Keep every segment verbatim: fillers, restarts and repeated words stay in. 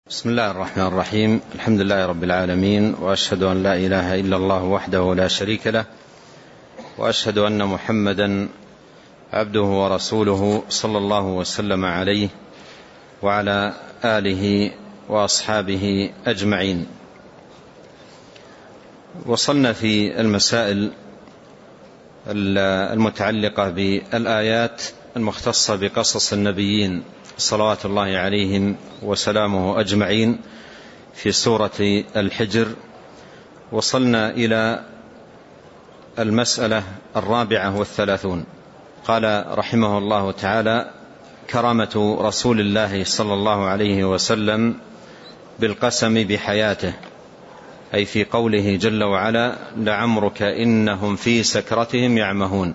بسم الله الرحمن الرحيم. الحمد لله رب العالمين، وأشهد أن لا إله إلا الله وحده لا شريك له، وأشهد أن محمدا عبده ورسوله صلى الله وسلم عليه وعلى آله وأصحابه أجمعين. وصلنا في المسائل المتعلقة بالآيات المختصة بقصص النبيين صلوات الله عليهم وسلامه أجمعين في سورة الحجر. وصلنا إلى المسألة الرابعة والثلاثون. قال رحمه الله تعالى: كرامة رسول الله صلى الله عليه وسلم بالقسم بحياته، أي في قوله جل وعلا: لعمرك إنهم في سكرتهم يعمهون.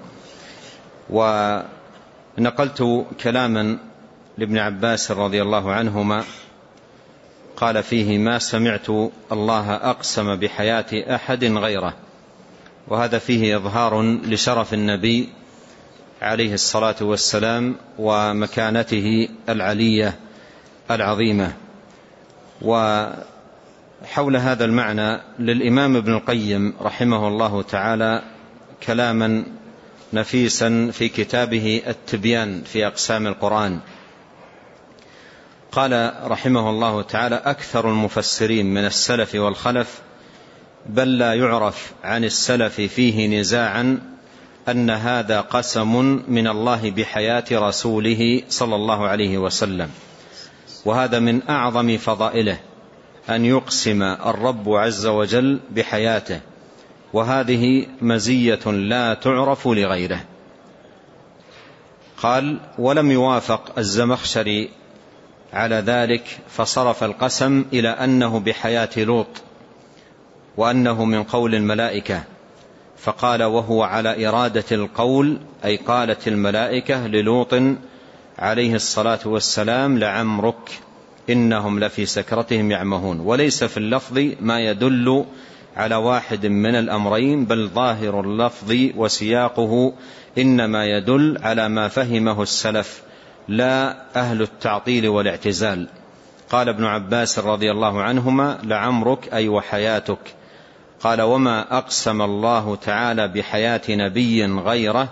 ونقلت كلاما لابن عباس رضي الله عنهما قال فيه: ما سمعت الله أقسم بحياة أحد غيره. وهذا فيه إظهار لشرف النبي عليه الصلاة والسلام ومكانته العلية العظيمة. وحول هذا المعنى للإمام ابن القيم رحمه الله تعالى كلاما نفيسا في كتابه التبيان في أقسام القرآن. قال رحمه الله تعالى: أكثر المفسرين من السلف والخلف، بل لا يعرف عن السلف فيه نزاعا، أن هذا قسم من الله بحياة رسوله صلى الله عليه وسلم. وهذا من أعظم فضائله، أن يقسم الرب عز وجل بحياته، وهذه مزية لا تعرف لغيره. قال: ولم يوافق الزمخشري على ذلك، فصرف القسم إلى أنه بحياة لوط، وأنه من قول الملائكة، فقال: وهو على إرادة القول، أي قالت الملائكة للوط عليه الصلاة والسلام: لعمرك إنهم لفي سكرتهم يعمهون. وليس في اللفظ ما يدل على واحد من الأمرين، بل ظاهر اللفظ وسياقه إنما يدل على ما فهمه السلف، لا أهل التعطيل والاعتزال. قال ابن عباس رضي الله عنهما: لعمرك أي وحياتك. قال: وما أقسم الله تعالى بحياة نبي غيره،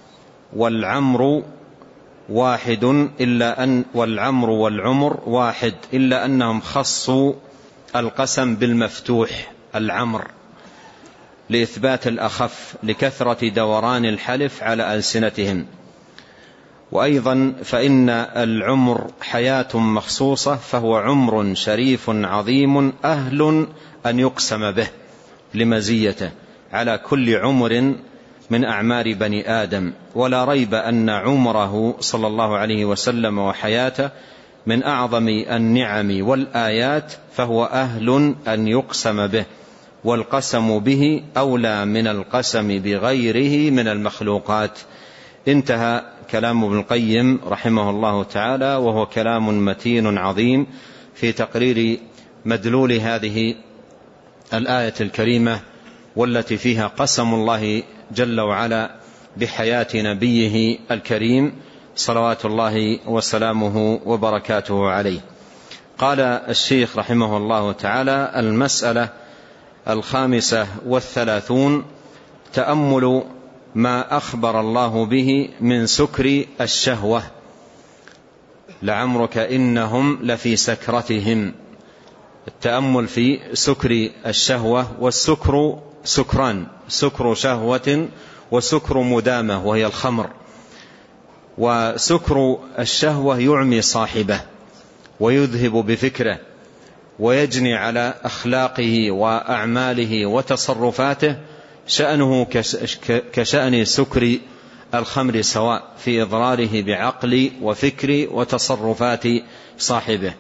والعمر واحد إلا أن والعمر والعمر واحد إلا أنهم خصوا القسم بالمفتوح العمر لإثبات الأخف لكثرة دوران الحلف على ألسنتهم. وأيضا فإن العمر حياة مخصوصة، فهو عمر شريف عظيم أهل أن يقسم به لمزيته على كل عمر من أعمار بني آدم. ولا ريب أن عمره صلى الله عليه وسلم وحياته من أعظم النعم والآيات، فهو أهل أن يقسم به، والقسم به أولى من القسم بغيره من المخلوقات. انتهى كلام ابن القيم رحمه الله تعالى، وهو كلام متين عظيم في تقرير مدلول هذه الآية الكريمة، والتي فيها قسم الله جل وعلا بحياة نبيه الكريم صلوات الله وسلامه وبركاته عليه. قال الشيخ رحمه الله تعالى: المسألة الخامسة والثلاثون: تأمل ما أخبر الله به من سكر الشهوة. لعمرك إنهم لفي سكرتهم. التأمل في سكر الشهوة، والسكر سكران: سكر شهوة وسكر مدامة وهي الخمر. وسكر الشهوة يعمي صاحبه ويذهب بفكره ويجني على أخلاقه وأعماله وتصرفاته، شأنه كشأن سكر الخمر سواء في إضراره بعقل وفكر وتصرفات صاحبه.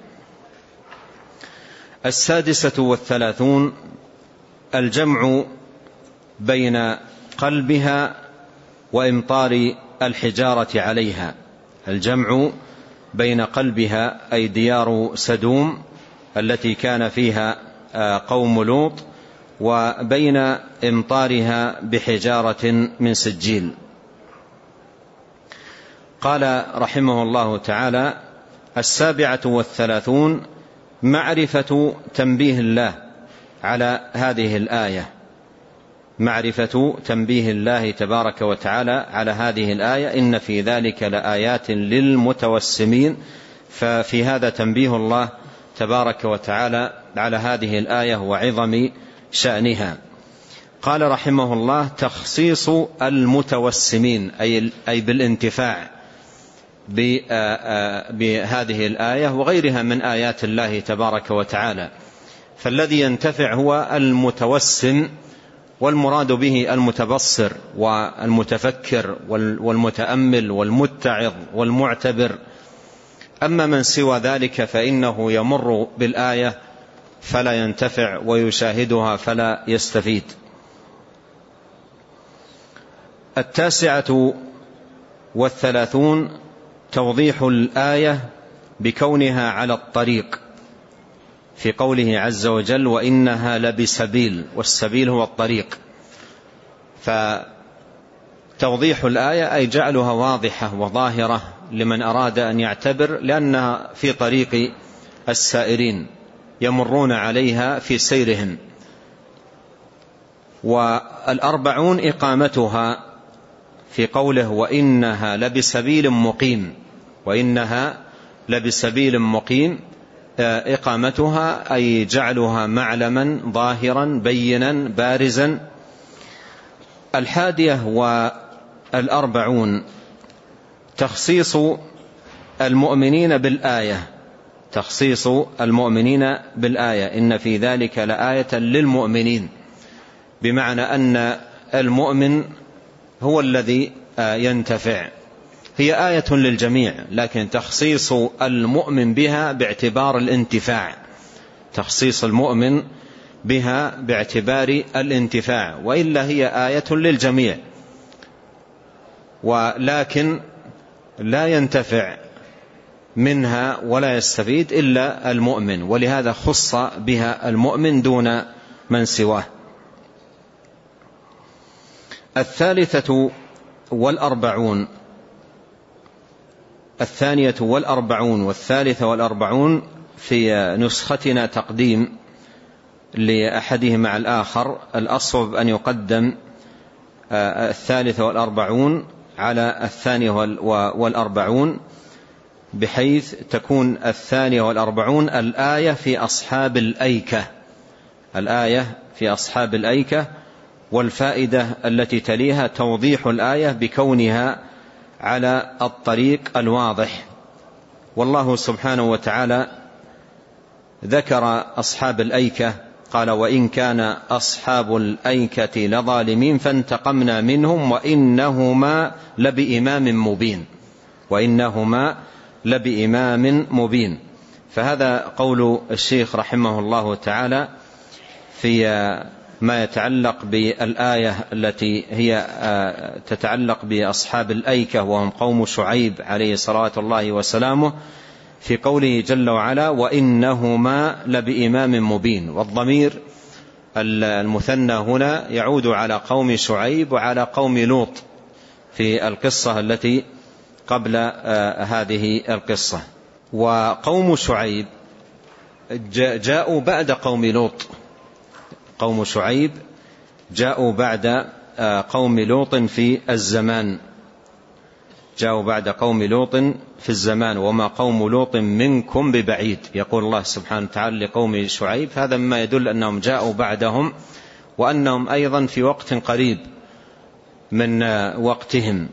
السادسة والثلاثون: الجمع بين قلبها وإمطار الحجارة عليها. الجمع بين قلبها أي ديار سدوم التي كان فيها قوم لوط، وبين إمطارها بحجارة من سجيل. قال رحمه الله تعالى: السابعة والثلاثون: معرفة تنبيه الله على هذه الآية، معرفة تنبيه الله تبارك وتعالى على هذه الآية: إن في ذلك لآيات للمتوسمين. ففي هذا تنبيه الله تبارك وتعالى على هذه الآية وعظم شأنها. قال رحمه الله: تخصيص المتوسمين أي بالانتفاع بهذه الآية وغيرها من آيات الله تبارك وتعالى. فالذي ينتفع هو المتوسم، والمراد به المتبصر والمتفكر والمتأمل والمتعظ والمعتبر. أما من سوى ذلك فإنه يمر بالآية فلا ينتفع ويشاهدها فلا يستفيد. التاسعة والثلاثون: توضيح الآية بكونها على الطريق، في قوله عز وجل: وإنها لبسبيل، والسبيل هو الطريق. فتوضيح الآية أي جعلها واضحة وظاهرة لمن أراد أن يعتبر، لأنها في طريق السائرين يمرون عليها في سيرهم. والأربعون إقامتها، في قوله وإنها لبسبيل مقيم، وإنها لبسبيل مقيم، إقامتها أي جعلها معلما ظاهرا بينا بارزا. الحادية والأربعون: تخصيص المؤمنين بالآية، تخصيص المؤمنين بالآية: إن في ذلك لآية للمؤمنين، بمعنى أن المؤمن هو الذي ينتفع. هي آية للجميع، لكن تخصيص المؤمن بها باعتبار الانتفاع، تخصيص المؤمن بها باعتبار الانتفاع، وإلا هي آية للجميع، ولكن لا ينتفع منها ولا يستفيد إلا المؤمن، ولهذا خص بها المؤمن دون من سواه. الثالثة والأربعون: الثانية والأربعون والثالثة والأربعون، في نسختنا تقديم لأحدهما مع الآخر. الأصوب أن يقدم الثالثة والأربعون على الثانية والأربعون، بحيث تكون الثانية والأربعون الآية في أصحاب الأيكة، الآية في أصحاب الأيكة. والفائدة التي تليها توضيح الآية بكونها على الطريق الواضح. والله سبحانه وتعالى ذكر أصحاب الأيكة، قال: وإن كان أصحاب الأيكة لظالمين فانتقمنا منهم وإنهما لبإمام مبين، وإنهما لبإمام مبين. فهذا قول الشيخ رحمه الله تعالى في ما يتعلق بالآية التي هي تتعلق بأصحاب الأيكة وهم قوم شعيب عليه صلاة الله وسلامه، في قوله جل وعلا: وإنهما لبإمام مبين. والضمير المثنى هنا يعود على قوم شعيب وعلى قوم لوط في القصة التي قبل هذه القصة. وقوم شعيب جاءوا بعد قوم لوط، قوم شعيب جاءوا بعد قوم لوط في الزمان، جاءوا بعد قوم لوط في الزمان. وما قوم لوط منكم ببعيد، يقول الله سبحانه وتعالى لقوم شعيب. هذا مما يدل أنهم جاءوا بعدهم، وأنهم أيضا في وقت قريب من وقتهم،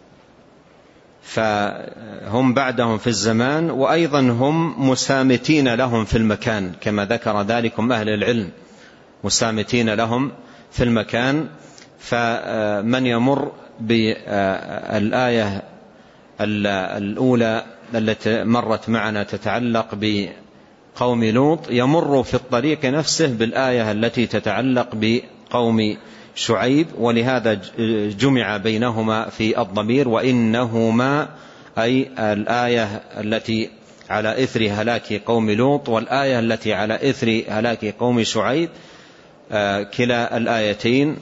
فهم بعدهم في الزمان، وأيضا هم مسامتين لهم في المكان، كما ذكر ذلكم أهل العلم، مسامتين لهم في المكان. فمن يمر بالآية الأولى التي مرت معنا تتعلق بقوم لوط يمر في الطريق نفسه بالآية التي تتعلق بقوم شعيب، ولهذا جمع بينهما في الضمير: وإنهما، أي الآية التي على إثر هلاك قوم لوط والآية التي على إثر هلاك قوم شعيب، كلا الآيتين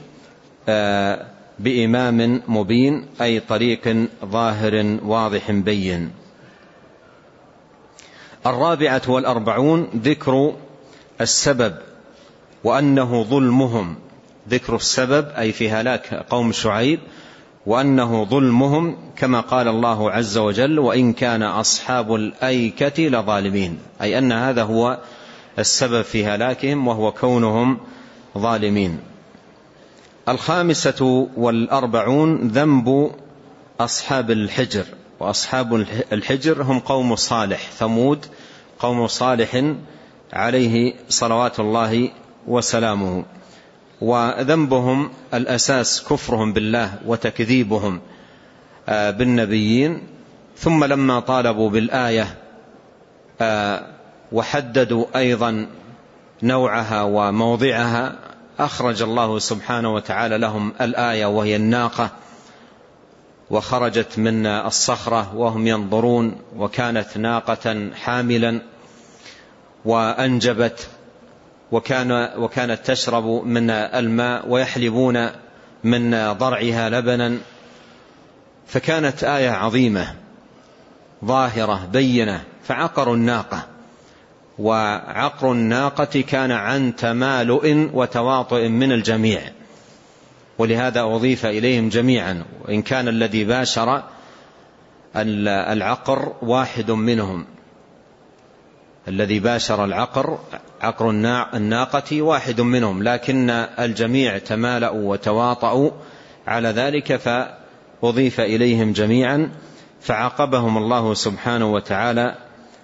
بإمام مبين، أي طريق ظاهر واضح بين. الرابعة والأربعون ذكر السبب وأنه ظلمهم، ذكر السبب أي في هلاك قوم شعيب وأنه ظلمهم، كما قال الله عز وجل: وإن كان أصحاب الأيكة لظالمين، أي أن هذا هو السبب في هلاكهم وهو كونهم ظالمين. الخامسة والأربعون ذنب أصحاب الحجر، وأصحاب الحجر هم قوم صالح، ثمود قوم صالح عليه صلوات الله وسلامه، وذنبهم الأساس كفرهم بالله وتكذيبهم بالنبيين، ثم لما طالبوا بالآية وحددوا أيضا نوعها وموضعها أخرج الله سبحانه وتعالى لهم الآية وهي الناقة، وخرجت من الصخرة وهم ينظرون، وكانت ناقة حاملا وأنجبت، وكان وكانت تشرب من الماء ويحلبون من ضرعها لبنا، فكانت آية عظيمة ظاهرة بينة، فعقروا الناقة، وعقر الناقة كان عن تمالؤ وتواطؤ من الجميع، ولهذا أضيف إليهم جميعا، وإن كان الذي باشر العقر واحد منهم، الذي باشر العقر عقر الناقة واحد منهم، لكن الجميع تمالؤوا وتواطؤوا على ذلك فأضيف إليهم جميعا، فعاقبهم الله سبحانه وتعالى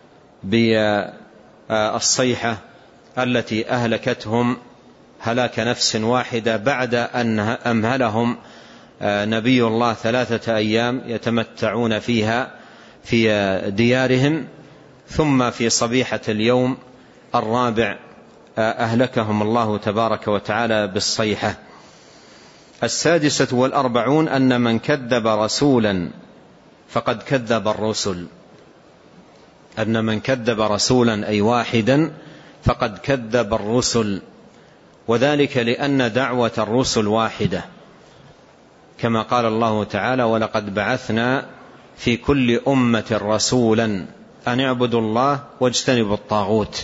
بالصيحة التي أهلكتهم هلاك نفس واحدة، بعد أن أمهلهم نبي الله ثلاثة أيام يتمتعون فيها في ديارهم، ثم في صبيحة اليوم الرابع أهلكهم الله تبارك وتعالى بالصيحة. السادسة والأربعون أن من كذب رسولا فقد كذب الرسل، أن من كذب رسولا أي واحدا فقد كذب الرسل، وذلك لأن دعوة الرسل واحدة، كما قال الله تعالى: ولقد بعثنا في كل أمة رسولا أن اعبدوا الله واجتنبوا الطاغوت.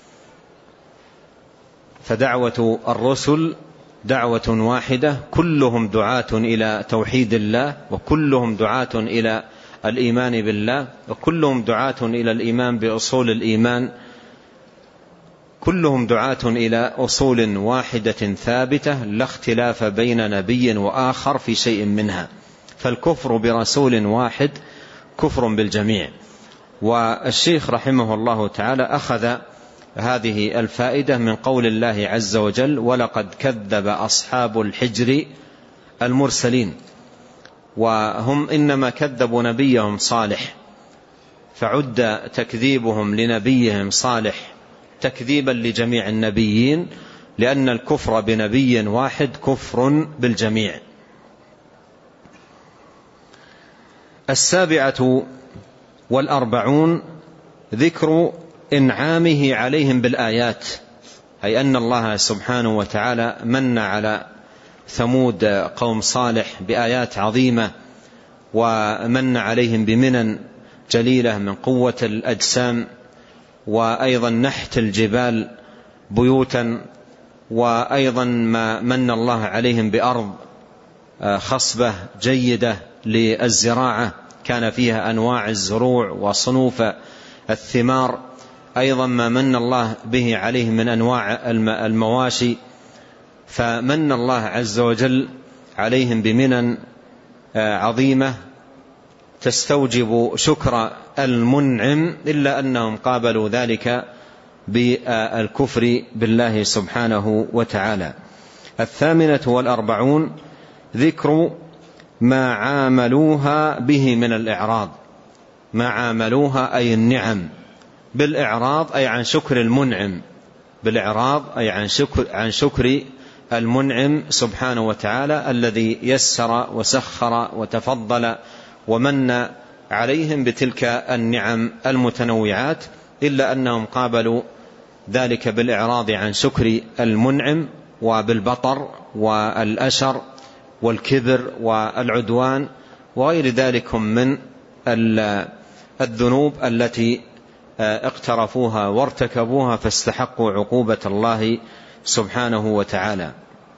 فدعوة الرسل دعوة واحدة، كلهم دعاة إلى توحيد الله، وكلهم دعاة إلى الإيمان بالله، وكلهم دعاة إلى الإيمان بأصول الإيمان، كلهم دعاة إلى أصول واحدة ثابتة لا اختلاف بين نبي وآخر في شيء منها، فالكفر برسول واحد كفر بالجميع. والشيخ رحمه الله تعالى أخذ هذه الفائدة من قول الله عز وجل: ولقد كذب أصحاب الحجر المرسلين، وهم إنما كذبوا نبيهم صالح، فعد تكذيبهم لنبيهم صالح تكذيبا لجميع النبيين، لأن الكفر بنبي واحد كفر بالجميع. السابعة والأربعون ذكر إنعامه عليهم بالآيات، أي أن الله سبحانه وتعالى من على ثمود قوم صالح بآيات عظيمة، ومن عليهم بمنن جليلة من قوة الأجسام، وأيضا نحت الجبال بيوتا، وأيضا ما من الله عليهم بأرض خصبة جيدة للزراعة كان فيها أنواع الزروع وصنوف الثمار، أيضا ما من الله به عليهم من أنواع المواشي، فمن الله عز وجل عليهم بمنن عظيمة تستوجب شكر المنعم، إلا أنهم قابلوا ذلك بالكفر بالله سبحانه وتعالى. الثامنة والأربعون ذكر ما عاملوها به من الإعراض، ما عاملوها أي النعم، بالإعراض أي عن شكر المنعم، بالإعراض أي عن شكر, عن شكر المنعم سبحانه وتعالى الذي يسر وسخر وتفضل ومن عليهم بتلك النعم المتنوعات، إلا أنهم قابلوا ذلك بالإعراض عن شكر المنعم، وبالبطر والأشر والكبر والعدوان وغير ذلك من الذنوب التي اقترفوها وارتكبوها فاستحقوا عقوبة الله سبحانه وتعالى.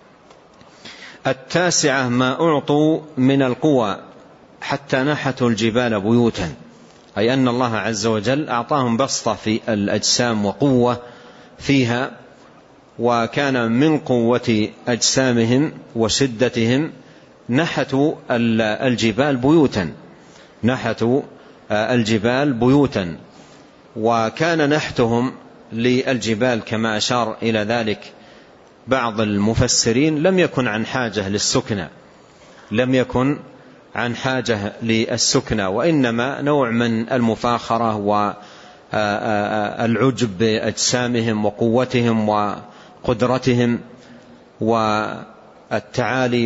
التاسعة ما أعطوا من القوى حتى نحتوا الجبال بيوتا، أي أن الله عز وجل أعطاهم بسطة في الأجسام وقوة فيها، وكان من قوة أجسامهم وشدتهم نحتوا الجبال بيوتا نحتوا الجبال بيوتا وكان نحتهم للجبال كما أشار إلى ذلك بعض المفسرين لم يكن عن حاجة للسكنة لم يكن عن حاجة للسكنة وإنما نوع من المفاخرة والعجب بأجسامهم وقوتهم وقدرتهم والتعالي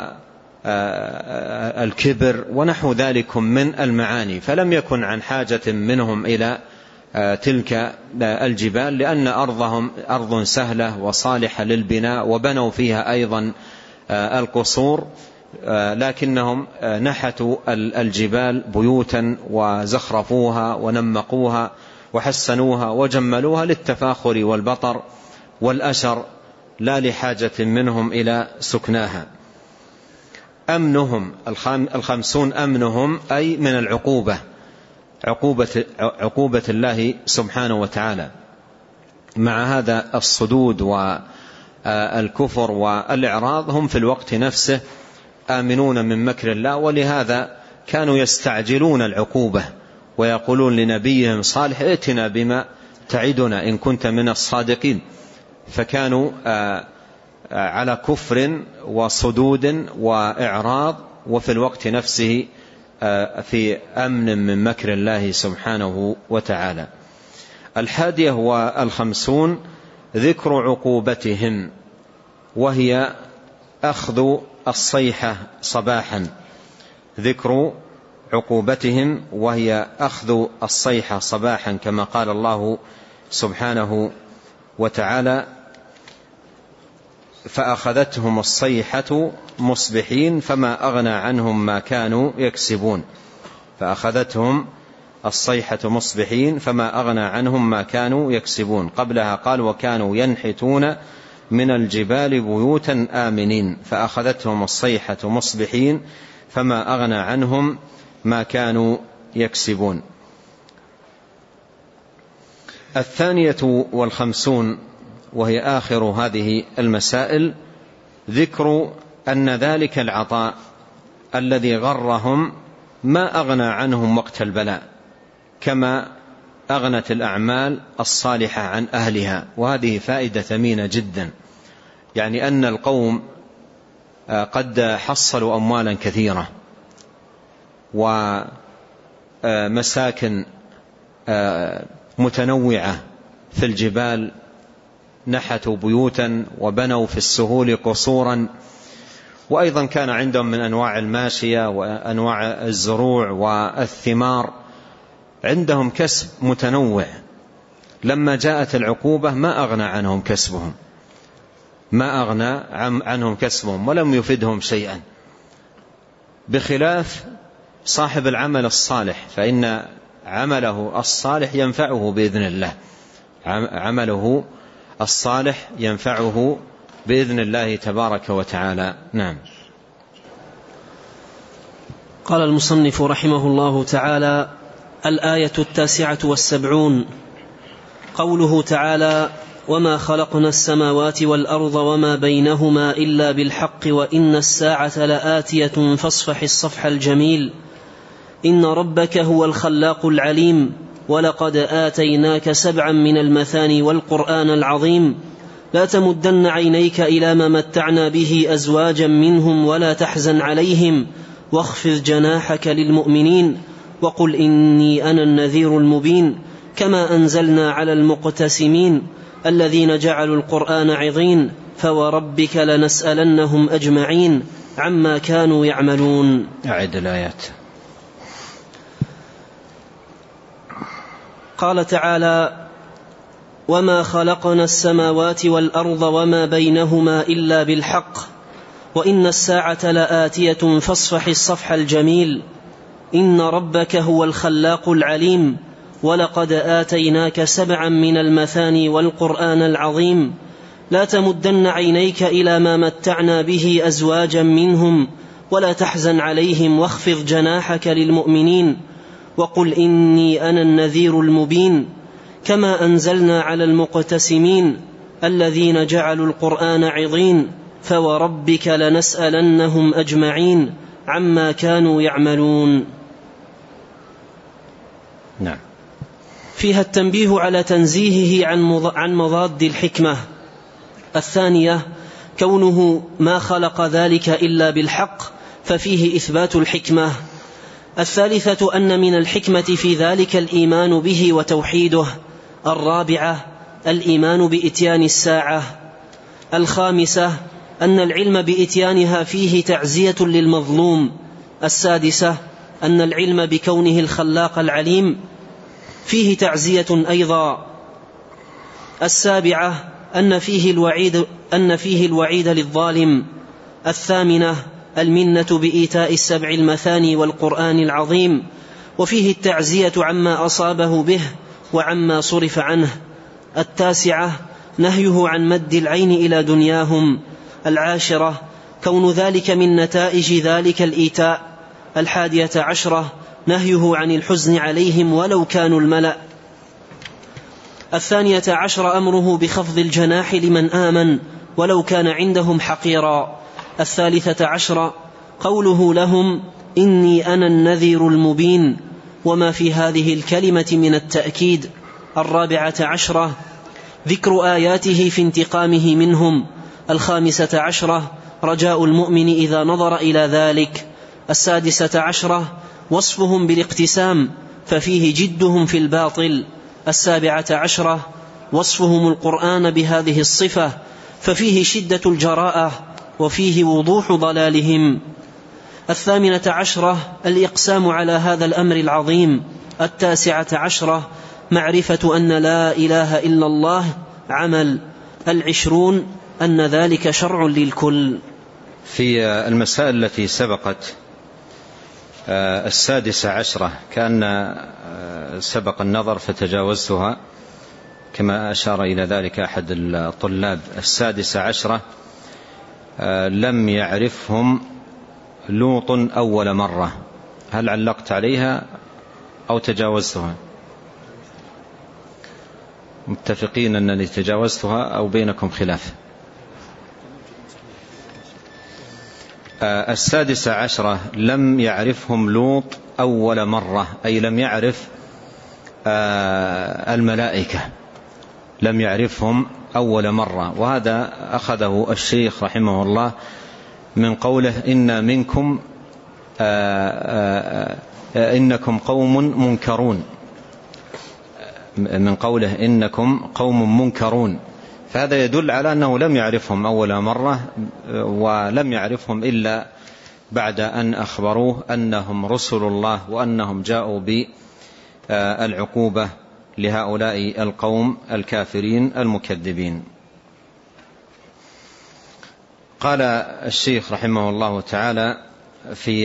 والكبر ونحو ذلك من المعاني، فلم يكن عن حاجة منهم إلى تلك الجبال لأن أرضهم أرض سهلة وصالحة للبناء وبنوا فيها أيضا القصور، لكنهم نحتوا الجبال بيوتا وزخرفوها ونمقوها وحسنوها وجملوها للتفاخر والبطر والأشر لا لحاجة منهم إلى سكناها. أمنهم الخمسون أمنهم أي من العقوبة عقوبة, عقوبة الله سبحانه وتعالى، مع هذا الصدود والكفر والإعراض هم في الوقت نفسه آمنون من مكر الله، ولهذا كانوا يستعجلون العقوبة ويقولون لنبيهم صالح ائتنا بما تعدنا إن كنت من الصادقين، فكانوا على كفر وصدود وإعراض وفي الوقت نفسه في أمن من مكر الله سبحانه وتعالى. الحادية والخمسون ذكر عقوبتهم، وهي أخذ الصيحة صباحا ذكر عقوبتهم وهي أخذ الصيحة صباحا كما قال الله سبحانه وتعالى فأخذتهم الصيحة مصبحين فما أغنى عنهم ما كانوا يكسبون فأخذتهم الصيحة مصبحين فما أغنى عنهم ما كانوا يكسبون. قبلها قال وكانوا ينحتون من الجبال بيوتا آمنين فأخذتهم الصيحة مصبحين فما أغنى عنهم ما كانوا يكسبون. الثانية والخمسون وهي آخر هذه المسائل ذكر أن ذلك العطاء الذي غرهم ما أغنى عنهم وقت البلاء كما أغنت الأعمال الصالحة عن أهلها، وهذه فائدة ثمينة جدا، يعني أن القوم قد حصلوا أموالا كثيرة ومساكن متنوعة في الجبال، نحتوا بيوتا وبنوا في السهول قصورا، وأيضا كان عندهم من أنواع الماشية وأنواع الزروع والثمار، عندهم كسب متنوع. لما جاءت العقوبة ما أغنى عنهم كسبهم ما أغنى عنهم كسبهم ولم يفدهم شيئا، بخلاف صاحب العمل الصالح فإن عمله الصالح ينفعه بإذن الله عمله الصالح ينفعه بإذن الله تبارك وتعالى. نعم. قال المصنف رحمه الله تعالى: الآية التاسعة والسبعون، قوله تعالى: وما خلقنا السماوات والأرض وما بينهما إلا بالحق وإن الساعة لآتية فاصفح الصفح الجميل إن ربك هو الخلاق العليم ولقد آتيناك سبعا من المثاني والقرآن العظيم لا تمدن عينيك إلى ما متعنا به أزواجا منهم ولا تحزن عليهم واخفض جناحك للمؤمنين وقل إني أنا النذير المبين كما أنزلنا على المقتسمين الذين جعلوا القرآن عظيم فوربك لنسألنهم أجمعين عما كانوا يعملون. أعد الآيات. قال تعالى: وما خلقنا السماوات والأرض وما بينهما إلا بالحق وإن الساعة لآتية فاصفح الصفح الجميل إن ربك هو الخلاق العليم ولقد آتيناك سبعا من المثاني والقرآن العظيم لا تمدن عينيك إلى ما متعنا به أزواجا منهم ولا تحزن عليهم واخفض جناحك للمؤمنين وقل إني أنا النذير المبين كما أنزلنا على المقتسمين الذين جعلوا القرآن عضين فوربك لنسألنهم أجمعين عما كانوا يعملون. نعم. فيها التنبيه على تنزيهه عن مضاد الحكمة. الثانية كونه ما خلق ذلك إلا بالحق ففيه إثبات الحكمة. الثالثة أن من الحكمة في ذلك الإيمان به وتوحيده. الرابعة الإيمان بإتيان الساعة. الخامسة أن العلم بإتيانها فيه تعزية للمظلوم. السادسة أن العلم بكونه الخلاق العليم فيه تعزية أيضا. السابعة أن فيه الوعيد, أن فيه الوعيد للظالم. الثامنة المنة بإيتاء السبع المثاني والقرآن العظيم وفيه التعزية عما أصابه به وعما صرف عنه. التاسعة نهيه عن مد العين إلى دنياهم. العاشرة كون ذلك من نتائج ذلك الإيتاء. الحادية عشرة نهيه عن الحزن عليهم ولو كانوا الملأ. الثانية عشر أمره بخفض الجناح لمن آمن ولو كان عندهم حقيرا. الثالثة عشر قوله لهم إني أنا النذير المبين وما في هذه الكلمة من التأكيد. الرابعة عشرة ذكر آياته في انتقامه منهم. الخامسة عشرة رجاء المؤمن إذا نظر إلى ذلك. السادسة عشرة وصفهم بالاقتسام ففيه جدهم في الباطل. السابعة عشرة وصفهم القرآن بهذه الصفة ففيه شدة الجراءة وفيه وضوح ضلالهم. الثامنة عشرة الإقسام على هذا الأمر العظيم. التاسعة عشرة معرفة أن لا إله إلا الله عمل. العشرون أن ذلك شرع للكل. في المسائل التي سبقت السادسة عشرة كان سبق النظر فتجاوزتها كما أشار إلى ذلك أحد الطلاب. السادسة عشرة لم يعرفهم لوط أول مرة. هل علقت عليها أو تجاوزتها؟ متفقين أنني تجاوزتها أو بينكم خلاف؟ السادسة عشرة لم يعرفهم لوط أول مرة أي لم يعرف الملائكة، لم يعرفهم أول مرة. وهذا أخذه الشيخ رحمه الله من قوله إن منكم إنكم قوم منكرون، من قوله إنكم قوم منكرون، فهذا يدل على أنه لم يعرفهم أول مرة ولم يعرفهم إلا بعد أن أخبروه أنهم رسل الله وأنهم جاءوا بالعقوبة لهؤلاء القوم الكافرين المكذبين. قال الشيخ رحمه الله تعالى في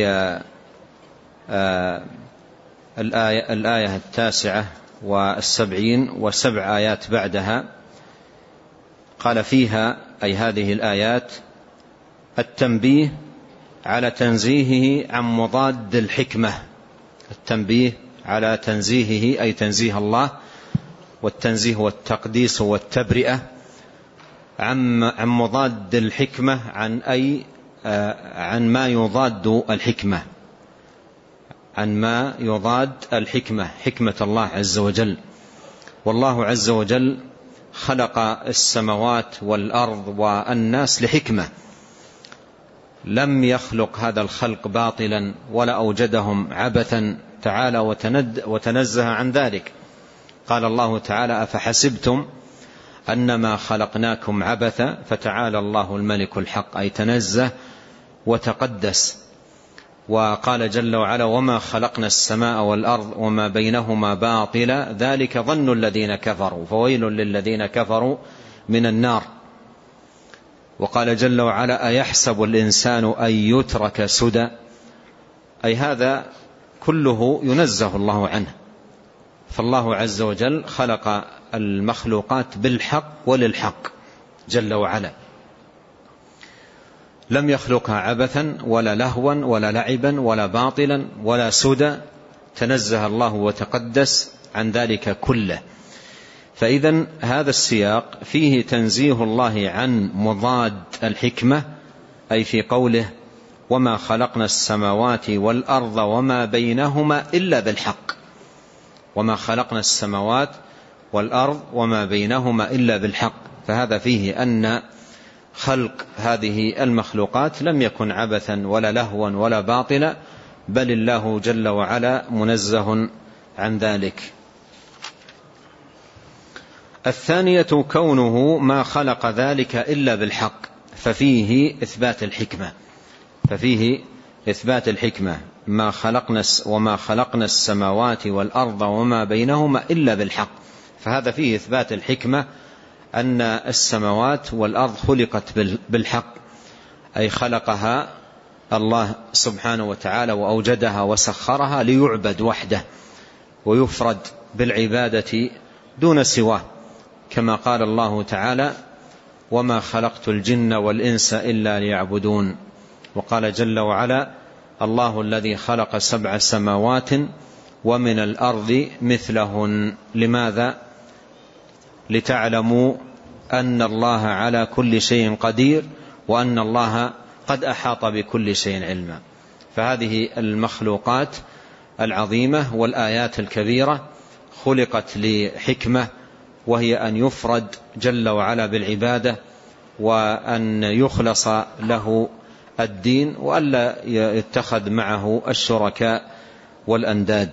الآية, الآية التاسعة والسبعين وسبع آيات بعدها، قال فيها أي هذه الآيات التنبيه على تنزيهه عن مضاد الحكمة. التنبيه على تنزيهه أي تنزيه الله، والتنزيه والتقديس والتبرئة عن مضاد الحكمة، عن أي عن ما يضاد الحكمة، عن ما يضاد الحكمة، حكمة الله عز وجل. والله عز وجل خلق السماوات والأرض والناس لحكمة، لم يخلق هذا الخلق باطلا ولا أوجدهم عبثا تعالى وتنزه عن ذلك. قال الله تعالى أفحسبتم أنما خلقناكم عبثا فتعالى الله الملك الحق، أي تنزه وتقدس. وقال جل وعلا وما خلقنا السماء والأرض وما بينهما باطلا ذلك ظن الذين كفروا فويل للذين كفروا من النار. وقال جل وعلا أيحسب الإنسان أن يترك سدى، أي هذا كله ينزه الله عنه، فالله عز وجل خلق المخلوقات بالحق وللحق جل وعلا، لم يخلقها عبثا ولا لهوا ولا لعبا ولا باطلا ولا سدى، تنزه الله وتقدس عن ذلك كله. فإذن هذا السياق فيه تنزيه الله عن مضاد الحكمة، أي في قوله وما خلقنا السماوات والأرض وما بينهما إلا بالحق، وما خلقنا السماوات والأرض وما بينهما إلا بالحق. فهذا فيه أن خلق هذه المخلوقات لم يكن عبثا ولا لهوا ولا باطلا، بل الله جل وعلا منزه عن ذلك. الثانية كونه ما خلق ذلك إلا بالحق، ففيه إثبات الحكمة، ففيه إثبات الحكمة ما خلقنا وما خلقنا السماوات والأرض وما بينهما إلا بالحق، فهذا فيه إثبات الحكمة، أن السماوات والأرض خلقت بالحق، أي خلقها الله سبحانه وتعالى وأوجدها وسخرها ليعبد وحده ويفرد بالعبادة دون سواه، كما قال الله تعالى وما خلقت الجن والإنس إلا ليعبدون. وقال جل وعلا الله الذي خلق سبع سماوات ومن الأرض مثلهن. لماذا؟ لتعلموا أن الله على كل شيء قدير وأن الله قد أحاط بكل شيء علما. فهذه المخلوقات العظيمة والآيات الكبيرة خلقت لحكمة، وهي أن يفرد جل وعلا بالعبادة، وأن يخلص له الدين، وألا يتخذ معه الشركاء والأنداد.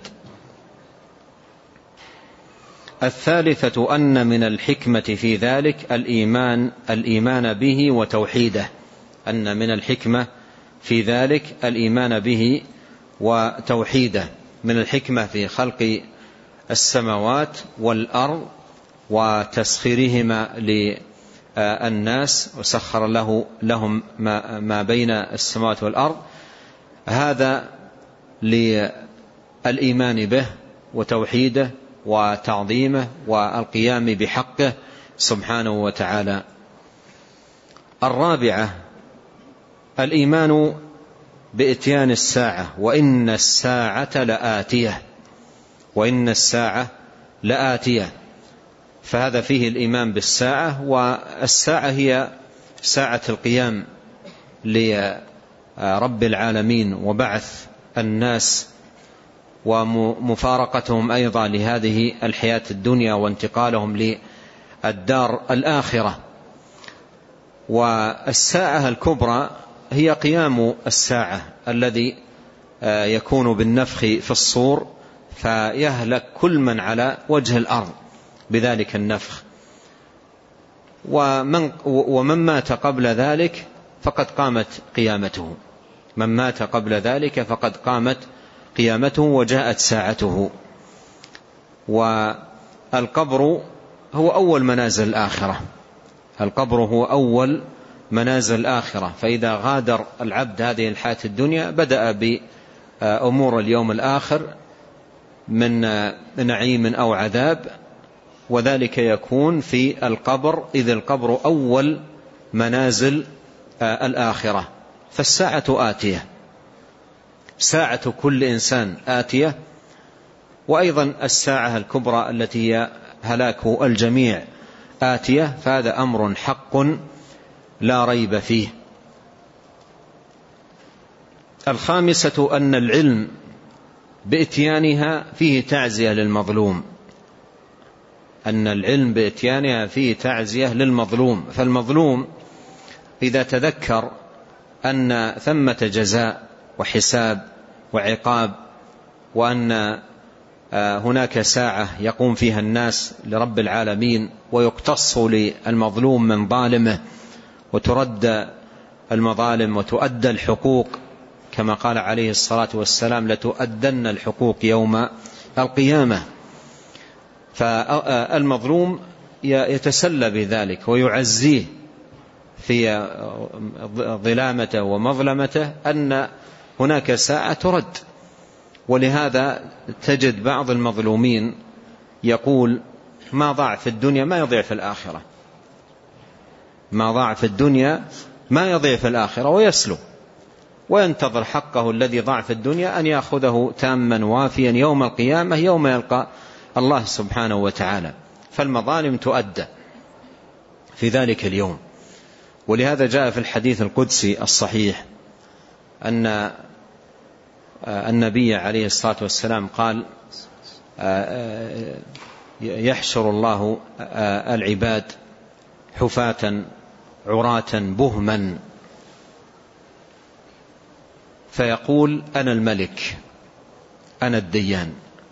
الثالثة أن من الحكمة في ذلك الإيمان الإيمان به وتوحيده، أن من الحكمة في ذلك الإيمان به وتوحيده. من الحكمة في خلق السماوات والأرض وتسخيرهما للناس، وسخر له لهم ما بين السماوات والأرض، هذا للإيمان به وتوحيده وتعظيمه والقيام بحقه سبحانه وتعالى. الرابعة الإيمان بإتيان الساعة، وإن الساعة لآتية، وإن الساعة لآتية، فهذا فيه الإيمان بالساعة. والساعة هي ساعة القيام لرب العالمين وبعث الناس ومفارقتهم أيضا لهذه الحياة الدنيا وانتقالهم للدار الآخرة. والساعة الكبرى هي قيام الساعة الذي يكون بالنفخ في الصور، فيهلك كل من على وجه الأرض بذلك النفخ، ومن, ومن مات قبل ذلك فقد قامت قيامته، من مات قبل ذلك فقد قامت قيامته وجاءت ساعته. والقبر هو أول منازل الآخرة، القبر هو أول منازل الآخرة، فإذا غادر العبد هذه الحياة الدنيا بدأ بأمور اليوم الآخر من نعيم أو عذاب، وذلك يكون في القبر، إذ القبر أول منازل الآخرة. فالساعة آتية، ساعة كل إنسان آتية، وأيضا الساعة الكبرى التي هي هلاك الجميع آتية، فهذا أمر حق لا ريب فيه. الخامسة أن العلم بإتيانها فيه تعزية للمظلوم، أن العلم بإتيانها فيه تعزية للمظلوم. فالمظلوم إذا تذكر أن ثمة جزاء وحساب وعقاب، وأن هناك ساعة يقوم فيها الناس لرب العالمين ويقتص للمظلوم من ظالمه، وترد المظالم وتؤدى الحقوق، كما قال عليه الصلاة والسلام لتؤدن الحقوق يوم القيامة. فالمظلوم يتسلى بذلك ويعزيه في ظلامته ومظلمته أن هناك ساعة ترد. ولهذا تجد بعض المظلومين يقول ما ضاع في الدنيا ما يضيع في الآخرة، ما ضاع في الدنيا ما يضيع في الآخرة، ويسلو وينتظر حقه الذي ضاع في الدنيا أن يأخذه تاما وافيا يوم القيامة يوم يلقى الله سبحانه وتعالى. فالمظالم تؤدى في ذلك اليوم. ولهذا جاء في الحديث القدسي الصحيح أن النبي عليه الصلاة والسلام قال يحشر الله العباد حفاة عراة بهما فيقول أنا الملك أنا الديان،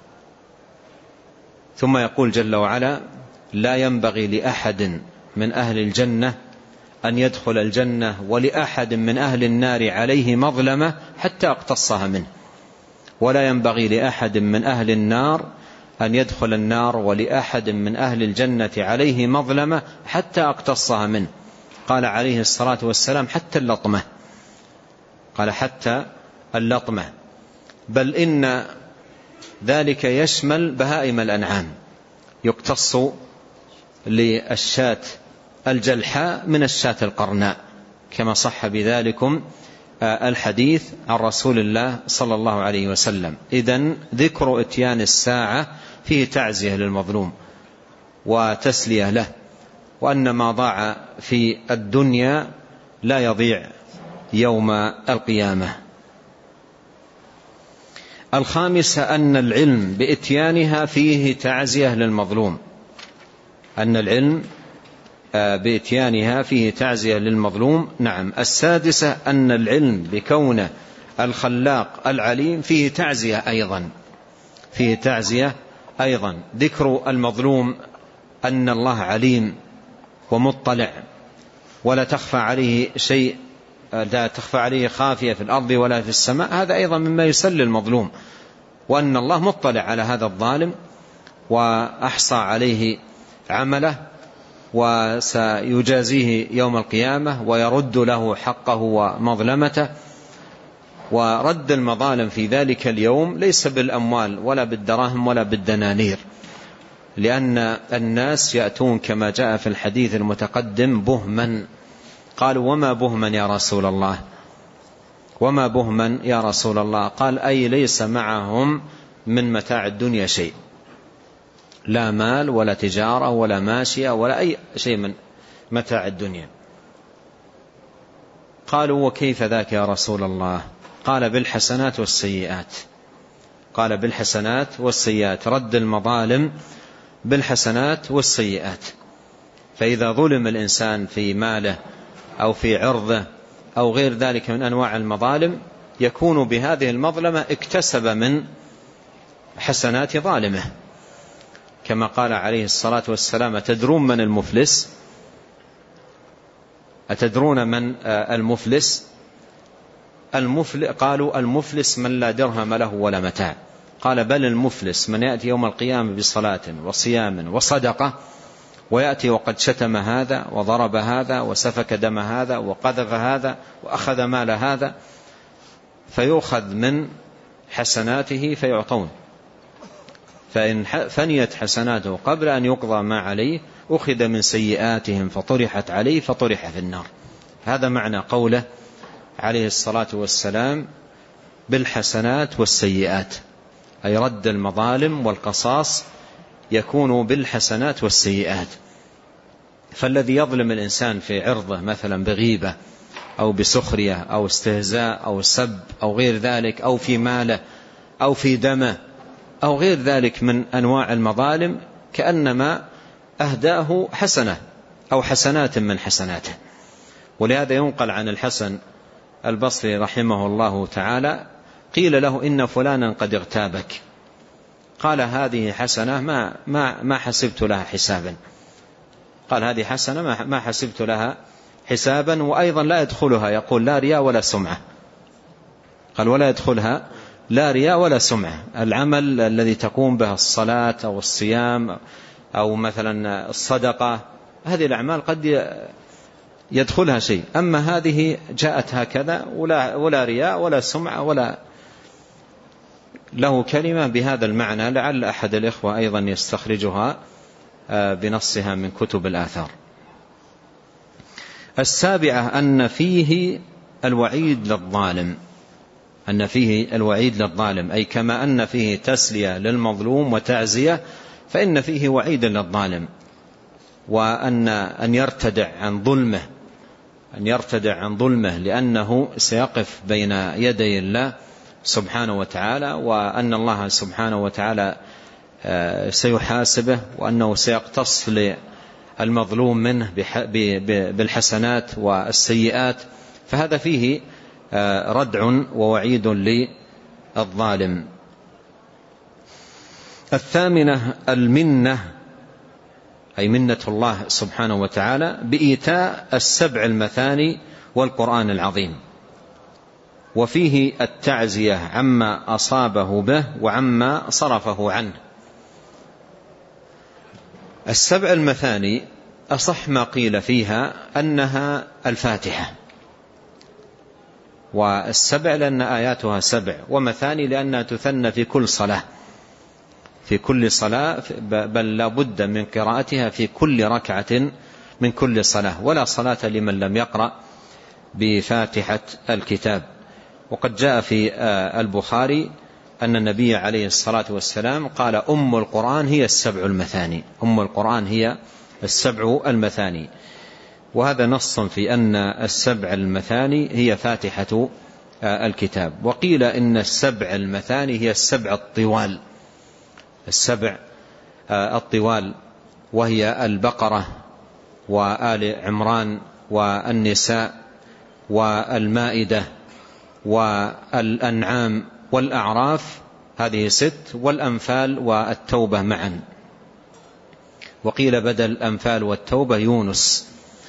ثم يقول جل وعلا لا ينبغي لأحد من أهل الجنة أن يدخل الجنة ولأحد من أهل النار عليه مظلمة حتى أقتصها منه، ولا ينبغي لأحد من أهل النار أن يدخل النار ولأحد من أهل الجنة عليه مظلمة حتى أقتصها منه. قال عليه الصلاة والسلام حتى اللطمة، قال حتى اللطمة، بل إن ذلك يشمل بهائم الأنعام، يقتص للشاة الجلحاء من الشاة القرناء، كما صح بذلكم الحديث عن رسول الله صلى الله عليه وسلم. إذن ذكر إتيان الساعة فيه تعزية للمظلوم وتسلية له، وأن ما ضاع في الدنيا لا يضيع يوم القيامة. الخامسة أن العلم بإتيانها فيه تعزية للمظلوم، أن العلم بإتيانها فيه تعزية للمظلوم. نعم. السادسة أن العلم بكون الخلاق العليم فيه تعزية أيضا، فيه تعزية أيضا. ذكر المظلوم أن الله عليم ومطلع ولا تخفى عليه شيء، لا تخفى عليه خافية في الأرض ولا في السماء، هذا أيضا مما يسلي المظلوم، وأن الله مطلع على هذا الظالم وأحصى عليه عمله وسيجازيه يوم القيامة ويرد له حقه ومظلمته. ورد المظالم في ذلك اليوم ليس بالأموال ولا بالدراهم ولا بالدنانير، لأن الناس يأتون كما جاء في الحديث المتقدم بهما. قالوا وما بهما يا رسول الله؟ وما بهما يا رسول الله؟ قال أي ليس معهم من متاع الدنيا شيء، لا مال ولا تجارة ولا ماشية ولا أي شيء من متاع الدنيا. قالوا وكيف ذاك يا رسول الله؟ قال بالحسنات والسيئات، قال بالحسنات والسيئات، رد المظالم بالحسنات والسيئات. فإذا ظلم الإنسان في ماله أو في عرضه أو غير ذلك من أنواع المظالم، يكون بهذه المظلمة اكتسب من حسنات ظالمه، كما قال عليه الصلاة والسلام أتدرون من المفلس؟ أتدرون من المفلس؟ المفلس قالوا المفلس من لا درهم له ولا متاع. قال بل المفلس من يأتي يوم القيامة بصلاة وصيام وصدقة ويأتي وقد شتم هذا وضرب هذا وسفك دم هذا وقذف هذا وأخذ مال هذا، فيؤخذ من حسناته فيعطون، فإن فنيت حسناته قبل أن يقضى ما عليه أخذ من سيئاتهم فطرحت عليه فطرح في النار. هذا معنى قوله عليه الصلاة والسلام بالحسنات والسيئات، أي رد المظالم والقصاص يكون بالحسنات والسيئات. فالذي يظلم الإنسان في عرضه مثلا بغيبة أو بسخرية أو استهزاء أو سب أو غير ذلك، أو في ماله أو في دمه أو غير ذلك من أنواع المظالم، كأنما أهداه حسنة أو حسنات من حسناته. ولهذا ينقل عن الحسن البصري رحمه الله تعالى قيل له إن فلانا قد اغتابك، قال هذه حسنة ما, ما, ما حسبت لها حسابا، قال هذه حسنة ما, ما حسبت لها حسابا، وأيضا لا يدخلها، يقول لا رياء ولا سمعة، قال ولا يدخلها لا رياء ولا سمعة. العمل الذي تقوم به الصلاة أو الصيام أو مثلا الصدقة، هذه الأعمال قد يدخلها شيء، أما هذه جاءت هكذا ولا, ولا رياء ولا سمعة ولا له كلمة بهذا المعنى، لعل أحد الإخوة أيضا يستخرجها بنصها من كتب الآثار. السابعة أن فيه الوعيد للظالم، أن فيه الوعيد للظالم، أي كما أن فيه تسلية للمظلوم وتعزية، فإن فيه وعيد للظالم، وأن أن يرتدع عن ظلمه أن يرتدع عن ظلمه لأنه سيقف بين يدي الله سبحانه وتعالى، وأن الله سبحانه وتعالى سيحاسبه، وأنه سيقتص للمظلوم منه بالحسنات والسيئات، فهذا فيه ردع ووعيد للظالم. الثامنة المنة، أي منة الله سبحانه وتعالى بإيتاء السبع المثاني والقرآن العظيم، وفيه التعزية عما أصابه به وعما صرفه عنه. السبع المثاني أصح ما قيل فيها أنها الفاتحة، والسبع لأن آياتها سبع، ومثاني لأنها تثنى في كل صلاة في كل صلاة بل لا بد من قراءتها في كل ركعة من كل صلاة، ولا صلاة لمن لم يقرأ بفاتحة الكتاب. وقد جاء في البخاري أن النبي عليه الصلاة والسلام قال أم القرآن هي السبع المثاني، أم القرآن هي السبع المثاني، وهذا نص في أن السبع المثاني هي فاتحة الكتاب. وقيل إن السبع المثاني هي السبع الطوال، السبع الطوال، وهي البقرة وآل عمران والنساء والمائدة والأنعام والأعراف، هذه ست، والأنفال والتوبة معا. وقيل بدل الأنفال والتوبة يونس.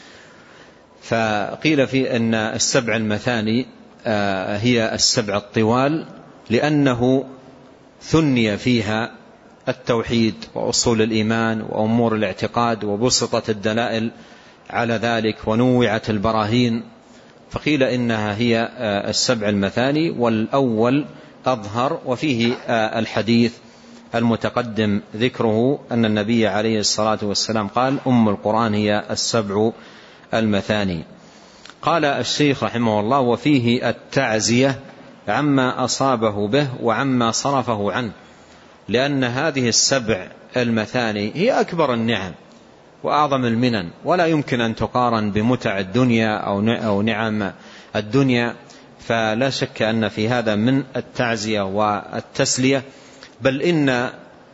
فقيل في أن السبع المثاني هي السبع الطوال لأنه ثني فيها التوحيد وأصول الإيمان وأمور الاعتقاد، وبسطت الدلائل على ذلك ونوعت البراهين، فقيل إنها هي السبع المثاني، والأول أظهر. وفيه الحديث المتقدم ذكره أن النبي عليه الصلاة والسلام قال أم القرآن هي السبع المثاني. قال الشيخ رحمه الله وفيه التعزية عما أصابه به وعما صرفه عنه، لأن هذه السبع المثاني هي أكبر النعم وأعظم المنن، ولا يمكن أن تقارن بمتع الدنيا أو نعم الدنيا، فلا شك أن في هذا من التعزية والتسلية. بل إن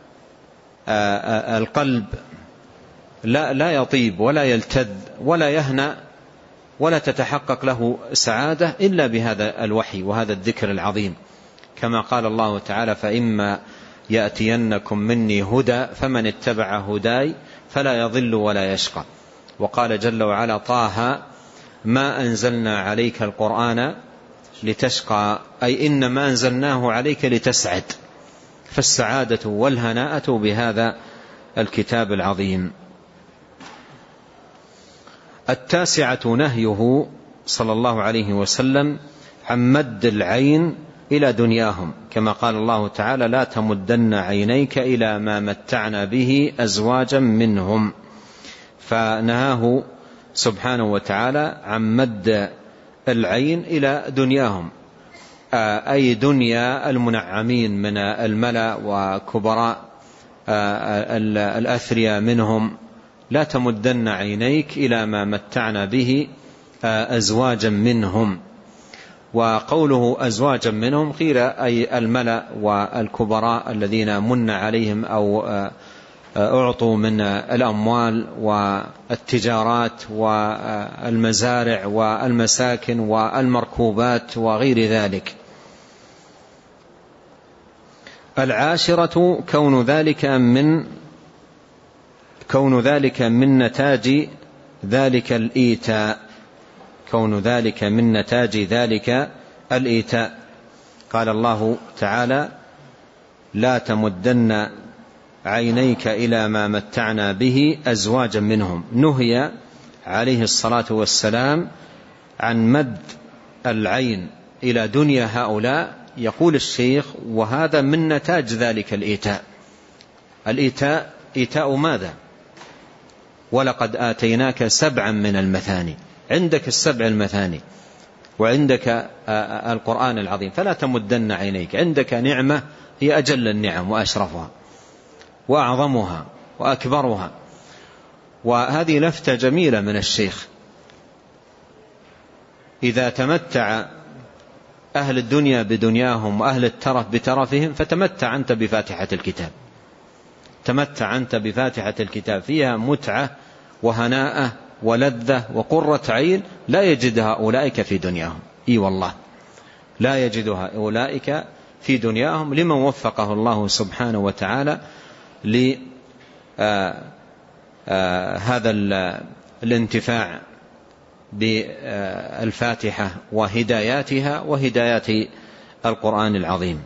القلب لا لا يطيب ولا يلتذ ولا يهنأ ولا تتحقق له سعادة إلا بهذا الوحي وهذا الذكر العظيم، كما قال الله تعالى فإما يأتينكم مني هدى فمن اتبع هداي فلا يضل ولا يشقى. وقال جل وعلا طه ما أنزلنا عليك القرآن لتشقى، أي إنما أنزلناه عليك لتسعد، فالسعادة والهناءة بهذا الكتاب العظيم. التاسعة نهيه صلى الله عليه وسلم عن مد العين إلى دنياهم، كما قال الله تعالى لا تمدن عينيك إلى ما متعنا به أزواجا منهم، فنهاه سبحانه وتعالى عن مد العين إلى دنياهم، أي دنيا المنعمين من الملأ وكبراء الأثرياء منهم، لا تمدن عينيك إلى ما متعنا به أزواجا منهم. وقوله أزواجا منهم قيل أي الملأ والكبراء الذين من عليهم أو أعطوا من الأموال والتجارات والمزارع والمساكن والمركوبات وغير ذلك. العاشرة كون ذلك من كون ذلك من نتاج ذلك الإيتاء، كون ذلك من نتاج ذلك الإيتاء. قال الله تعالى لا تمدن عينيك إلى ما متعنا به أزواجا منهم، نهي عليه الصلاة والسلام عن مد العين إلى دنيا هؤلاء يقول الشيخ: وهذا من نتاج ذلك الإيتاء. الإيتاء إيتاء ماذا؟ ولقد آتيناك سبعا من المثاني. عندك السبع المثاني وعندك القرآن العظيم، فلا تمدن عينيك. عندك نعمة هي أجل النعم وأشرفها وأعظمها وأكبرها. وهذه لفتة جميلة من الشيخ: إذا تمتع أهل الدنيا بدنياهم وأهل الترف بترفهم فتمتع أنت بفاتحة الكتاب. تمتع أنت بفاتحة الكتاب، فيها متعة وهناءة ولذة وقرة عين لا يجدها أولئك في دنياهم. إي والله لا يجدها أولئك في دنياهم، لمن وفقه الله سبحانه وتعالى لهذا الانتفاع بالفاتحة وهداياتها وهدايات القرآن العظيم.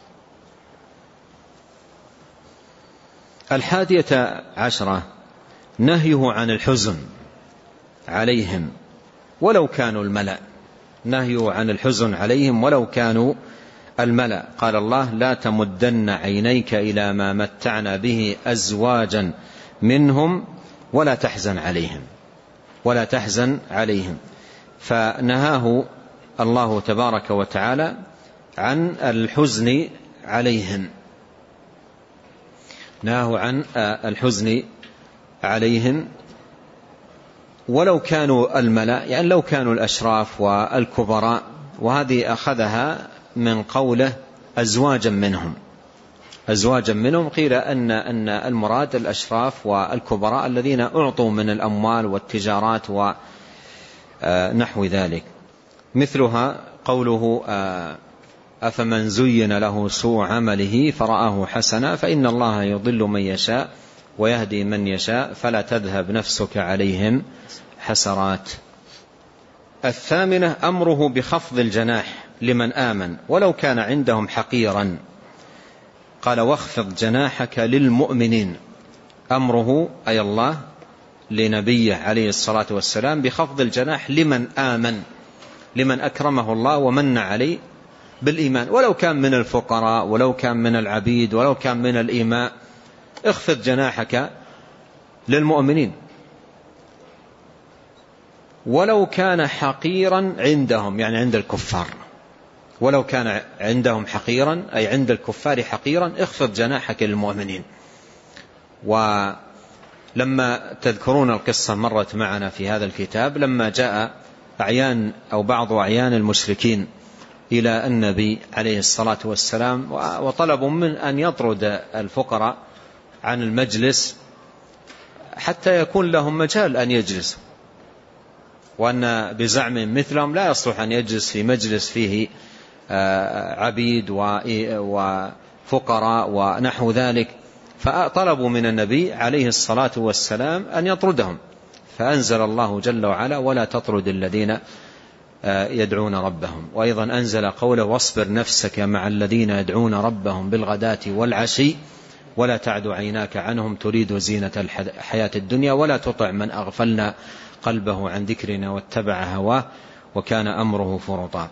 الحادية عشرة نهيه عن الحزن عليهم ولو كانوا الملأ. نهيه عن الحزن عليهم ولو كانوا الملأ. قال الله: لا تمدن عينيك إلى ما متعنا به أزواجا منهم ولا تحزن عليهم ولا تحزن عليهم. فنهاه الله تبارك وتعالى عن الحزن عليهم، نهاه عن الحزن عليهم ولو كانوا الملأ، يعني لو كانوا الأشراف والكبراء. وهذه أخذها من قوله أزواجا منهم. أزواجا منهم قيل أن أن المراد الأشراف والكبراء الذين أعطوا من الأموال والتجارات ونحو ذلك. مثلها قوله: أفمن زين له سوء عمله فرآه حسنا فإن الله يضل من يشاء ويهدي من يشاء فلا تذهب نفسك عليهم حسرات. الثامنة أمره بخفض الجناح لمن آمن ولو كان عندهم حقيرا. قال: واخفض جناحك للمؤمنين. أمره أي الله لنبيه عليه الصلاة والسلام بخفض الجناح لمن آمن، لمن أكرمه الله ومن عليه بالإيمان، ولو كان من الفقراء ولو كان من العبيد ولو كان من الإماء. اخفض جناحك للمؤمنين ولو كان حقيرا عندهم، يعني عند الكفار. ولو كان عندهم حقيرا أي عند الكفار حقيرا، اخفض جناحك للمؤمنين. ولما تذكرون القصة مرت معنا في هذا الكتاب، لما جاء أعيان أو بعض أعيان المشركين إلى النبي عليه الصلاة والسلام وطلبوا من أن يطرد الفقراء عن المجلس حتى يكون لهم مجال أن يجلسوا، وأن بزعم مثلهم لا يصلح أن يجلس في مجلس فيه عبيد وفقراء ونحو ذلك. فطلبوا من النبي عليه الصلاة والسلام أن يطردهم، فأنزل الله جل وعلا: ولا تطرد الذين يدعون ربهم. وأيضا أنزل قوله: واصبر نفسك مع الذين يدعون ربهم بالغداة والعشي ولا تعد عيناك عنهم تريد زينة الحياة الدنيا ولا تطع من أغفلنا قلبه عن ذكرنا واتبع هواه وكان أمره فرطا.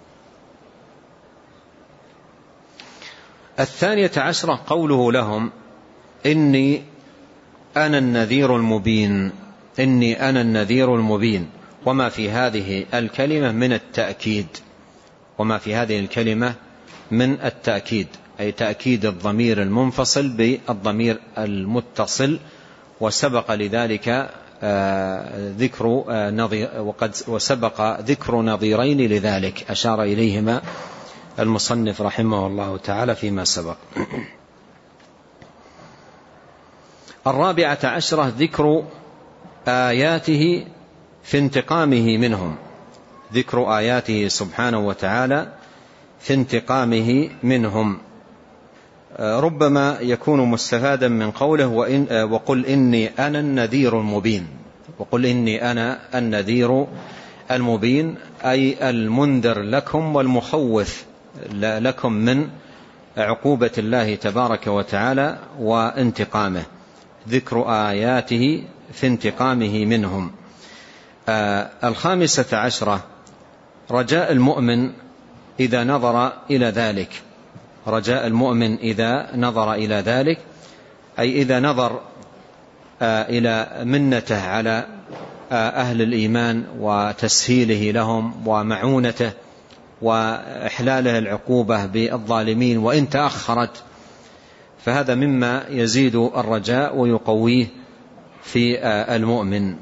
الثانية عشرة قوله لهم: إني أنا النذير المبين. إني أنا النذير المبين. وما في هذه الكلمة من التأكيد، وما في هذه الكلمة من التأكيد، أي تأكيد الضمير المنفصل بالضمير المتصل. وسبق لذلك ذكر نظير، وقد وسبق ذكر نظيرين لذلك أشار إليهما المصنف رحمه الله تعالى فيما سبق. الرابعة عشرة ذكر آياته في انتقامه منهم. ذكر آياته سبحانه وتعالى في انتقامه منهم. ربما يكون مستفادا من قوله: وإن وقل إني أنا النذير المبين. وقل إني أنا النذير المبين، أي المنذر لكم والمخوف لكم من عقوبة الله تبارك وتعالى وانتقامه. ذكر آياته في انتقامه منهم. آه الخامسة عشرة رجاء المؤمن إذا نظر إلى ذلك، رجاء المؤمن إذا نظر إلى ذلك، أي إذا نظر إلى منته على أهل الإيمان وتسهيله لهم ومعونته وإحلاله العقوبة بالظالمين وإن تأخرت، فهذا مما يزيد الرجاء ويقويه في المؤمن.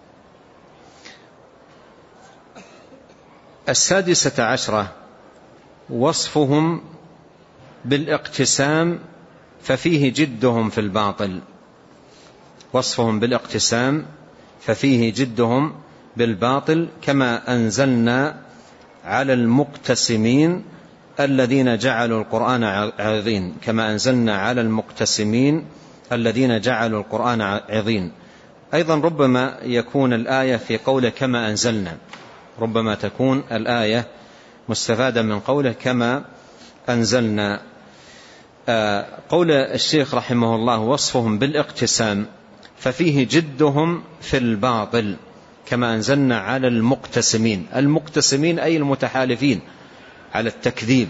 السادسة عشرة وصفهم بالاقتسام ففيه جدهم في الباطل. وصفهم بالاقتسام ففيه جدهم بالباطل كما أنزلنا على المقتسمين الذين جعلوا القرآن عظيم. كما أنزلنا على المقتسمين الذين جعلوا القرآن عظيم. أيضا ربما يكون الآية في قوله كما أنزلنا، ربما تكون الآية مستفادة من قوله كما أنزلنا. قول الشيخ رحمه الله وصفهم بالاقتسام ففيه جدهم في الباطل كما أنزلنا على المقتسمين. المقتسمين أي المتحالفين على التكذيب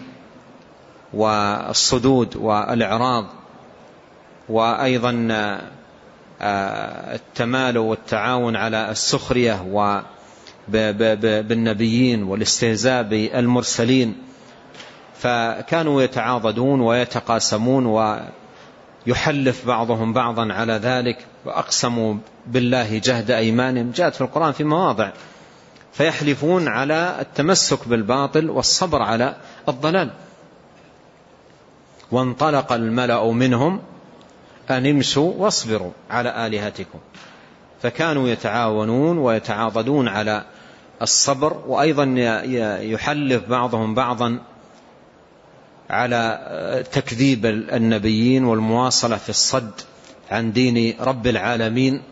والصدود والإعراض، وأيضا التمالو والتعاون على السخرية بالنبيين والاستهزاء بالمرسلين، فكانوا يتعاضدون ويتقاسمون ويحلف بعضهم بعضا على ذلك، وأقسموا بالله جهد أيمانهم، جاءت في القرآن في مواضع، فيحلفون على التمسك بالباطل والصبر على الضلال. وانطلق الملأ منهم أن امشوا واصبروا على آلهتكم، فكانوا يتعاونون ويتعاضدون على الصبر، وأيضا يحلف بعضهم بعضا على تكذيب النبيين والمواصلة في الصد عن دين رب العالمين.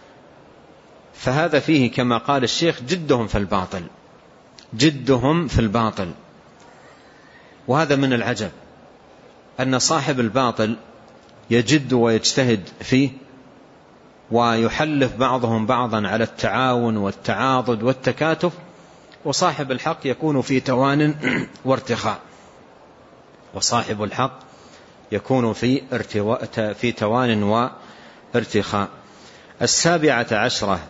فهذا فيه كما قال الشيخ جدهم في الباطل، جدهم في الباطل. وهذا من العجب أن صاحب الباطل يجد ويجتهد فيه، ويحلف بعضهم بعضا على التعاون والتعاضد والتكاتف، وصاحب الحق يكون في توان وارتخاء، وصاحب الحق يكون في ارتواء في توان وارتخاء. السابعة عشرة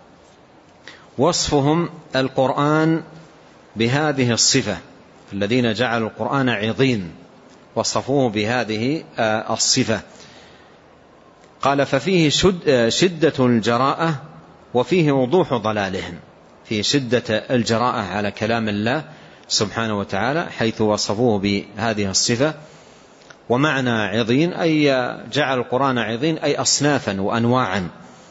وصفهم القرآن بهذه الصفة، الذين جعلوا القرآن عظيم وصفوه بهذه الصفة. قال ففيه شدة الجراءة وفيه وضوح ضلالهم، فيه شدة الجراءة على كلام الله سبحانه وتعالى حيث وصفوه بهذه الصفة. ومعنى عظيم أي جعل القرآن عظيم أي أصنافا وأنواعا.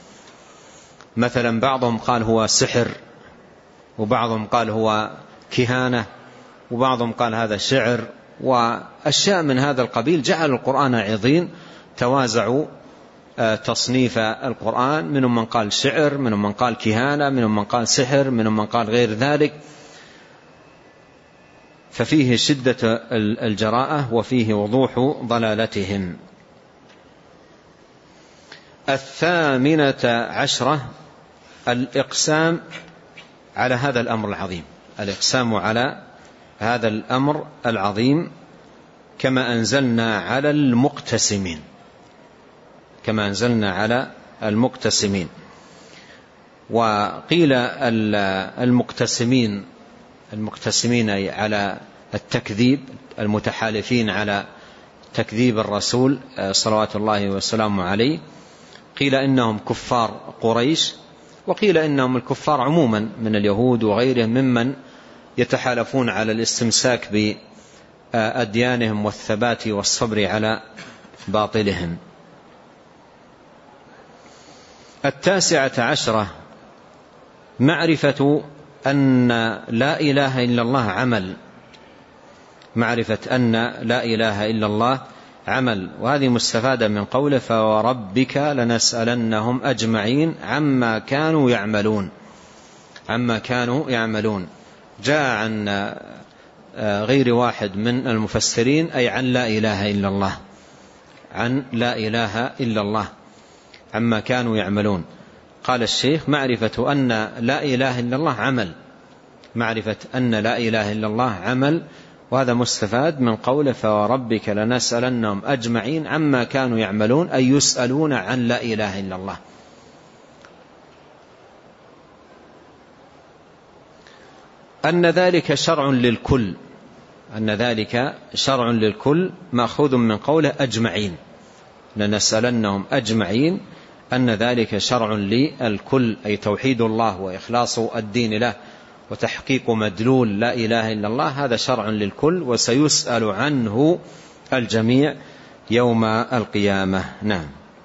مثلا بعضهم قال هو سحر، وبعضهم قال هو كهانة، وبعضهم قال هذا شعر، وأشياء من هذا القبيل. جعل القرآن عظيم، توازعوا تصنيف القرآن، منهم من قال شعر، منهم من قال كهانة، منهم من قال سحر، منهم من قال غير ذلك. ففيه شدة الجراءة وفيه وضوح ضلالتهم. الثامنة عشرة الإقسام على هذا الأمر العظيم، الإقسام على هذا الأمر العظيم كما أنزلنا على المقتسمين، كما أنزلنا على المقتسمين. وقيل المقتسمين المقتسمين أي على التكذيب، المتحالفين على تكذيب الرسول صلوات الله وسلامه عليه. قيل إنهم كفار قريش، وقيل إنهم الكفار عموما من اليهود وغيرهم ممن يتحالفون على الاستمساك بأديانهم والثبات والصبر على باطلهم. التاسعة عشرة معرفة أن لا إله إلا الله عمل، معرفة أن لا إله إلا الله عمل. وهذه مستفادة من قوله فوربك لنسألنهم أجمعين عما كانوا يعملون، عما كانوا يعملون. جاء عن غير واحد من المفسرين أي عن لا إله إلا الله، عن لا إله إلا الله عما كانوا يعملون. قال الشيخ معرفة أن لا إله إلا الله عمل، معرفة أن لا إله إلا الله عمل، وهذا مستفاد من قوله فوربك لنسألنهم أجمعين عما كانوا يعملون، أي يسألون عن لا إله إلا الله. أن ذلك شرع للكل، أن ذلك شرع للكل مأخوذ من قوله أجمعين، لنسألنهم أجمعين، أن ذلك شرع للكل، أي توحيد الله وإخلاص الدين له وتحقيق مدلول لا إله إلا الله، هذا شرع للكل وسيسأل عنه الجميع يوم القيامة. نعم.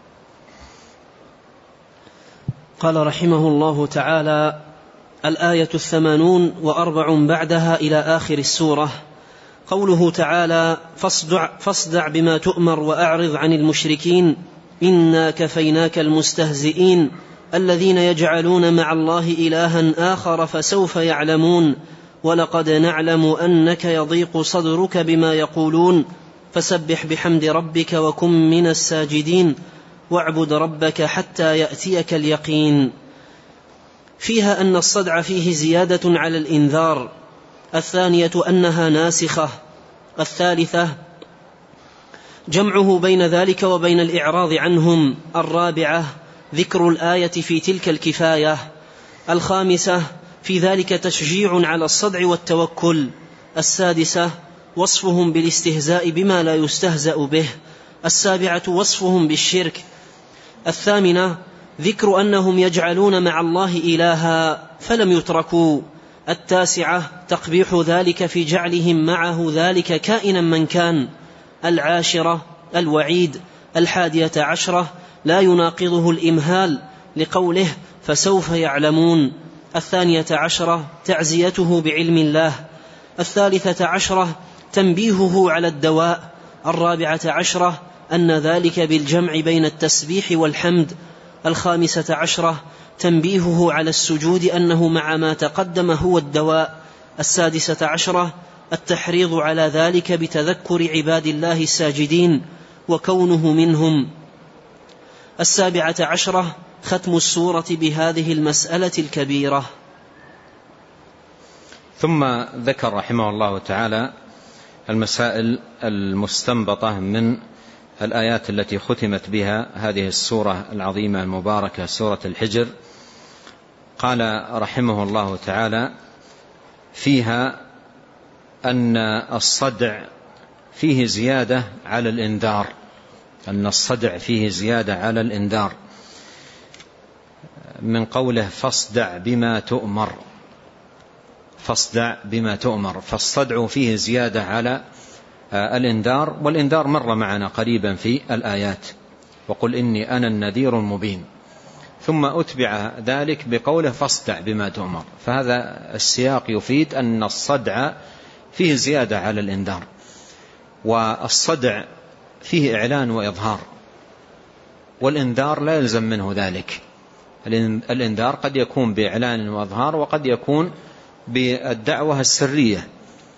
قال رحمه الله تعالى: الآية الثمانون وأربع بعدها إلى آخر السورة. قوله تعالى: فاصدع, فاصدع بما تؤمر وأعرض عن المشركين إنا كفيناك المستهزئين الذين يجعلون مع الله إلها آخر فسوف يعلمون ولقد نعلم أنك يضيق صدرك بما يقولون فسبح بحمد ربك وكن من الساجدين واعبد ربك حتى يأتيك اليقين. فيها أن الصدع فيه زيادة على الإنذار. الثانية أنها ناسخة. الثالثة جمعه بين ذلك وبين الإعراض عنهم. الرابعة ذكر الآية في تلك الكفاية. الخامسة في ذلك تشجيع على الصدع والتوكل. السادسة وصفهم بالاستهزاء بما لا يستهزأ به. السابعة وصفهم بالشرك. الثامنة ذكر أنهم يجعلون مع الله إلها فلم يتركوا. التاسعة تقبيح ذلك في جعلهم معه ذلك كائنا من كان. العاشرة الوعيد. الحادية عشرة لا يناقضه الإمهال لقوله فسوف يعلمون. الثانية عشرة تعزيته بعلم الله. الثالثة عشرة تنبيهه على الدواء. الرابعة عشرة أن ذلك بالجمع بين التسبيح والحمد. الخامسة عشرة تنبيهه على السجود أنه مع ما تقدم هو الدواء. السادسة عشرة التحريض على ذلك بتذكر عباد الله الساجدين وكونه منهم. السابعة عشرة ختم السورة بهذه المسألة الكبيرة. ثم ذكر رحمه الله تعالى المسائل المستنبطة من الآيات التي ختمت بها هذه السورة العظيمة المباركة سورة الحجر. قال رحمه الله تعالى: فيها أن الصدع فيه زيادة على الإنذار، أن الصدع فيه زيادة على الإنذار من قوله فاصدع بما تؤمر، فاصدع بما تؤمر، فالصدع فيه زيادة على الإنذار، والإنذار مر معنا قريبا في الآيات وقل إني أنا النذير المبين، ثم أتبع ذلك بقوله فاصدع بما تؤمر، فهذا السياق يفيد أن الصدع فيه زيادة على الإنذار، والصدع فيه إعلان وإظهار، والإنذار لا يلزم منه ذلك. الإنذار قد يكون بإعلان وإظهار وقد يكون بالدعوة السرية.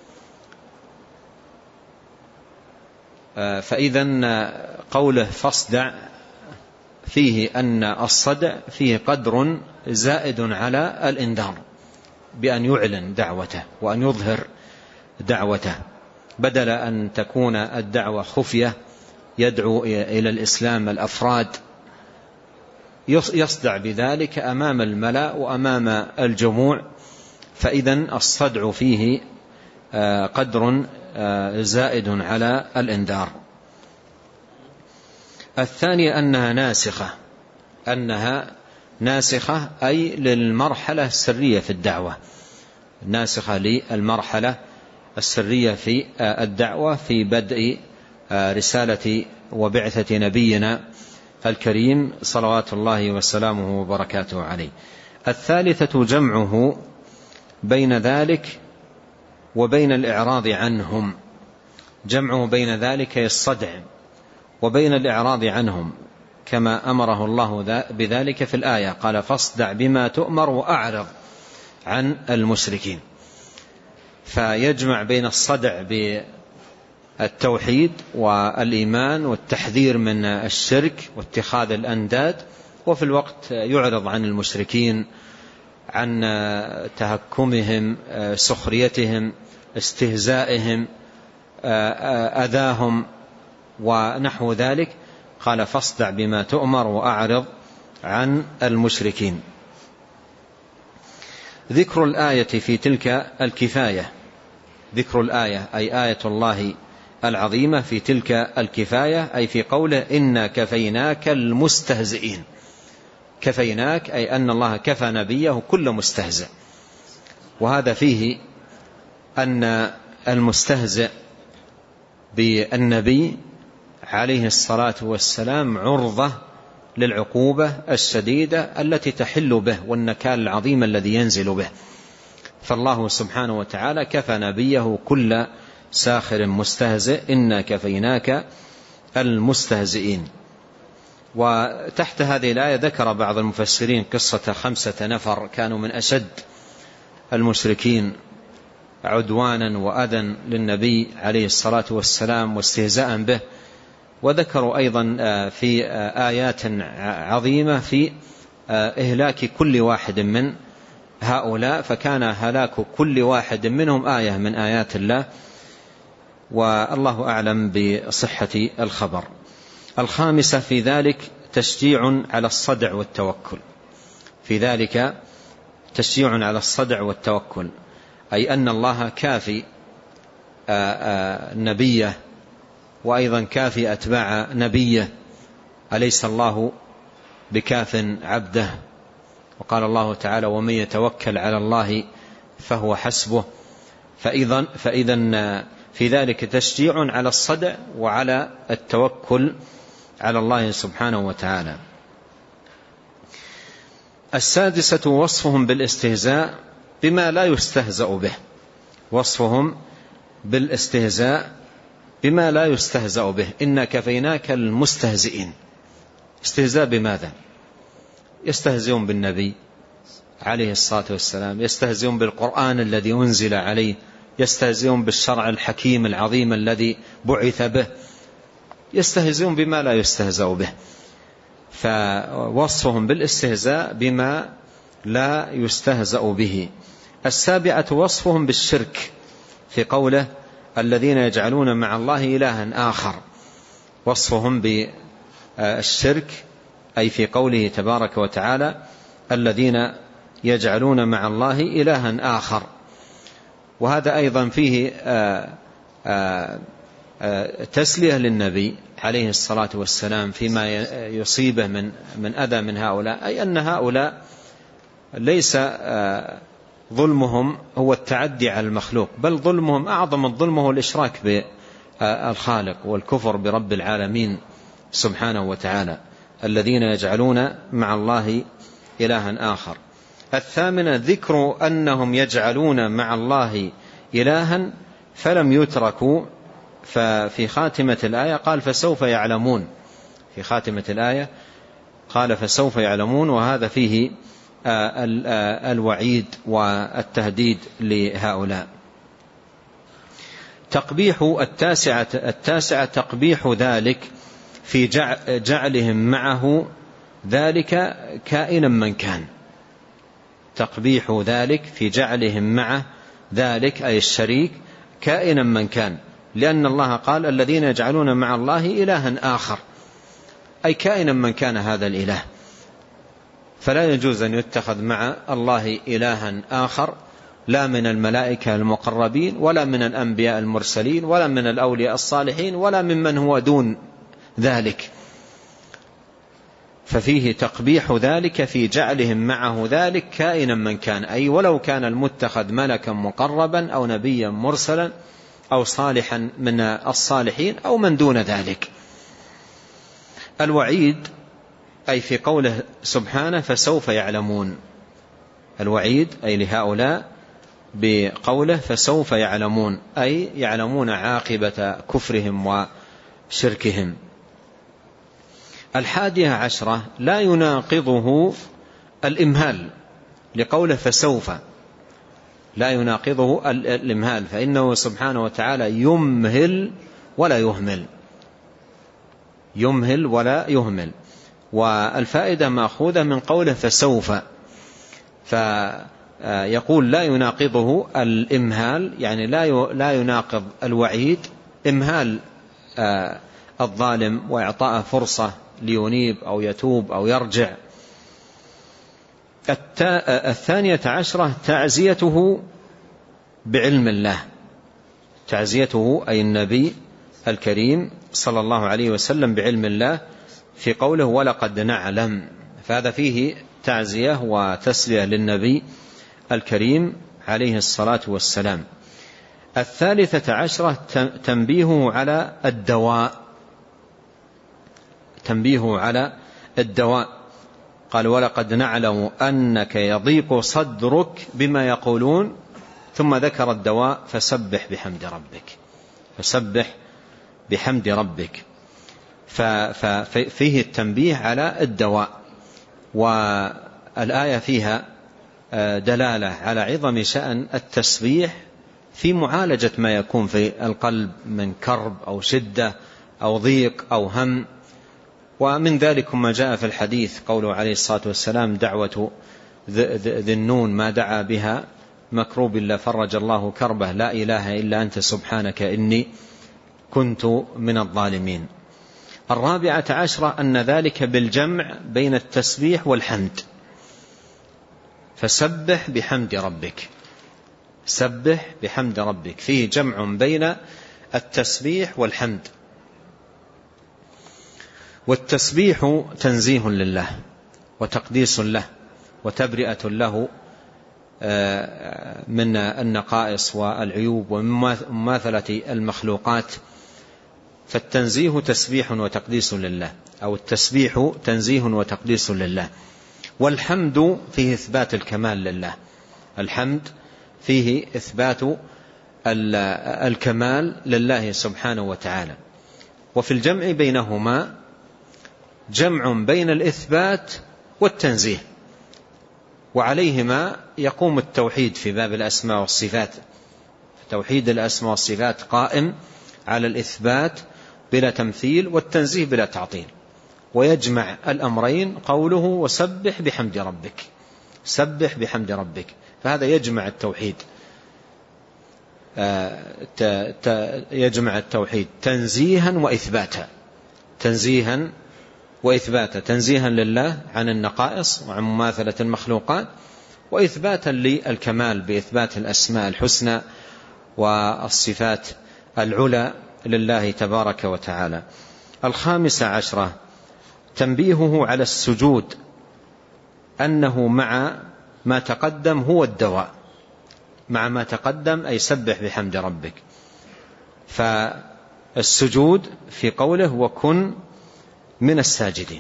فإذا قوله فاصدع فيه أن الصدع فيه قدر زائد على الإنذار بأن يعلن دعوته وأن يظهر دعوته، بدل أن تكون الدعوة خفية يدعو إلى الإسلام الأفراد، يصدع بذلك أمام الملأ وأمام الجموع، فإذا الصدع فيه قدر زائد على الإنذار. الثانية أنها ناسخة، أنها ناسخة أي للمرحلة السرية في الدعوة، ناسخة للمرحلة السرية في الدعوة في بدء رسالة وبعثة نبينا الكريم صلوات الله وسلامه وبركاته عليه. الثالثة جمعه بين ذلك وبين الإعراض عنهم، جمعه بين ذلك الصدع وبين الإعراض عنهم كما أمره الله بذلك في الآية، قال فاصدع بما تؤمر وأعرض عن المشركين، فيجمع بين الصدع بالتوحيد والإيمان والتحذير من الشرك واتخاذ الأنداد، وفي الوقت يعرض عن المشركين عن تهكمهم، سخريتهم، استهزائهم، أذاهم ونحو ذلك. قال فاصدع بما تؤمر وأعرض عن المشركين. ذكر الآية في تلك الكفاية، ذكر الآية أي آية الله العظيمة في تلك الكفاية، أي في قوله إنا كفيناك المستهزئين. كفيناك أي أن الله كفى نبيه كل مستهزئ، وهذا فيه أن المستهزئ بالنبي عليه الصلاة والسلام عرضة للعقوبة الشديدة التي تحل به والنكال العظيم الذي ينزل به. فالله سبحانه وتعالى كفى نبيه كل ساخر مستهزئ إنا كفيناك المستهزئين. وتحت هذه الآية ذكر بعض المفسرين قصة خمسة نفر كانوا من أشد المشركين عدوانا وأذى للنبي عليه الصلاة والسلام واستهزاء به، وذكروا أيضا في آيات عظيمة في إهلاك كل واحد من هؤلاء، فكان هلاك كل واحد منهم آية من آيات الله، والله أعلم بصحة الخبر. الخامسة في ذلك تشجيع على الصدع والتوكل، في ذلك تشجيع على الصدع والتوكل، أي أن الله كافي نبيه وأيضا كافي أتباع نبيه، أليس الله بكاف عبده؟ وقال الله تعالى ومن يتوكل على الله فهو حسبه. فإذا فإذا في ذلك تشجيع على الصدع وعلى التوكل على الله سبحانه وتعالى. السادسة وصفهم بالاستهزاء بما لا يستهزأ به، وصفهم بالاستهزاء بما لا يستهزأ به. إنا كفيناك المستهزئين. استهزاء بماذا؟ يستهزئون بالنبي عليه الصلاة والسلام، يستهزئون بالقرآن الذي أنزل عليه، يستهزئون بالشرع الحكيم العظيم الذي بعث به، يستهزئون بما لا يستهزأ به. فوصفهم بالاستهزاء بما لا يستهزأ به. السابعة وصفهم بالشرك في قوله الذين يجعلون مع الله إلها آخر، وصفهم بالشرك أي في قوله تبارك وتعالى الذين يجعلون مع الله إلها آخر. وهذا أيضا فيه آآ آآ آآ تسلية للنبي عليه الصلاة والسلام فيما يصيبه من من أذى من هؤلاء، أي أن هؤلاء ليس ظلمهم هو التعدي على المخلوق، بل ظلمهم أعظم الظلم هو الإشراك بالخالق والكفر برب العالمين سبحانه وتعالى. الذين يجعلون مع الله إلها آخر. الثامنة ذكر أنهم يجعلون مع الله إلها فلم يتركوا، ففي خاتمة الآية قال فسوف يعلمون، في خاتمة الآية قال فسوف يعلمون، وهذا فيه الوعيد والتهديد لهؤلاء. تقبيح التاسعة التاسعة تقبيح ذلك في جعلهم معه ذلك كائنا من كان. تقبيح ذلك في جعلهم معه ذلك أي الشريك كائنا من كان، لأن الله قال الذين يجعلون مع الله إلها آخر، أي كائنا من كان هذا الإله. فلا يجوز أن يتخذ مع الله إلها آخر، لا من الملائكة المقربين ولا من الأنبياء المرسلين ولا من الأولياء الصالحين ولا ممن هو دون ذلك. ففيه تقبيح ذلك في جعلهم معه ذلك كائنا من كان، أي ولو كان المتخذ ملكا مقربا أو نبيا مرسلا أو صالحا من الصالحين أو من دون ذلك. الوعيد أي في قوله سبحانه فسوف يعلمون، الوعيد أي لهؤلاء بقوله فسوف يعلمون، أي يعلمون عاقبة كفرهم وشركهم. الحادية عشرة لا يناقضه الإمهال، لقوله فسوف لا يناقضه الإمهال، فإنه سبحانه وتعالى يمهل ولا يهمل، يمهل ولا يهمل. والفائدة مأخوذة من قوله فسوف، فيقول لا يناقضه الإمهال، يعني لا يناقض الوعيد إمهال الظالم وإعطاءه فرصة لينيب أو يتوب أو يرجع. الثانية عشرة تعزيته بعلم الله، تعزيته أي النبي الكريم صلى الله عليه وسلم بعلم الله في قوله ولقد نعلم، فهذا فيه تعزية وتسلية للنبي الكريم عليه الصلاة والسلام. الثالثة عشرة تنبيهه على الدواء، تنبيهه على الدواء، قال ولقد نعلم أنك يضيق صدرك بما يقولون، ثم ذكر الدواء فسبح بحمد ربك، فسبح بحمد ربك. ففيه التنبيه على الدواء، والآية فيها دلالة على عظم شأن التسبيح في معالجة ما يكون في القلب من كرب أو شدة أو ضيق أو هم. ومن ذلك ما جاء في الحديث قوله عليه الصلاة والسلام دعوة ذي النون ما دعا بها مكروب إلا فرج الله كربه، لا إله إلا أنت سبحانك إني كنت من الظالمين. الرابعة عشرة أن ذلك بالجمع بين التسبيح والحمد، فسبح بحمد ربك، سبح بحمد ربك، فيه جمع بين التسبيح والحمد. والتسبيح تنزيه لله وتقديس له وتبرئة له من النقائص والعيوب ومماثلة المخلوقات، فالتنزيه تسبيح وتقديس لله، أو التسبيح تنزيه وتقديس لله. والحمد فيه إثبات الكمال لله، الحمد فيه إثبات الكمال لله سبحانه وتعالى. وفي الجمع بينهما جمع بين الإثبات والتنزيه، وعليهما يقوم التوحيد في باب الأسماء والصفات. توحيد الأسماء والصفات قائم على الإثبات بلا تمثيل والتنزيه بلا تعطيل، ويجمع الأمرين قوله وسبح بحمد ربك، سبح بحمد ربك، فهذا يجمع التوحيد، يجمع التوحيد تنزيها وإثباتا، تنزيها وإثباتا، تنزيها لله عن النقائص وعن مماثلة المخلوقات، وإثباتا للكمال بإثبات الأسماء الحسنى والصفات العلى لله تبارك وتعالى. الخامسة عشرة تنبيهه على السجود، أنه مع ما تقدم هو الدواء، مع ما تقدم أي سبح بحمد ربك. فالسجود في قوله وكن من الساجدين،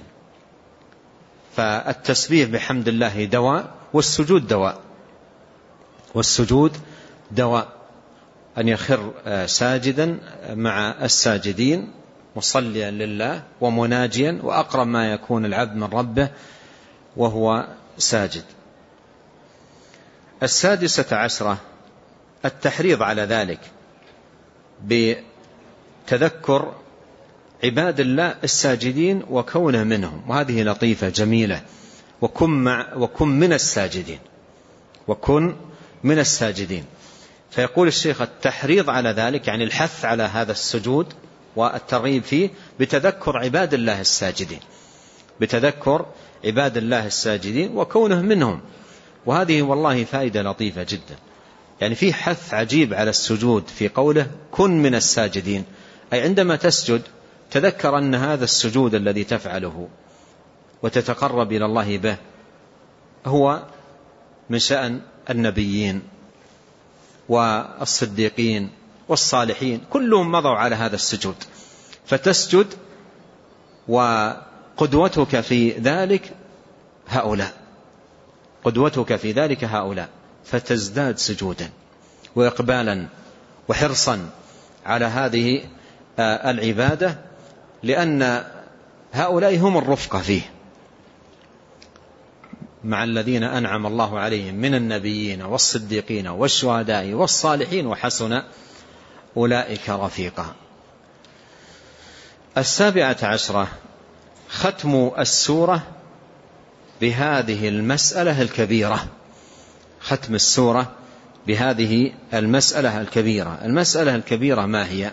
فالتسبيح بحمد الله دواء، والسجود دواء، والسجود دواء، أن يخر ساجدا مع الساجدين مصليا لله ومناجيا، وأقرب ما يكون العبد من ربه وهو ساجد. السادسة عشرة التحريض على ذلك بتذكر عباد الله الساجدين وكونه منهم، وهذه لطيفة جميلة، وكن, مع وكن من الساجدين، وكن من الساجدين. فيقول الشيخ التحريض على ذلك يعني الحث على هذا السجود والترغيب فيه بتذكر عباد الله الساجدين، بتذكر عباد الله الساجدين وكونه منهم. وهذه والله فائدة لطيفة جدا، يعني فيه حث عجيب على السجود في قوله كن من الساجدين، أي عندما تسجد تذكر أن هذا السجود الذي تفعله وتتقرب إلى الله به هو من شأن النبيين والصديقين والصالحين، كلهم مضوا على هذا السجود، فتسجد وقدوتك في ذلك هؤلاء، قدوتك في ذلك هؤلاء، فتزداد سجودا وإقبالا وحرصا على هذه العبادة، لأن هؤلاء هم الرفقة فيه مع الذين أنعم الله عليهم من النبيين والصديقين والشهداء والصالحين وحسن أولئك رفيقا. السابعة عشرة ختم السورة بهذه المسألة الكبيرة، ختم السورة بهذه المسألة الكبيرة. المسألة الكبيرة ما هي؟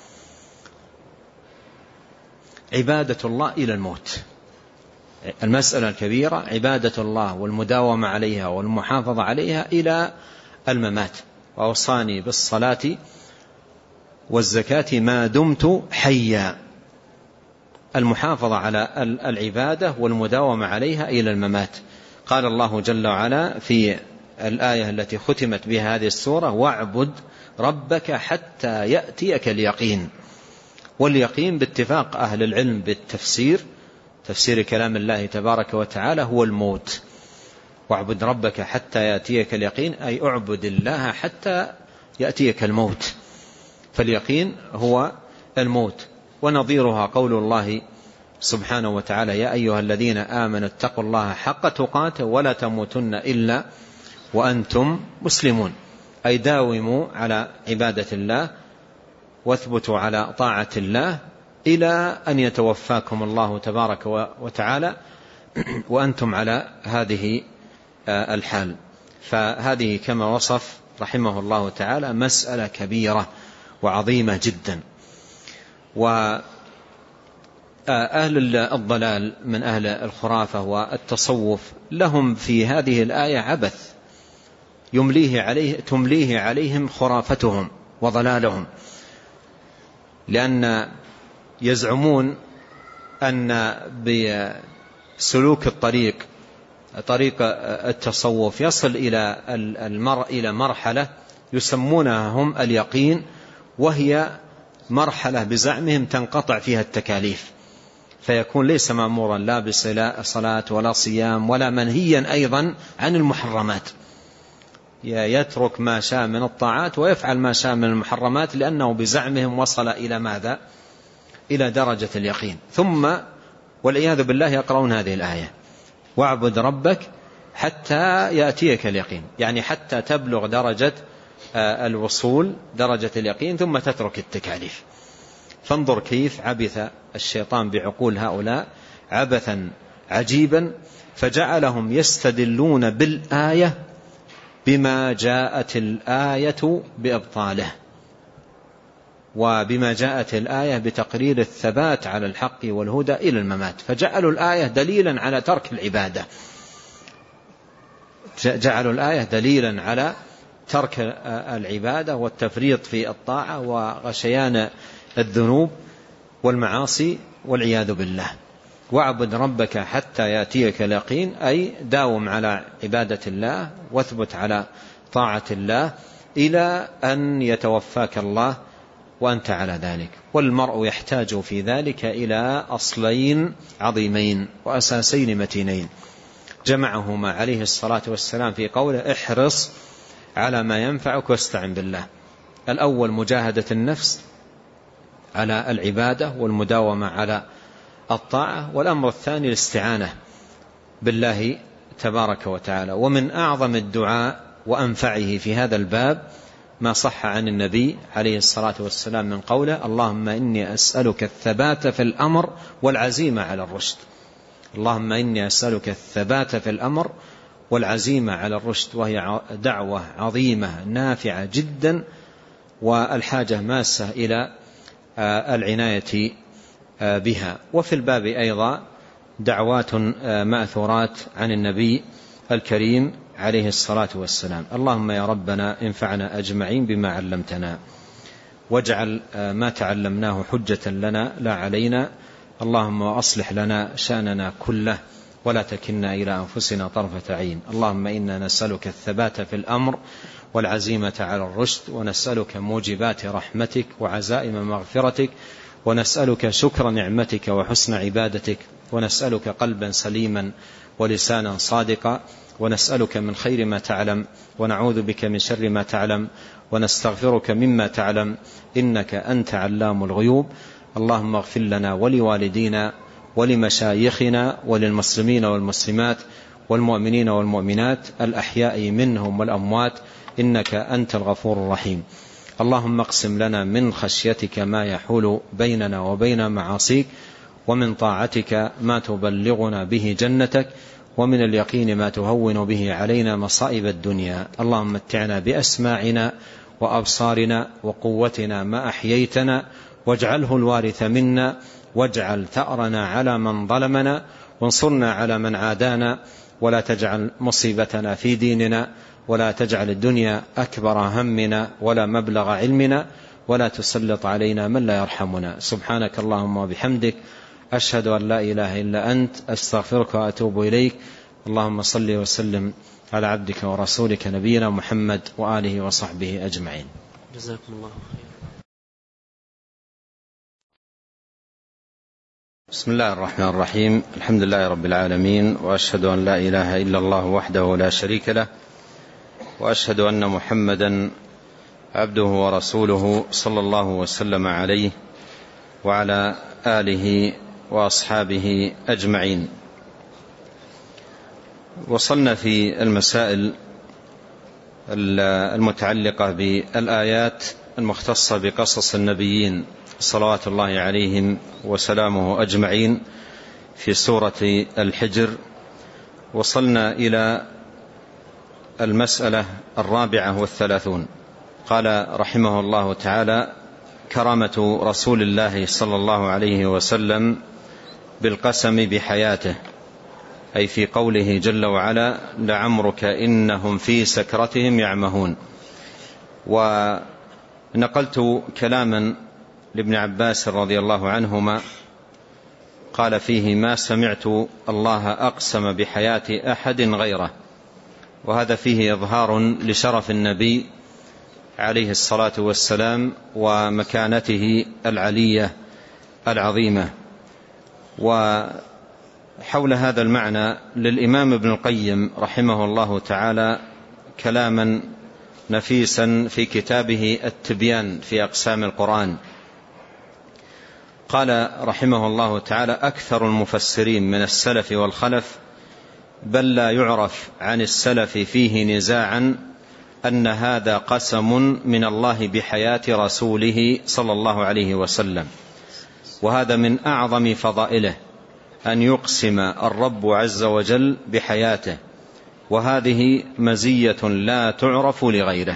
عبادة الله إلى الموت. المسألة الكبيرة عبادة الله والمداومة عليها والمحافظة عليها إلى الممات. وأوصاني بالصلاة والزكاة ما دمت حيا. المحافظة على العبادة والمداومة عليها إلى الممات. قال الله جل وعلا في الآية التي ختمت بها هذه السورة: واعبد ربك حتى يأتيك اليقين. واليقين باتفاق أهل العلم بالتفسير، تفسير كلام الله تبارك وتعالى، هو الموت. واعبد ربك حتى يأتيك اليقين أي اعبد الله حتى يأتيك الموت. فاليقين هو الموت. ونظيرها قول الله سبحانه وتعالى: يا أيها الذين آمنوا اتقوا الله حق تقاته ولا تموتن إلا وأنتم مسلمون. أي داوموا على عبادة الله واثبتوا على طاعة الله إلى أن يتوفاكم الله تبارك وتعالى وأنتم على هذه الحال. فهذه كما وصف رحمه الله تعالى مسألة كبيرة وعظيمة جدا. وأهل الضلال من أهل الخرافة والتصوف لهم في هذه الآية عبث يمليه عليه تمليه عليهم خرافتهم وضلالهم، لأن يزعمون أن بسلوك الطريق طريق التصوف يصل إلى المرء إلى مرحلة يسمونها هم اليقين، وهي مرحلة بزعمهم تنقطع فيها التكاليف، فيكون ليس مأمورا لا بصلاة ولا صيام ولا منهيا أيضا عن المحرمات، يترك ما شاء من الطاعات ويفعل ما شاء من المحرمات، لأنه بزعمهم وصل إلى ماذا؟ إلى درجة اليقين. ثم والعياذ بالله يقرؤون هذه الآية: واعبد ربك حتى يأتيك اليقين، يعني حتى تبلغ درجة الوصول درجة اليقين ثم تترك التكاليف. فانظر كيف عبث الشيطان بعقول هؤلاء عبثا عجيبا، فجعلهم يستدلون بالآية بما جاءت الآية بإبطاله، وبما جاءت الآية بتقرير الثبات على الحق والهدى إلى الممات، فجعلوا الآية دليلا على ترك العبادة، جعلوا الآية دليلا على ترك العبادة والتفريط في الطاعة وغشيان الذنوب والمعاصي والعياذ بالله. واعبد ربك حتى يأتيك اليقين أي داوم على عبادة الله واثبت على طاعة الله إلى أن يتوفاك الله وأنت على ذلك. والمرء يحتاج في ذلك إلى أصلين عظيمين وأساسين متينين جمعهما عليه الصلاة والسلام في قوله: احرص على ما ينفعك واستعن بالله. الأول مجاهدة النفس على العبادة والمداومة على الطاعة، والأمر الثاني الاستعانة بالله تبارك وتعالى. ومن أعظم الدعاء وأنفعه في هذا الباب ما صح عن النبي عليه الصلاة والسلام من قوله: اللهم إني أسألك الثبات في الأمر والعزيمة على الرشد. اللهم إني أسألك الثبات في الأمر والعزيمة على الرشد، وهي دعوة عظيمة نافعة جدا، والحاجة ماسة إلى العناية بها. وفي الباب أيضا دعوات مأثورات عن النبي الكريم عليه الصلاة والسلام: اللهم يا ربنا انفعنا أجمعين بما علمتنا، واجعل ما تعلمناه حجة لنا لا علينا، اللهم وأصلح لنا شأننا كله ولا تكلنا إلى أنفسنا طرفة عين. اللهم إنا نسألك الثبات في الأمر والعزيمة على الرشد، ونسألك موجبات رحمتك وعزائم مغفرتك، ونسألك شكر نعمتك وحسن عبادتك، ونسألك قلبا سليما ولسانا صادقا، ونسألك من خير ما تعلم ونعوذ بك من شر ما تعلم، ونستغفرك مما تعلم، إنك أنت علام الغيوب. اللهم اغفر لنا ولوالدينا ولمشايخنا وللمسلمين والمسلمات والمؤمنين والمؤمنات الأحياء منهم والأموات، إنك أنت الغفور الرحيم. اللهم اقسم لنا من خشيتك ما يحول بيننا وبين معاصيك، ومن طاعتك ما تبلغنا به جنتك، ومن اليقين ما تهون به علينا مصائب الدنيا. اللهم متعنا بأسماعنا وأبصارنا وقوتنا ما أحييتنا، واجعله الوارث منا، واجعل ثأرنا على من ظلمنا، وانصرنا على من عادانا، ولا تجعل مصيبتنا في ديننا، ولا تجعل الدنيا أكبر همنا ولا مبلغ علمنا، ولا تسلط علينا من لا يرحمنا. سبحانك اللهم وبحمدك، أشهد أن لا إله إلا أنت، أستغفرك وأتوب إليك. اللهم صل وسلم على عبدك ورسولك نبينا محمد وآله وصحبه أجمعين. جزاكم الله خير. بسم الله الرحمن الرحيم. الحمد لله رب العالمين، وأشهد أن لا إله إلا الله وحده لا شريك له، وأشهد أن محمدا عبده ورسوله صلى الله وسلم عليه وعلى آله وأصحابه أجمعين. وصلنا في المسائل المتعلقة بالآيات المختصة بقصص النبيين صلوات الله عليهم وسلامه أجمعين في سورة الحجر. وصلنا إلى المسألة الرابعة والثلاثون. قال رحمه الله تعالى: كرامة رسول الله صلى الله عليه وسلم بالقسم بحياته، أي في قوله جل وعلا: لعمرك إنهم في سكرتهم يعمهون. ونقلت كلاما لابن عباس رضي الله عنهما قال فيه: ما سمعت الله أقسم بحياة أحد غيره. وهذا فيه إظهار لشرف النبي عليه الصلاة والسلام ومكانته العلية العظيمة. وحول هذا المعنى للإمام ابن القيم رحمه الله تعالى كلاما نفيسا في كتابه التبيان في أقسام القرآن. قال رحمه الله تعالى: أكثر المفسرين من السلف والخلف، بل لا يعرف عن السلف فيه نزاعا، أن هذا قسم من الله بحياة رسوله صلى الله عليه وسلم. وهذا من أعظم فضائله، أن يقسم الرب عز وجل بحياته، وهذه مزية لا تعرف لغيره.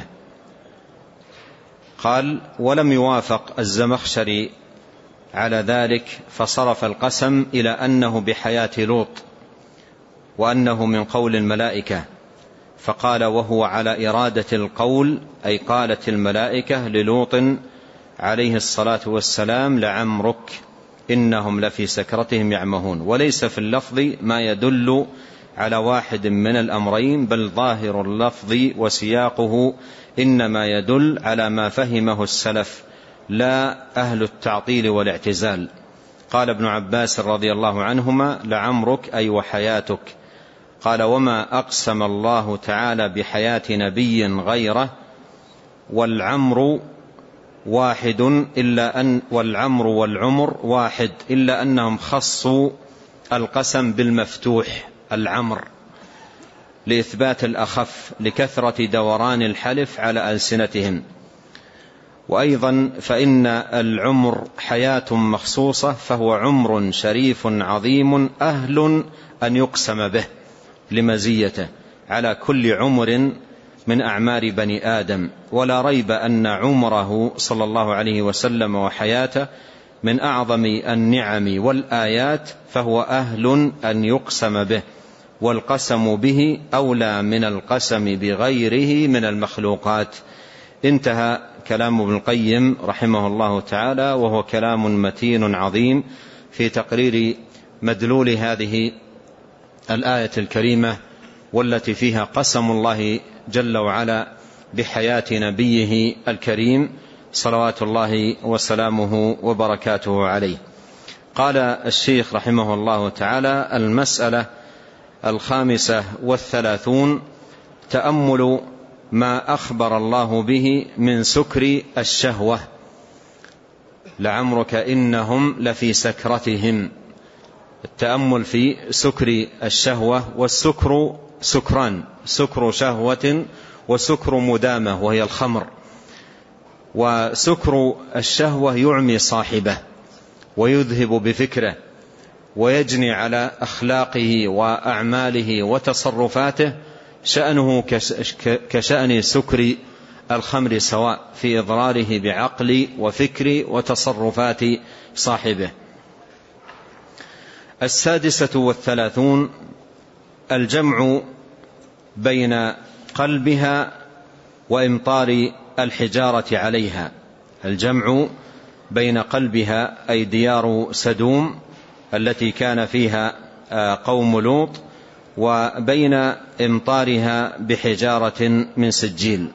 قال: ولم يوافق الزمخشري على ذلك، فصرف القسم إلى أنه بحياة لوط، وأنه من قول الملائكة، فقال: وهو على إرادة القول، أي قالت الملائكة للوط عليه الصلاة والسلام: لعمرك إنهم لفي سكرتهم يعمهون. وليس في اللفظ ما يدل على واحد من الأمرين، بل ظاهر اللفظ وسياقه إنما يدل على ما فهمه السلف، لا أهل التعطيل والاعتزال. قال ابن عباس رضي الله عنهما: لعمرك أي وحياتك. قال: وما أقسم الله تعالى بحياة نبي غيره، والعمر واحد إلا أن والعمر والعمر واحد إلا أنهم خصوا القسم بالمفتوح العمر لإثبات الأخف لكثرة دوران الحلف على ألسنتهم. وأيضا فإن العمر حياة مخصوصة، فهو عمر شريف عظيم أهل أن يقسم به لمزيته على كل عمر من أعمار بني آدم. ولا ريب أن عمره صلى الله عليه وسلم وحياته من أعظم النعم والآيات، فهو أهل أن يقسم به، والقسم به أولى من القسم بغيره من المخلوقات. انتهى كلام ابن القيم رحمه الله تعالى، وهو كلام متين عظيم في تقرير مدلول هذه الآية الكريمة، والتي فيها قسم الله جل وعلا بحياة نبيه الكريم صلوات الله وسلامه وبركاته عليه. قال الشيخ رحمه الله تعالى: المسألة الخامسة والثلاثون: تأمل ما أخبر الله به من سكر الشهوة. لعمرك إنهم لفي سكرتهم. التأمل في سكر الشهوة، والسكر سكران: سكر شهوة وسكر مدامة وهي الخمر. وسكر الشهوة يعمي صاحبه ويذهب بفكره، ويجني على أخلاقه وأعماله وتصرفاته شأنه كشأن سكر الخمر سواء في إضراره بعقل وفكر وتصرفات صاحبه. السادسة والثلاثون الجمع بين قلبها وإمطار الحجارة عليها. الجمع بين قلبها أي ديار سدوم التي كان فيها قوم لوط، وبين إمطارها بحجارة من سجيل.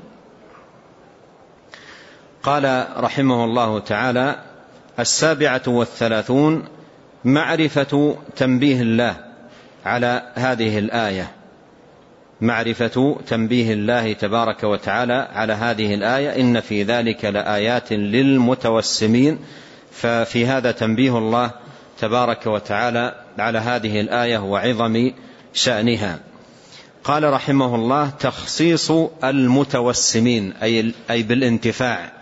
قال رحمه الله تعالى: السابعة والثلاثون معرفة تنبيه الله على هذه الآية، معرفة تنبيه الله تبارك وتعالى على هذه الآية: إن في ذلك لآيات للمتوسمين. ففي هذا تنبيه الله تبارك وتعالى على هذه الآية وعظم شأنها. قال رحمه الله: تخصيص المتوسمين أي بالانتفاع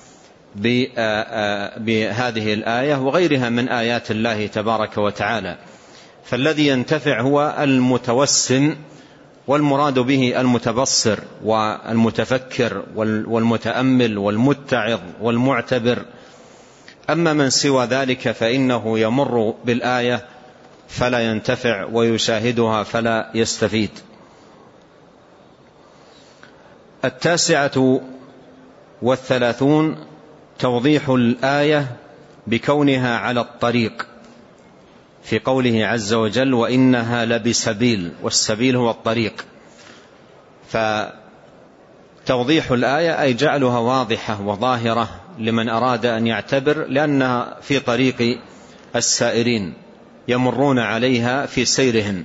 بهذه الآية وغيرها من آيات الله تبارك وتعالى. فالذي ينتفع هو المتوسم، والمراد به المتبصر والمتفكر والمتأمل والمتعظ والمعتبر. أما من سوى ذلك فإنه يمر بالآية فلا ينتفع ويشاهدها فلا يستفيد. التاسعة والثلاثون توضيح الآية بكونها على الطريق، في قوله عز وجل: وإنها لبسبيل، والسبيل هو الطريق. فتوضيح الآية أي جعلها واضحة وظاهرة لمن أراد أن يعتبر، لأنها في طريق السائرين يمرون عليها في سيرهم.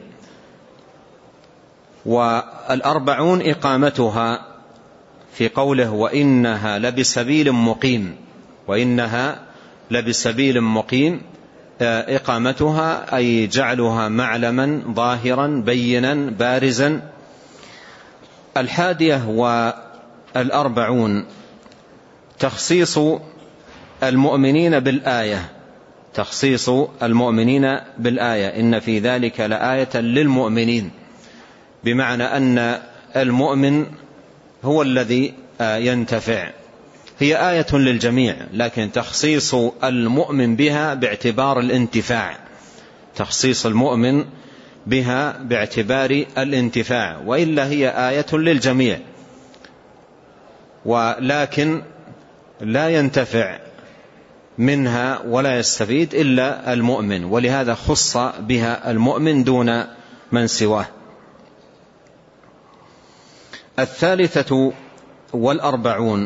والأربعون إقامتها في قوله: وإنها لبسبيل مقيم، وإنها لبسبيل مقيم، إقامتها أي جعلها معلما ظاهرا بينا بارزا. الحادية والأربعون تخصيص المؤمنين بالآية، تخصيص المؤمنين بالآية: إن في ذلك لآية للمؤمنين، بمعنى أن المؤمن هو الذي ينتفع. هي آية للجميع، لكن تخصيص المؤمن بها باعتبار الانتفاع، تخصيص المؤمن بها باعتبار الانتفاع، وإلا هي آية للجميع، ولكن لا ينتفع منها ولا يستفيد إلا المؤمن، ولهذا خص بها المؤمن دون من سواه. الثالثة والأربعون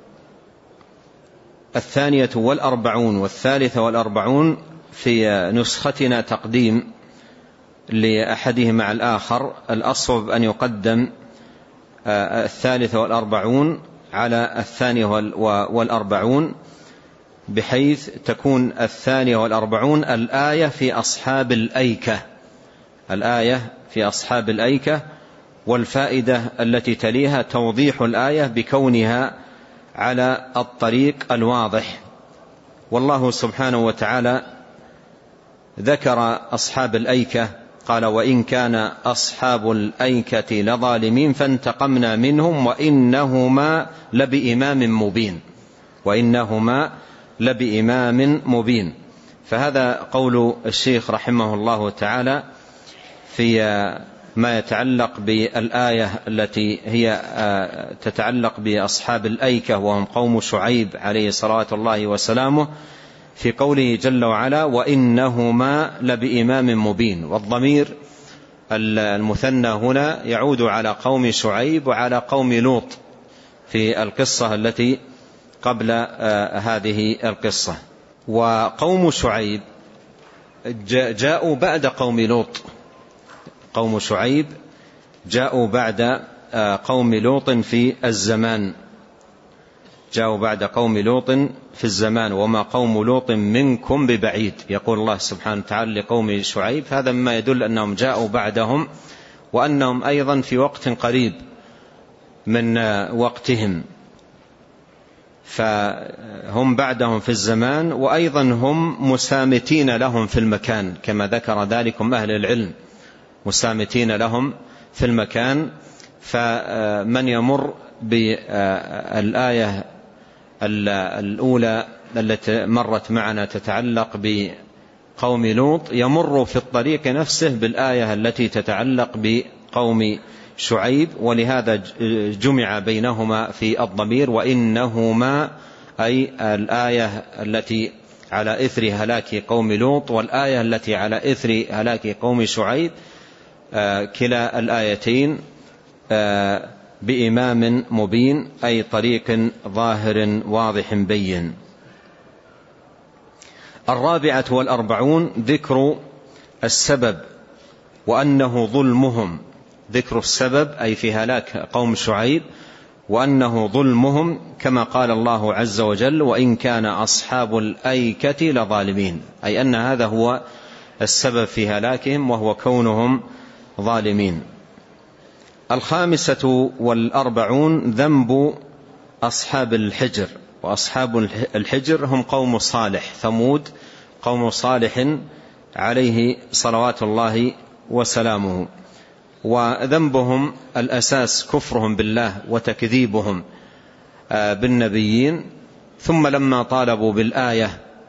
الثانية والأربعون والثالثة والأربعون في نسختنا تقديم لأحدهما على الآخر. الأصوب أن يقدم الثالثة والأربعون على الثانية والأربعون، بحيث تكون الثانية والأربعون الآية في أصحاب الأيكة، الآية في أصحاب الأيكة، والفائدة التي تليها توضيح الآية بكونها على الطريق الواضح. والله سبحانه وتعالى ذكر أصحاب الأيكة، قال: وإن كان أصحاب الأيكة لظالمين فانتقمنا منهم وإنهما لبإمام مبين، وإنهما لبإمام مبين. فهذا قول الشيخ رحمه الله تعالى في ما يتعلق بالآية التي هي تتعلق بأصحاب الأيكة وهم قوم شعيب عليه صلاة الله وسلامه، في قوله جل وعلا: وإنهما لبإمام مبين. والضمير المثنى هنا يعود على قوم شعيب وعلى قوم لوط في القصة التي قبل هذه القصة. وقوم شعيب جاءوا بعد قوم لوط، قوم شعيب جاءوا بعد قوم لوط في الزمان، جاءوا بعد قوم لوط في الزمان. وما قوم لوط منكم ببعيد، يقول الله سبحانه وتعالى لقوم شعيب. هذا مما يدل أنهم جاءوا بعدهم، وأنهم أيضا في وقت قريب من وقتهم. فهم بعدهم في الزمان، وأيضا هم مسامتين لهم في المكان كما ذكر ذلكم أهل العلم، مسامتين لهم في المكان. فمن يمر بالآية الأولى التي مرت معنا تتعلق بقوم لوط يمر في الطريق نفسه بالآية التي تتعلق بقوم شعيب، ولهذا جمع بينهما في الضمير وإنهما، أي الآية التي على إثر هلاك قوم لوط والآية التي على إثر هلاك قوم شعيب، كلا الآيتين بإمام مبين، أي طريق ظاهر واضح بين. الرابعة والأربعون ذكر السبب وأنه ظلمهم، ذكر السبب أي في هلاك قوم شعيب وأنه ظلمهم، كما قال الله عز وجل وإن كان أصحاب الأيكة لظالمين، أي أن هذا هو السبب في هلاكهم وهو كونهم ظالمين. الخامسة والأربعون ذنب أصحاب الحجر، وأصحاب الحجر هم قوم صالح، ثمود قوم صالح عليه صلوات الله وسلامه، وذنبهم الأساس كفرهم بالله وتكذيبهم بالنبيين. ثم لما طالبوا بالآية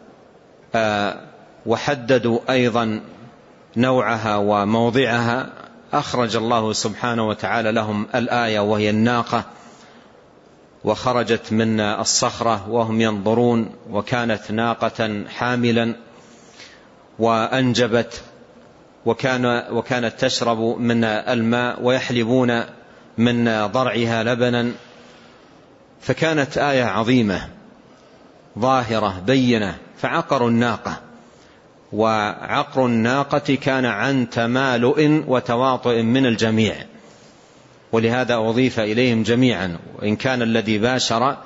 وحددوا أيضا نوعها وموضعها، أخرج الله سبحانه وتعالى لهم الآية وهي الناقة، وخرجت من الصخرة وهم ينظرون، وكانت ناقة حاملا وأنجبت، وكان وكانت تشرب من الماء ويحلبون من ضرعها لبنا، فكانت آية عظيمة ظاهرة بينة. فعقروا الناقة، وعقر الناقة كان عن تمالؤ وتواطؤ من الجميع، ولهذا أضيف إليهم جميعا، وإن كان الذي باشر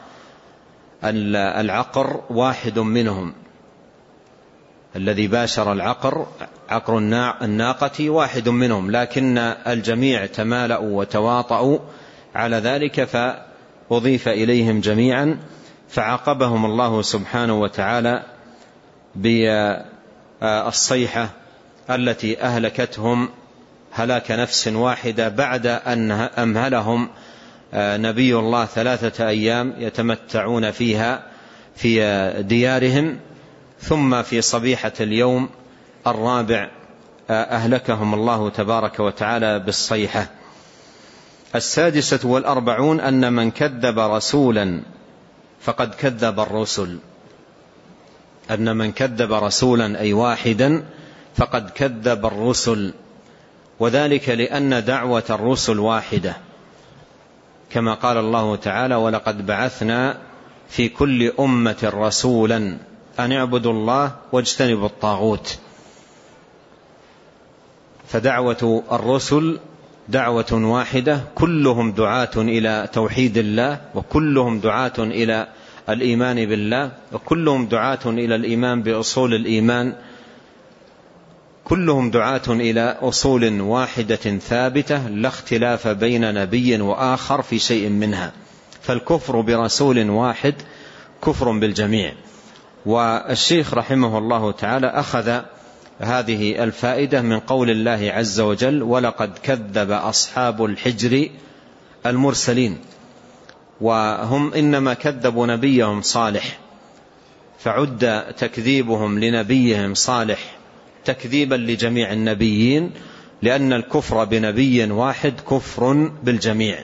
العقر واحد منهم، الذي باشر العقر عقر الناقة واحد منهم، لكن الجميع تمالؤوا وتواطؤوا على ذلك فأضيف إليهم جميعا. فعاقبهم الله سبحانه وتعالى بالصيحة التي أهلكتهم هلاك نفس واحدة، بعد أن أمهلهم نبي الله ثلاثة أيام يتمتعون فيها في ديارهم، ثم في صبيحة اليوم الرابع أهلكهم الله تبارك وتعالى بالصيحة. السادسة والأربعون أن من كذب رسولا فقد كذب الرسل، أن من كذب رسولا أي واحدا فقد كذب الرسل، وذلك لأن دعوة الرسل واحدة، كما قال الله تعالى ولقد بعثنا في كل أمة رسولا أن اعبدوا الله واجتنبوا الطاغوت. فدعوة الرسل دعوة واحدة، كلهم دعاة إلى توحيد الله، وكلهم دعاة إلى الإيمان بالله، وكلهم دعاة إلى الإيمان بأصول الإيمان، كلهم دعاة إلى أصول واحدة ثابتة لا اختلاف بين نبي وآخر في شيء منها. فالكفر برسول واحد كفر بالجميع. والشيخ رحمه الله تعالى أخذ هذه الفائدة من قول الله عز وجل ولقد كذب أصحاب الحجر المرسلين، وهم إنما كذبوا نبيهم صالح، فعد تكذيبهم لنبيهم صالح تكذيبا لجميع النبيين، لأن الكفر بنبي واحد كفر بالجميع.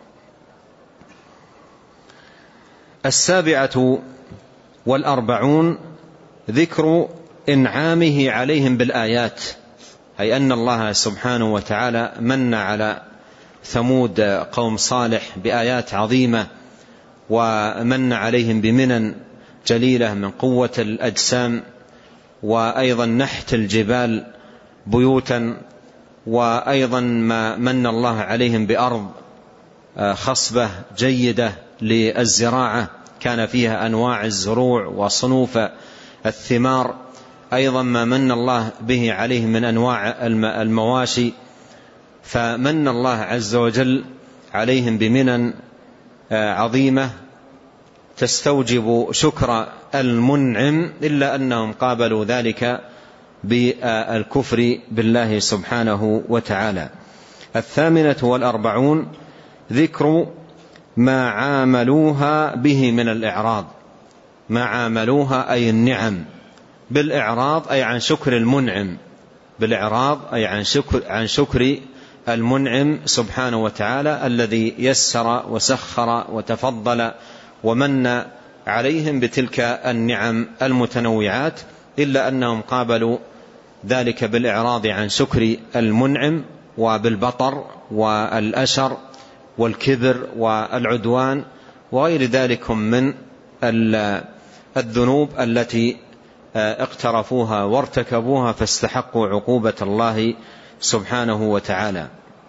السابعة والأربعون ذكر إنعامه عليهم بالآيات، أي أن الله سبحانه وتعالى من على ثمود قوم صالح بآيات عظيمة، ومن عليهم بمنن جليلة من قوة الأجسام، وأيضا نحت الجبال بيوتا، وأيضا ما من الله عليهم بأرض خصبة جيدة للزراعة كان فيها أنواع الزروع وصنوف الثمار، أيضا ما من الله به عليهم من أنواع المواشي. فمن الله عز وجل عليهم بمنن عظيمة تستوجب شكر المنعم، إلا أنهم قابلوا ذلك بالكفر بالله سبحانه وتعالى. الثامنة والأربعون ذكر ما عاملوها به من الإعراض. ما عاملوها أي النعم، بالإعراض أي عن شكر المنعم، بالإعراض أي عن شكر, عن شكر المنعم سبحانه وتعالى الذي يسر وسخر وتفضل ومن عليهم بتلك النعم المتنوعات، إلا أنهم قابلوا ذلك بالإعراض عن شكر المنعم وبالبطر والأشر والكبر والعدوان وغير ذلك من الذنوب التي اقترفوها وارتكبوها فاستحقوا عقوبة الله سبحانه وتعالى.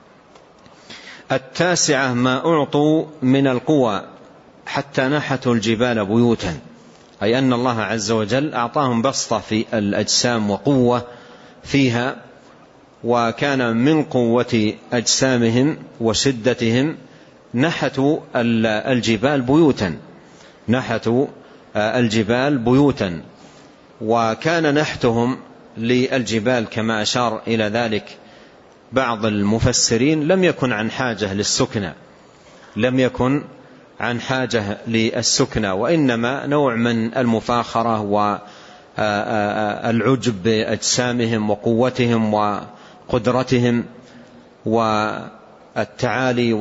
التاسعة ما أعطوا من القوى حتى نحتوا الجبال بيوتا، أي أن الله عز وجل أعطاهم بسطة في الأجسام وقوة فيها، وكان من قوة أجسامهم وشدتهم نحتوا الجبال بيوتا، نحتوا الجبال بيوتا. وكان نحتهم للجبال كما أشار إلى ذلك بعض المفسرين لم يكن عن حاجة للسكنة، لم يكن عن حاجة للسكنة، وإنما نوع من المفاخرة والعجب بأجسامهم وقوتهم وقدرتهم والتعالي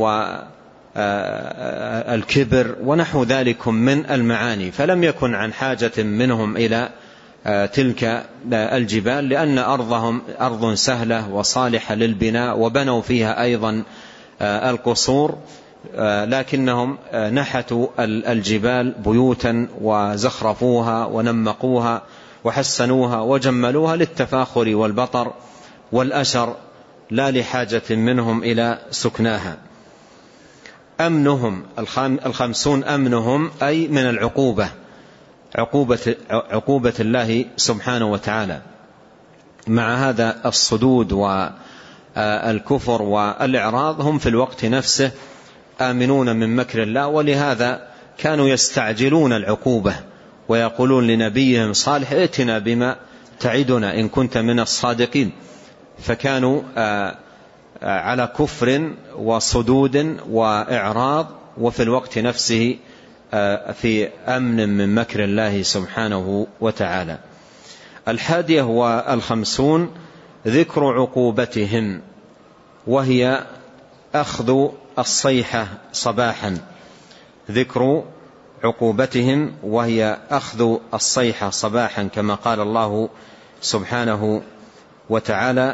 والكبر ونحو ذلك من المعاني، فلم يكن عن حاجة منهم إلى تلك الجبال، لأن أرضهم أرض سهلة وصالحة للبناء وبنوا فيها أيضا القصور، لكنهم نحتوا الجبال بيوتا وزخرفوها ونمقوها وحسنوها وجملوها للتفاخر والبطر والأشر، لا لحاجة منهم إلى سكناها. أمنهم الخمسون أمنهم أي من العقوبة، عقوبة, عقوبة الله سبحانه وتعالى، مع هذا الصدود والكفر والإعراض هم في الوقت نفسه آمنون من مكر الله، ولهذا كانوا يستعجلون العقوبة ويقولون لنبيهم صالح ائتنا بما تعدنا إن كنت من الصادقين، فكانوا على كفر وصدود وإعراض وفي الوقت نفسه في أمن من مكر الله سبحانه وتعالى. الحادية والخمسون ذكر عقوبتهم، وهي أخذ الصيحة صباحا، ذكر عقوبتهم وهي أخذ الصيحة صباحا، كما قال الله سبحانه وتعالى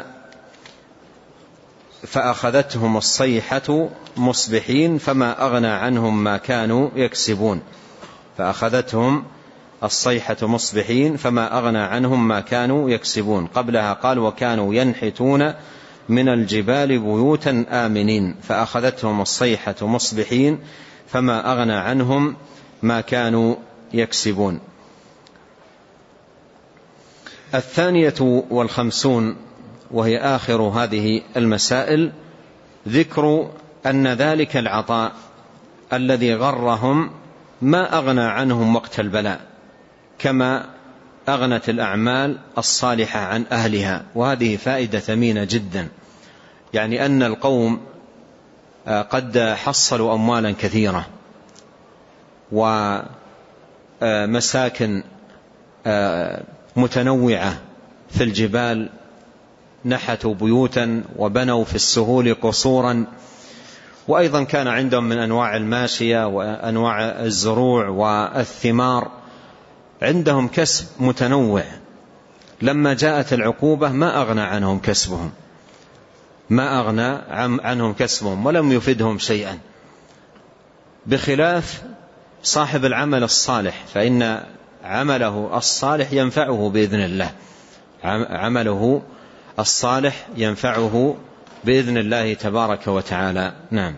فأخذتهم الصيحة مصبحين فما أغنى عنهم ما كانوا يكسبون، فأخذتهم الصيحة مصبحين فما أغنى عنهم ما كانوا يكسبون. قبلها قال وكانوا ينحتون من الجبال بيوتا آمنين، فأخذتهم الصيحة مصبحين فما أغنى عنهم ما كانوا يكسبون. الثانية والخمسون وهي آخر هذه المسائل ذكر أن ذلك العطاء الذي غرهم ما أغنى عنهم وقت البلاء، كما أغنت الأعمال الصالحة عن أهلها. وهذه فائدة ثمينة جدا، يعني أن القوم قد حصلوا أموالا كثيرة ومساكن متنوعة في الجبال، نحتوا بيوتا وبنوا في السهول قصورا، وأيضا كان عندهم من أنواع الماشية وأنواع الزروع والثمار، عندهم كسب متنوع. لما جاءت العقوبة ما أغنى عنهم كسبهم، ما أغنى عنهم كسبهم ولم يفدهم شيئا، بخلاف صاحب العمل الصالح، فإن عمله الصالح ينفعه بإذن الله، عمله الصالح ينفعه بإذن الله تبارك وتعالى. نعم.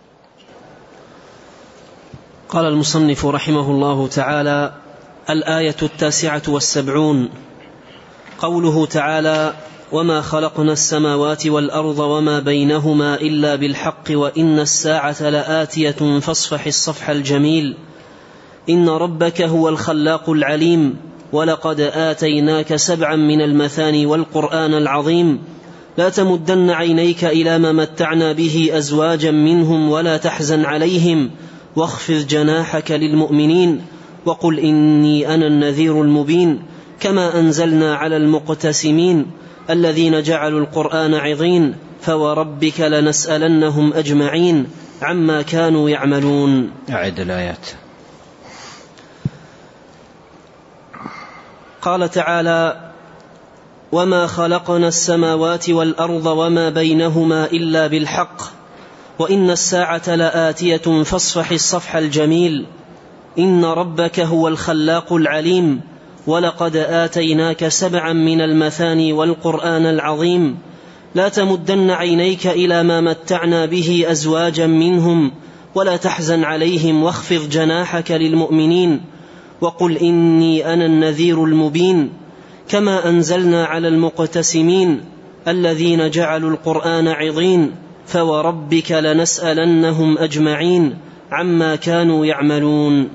قال المصنف رحمه الله تعالى: الآية التاسعة والسبعون، قوله تعالى: وما خلقنا السماوات والأرض وما بينهما إلا بالحق وإن الساعة لآتية فاصفح الصفح الجميل. إن ربك هو الخلاق العليم ولقد آتيناك سبعا من المثاني والقرآن العظيم لا تمدن عينيك إلى ما متعنا به أزواجا منهم ولا تحزن عليهم واخفض جناحك للمؤمنين وقل إني أنا النذير المبين كما أنزلنا على المقتسمين الذين جعلوا القرآن عظيم فوربك لنسألنهم أجمعين عما كانوا يعملون. أعد الآيات. قال تعالى: وما خلقنا السماوات والأرض وما بينهما إلا بالحق وإن الساعة لآتية فاصفح الصفح الجميل إن ربك هو الخلاق العليم ولقد آتيناك سبعا من المثاني والقرآن العظيم لا تمدن عينيك إلى ما متعنا به أزواجا منهم ولا تحزن عليهم واخفض جناحك للمؤمنين وقل إني أنا النذير المبين كما أنزلنا على المقتسمين الذين جعلوا القرآن عظيم فوربك لنسألنهم أجمعين عما كانوا يعملون.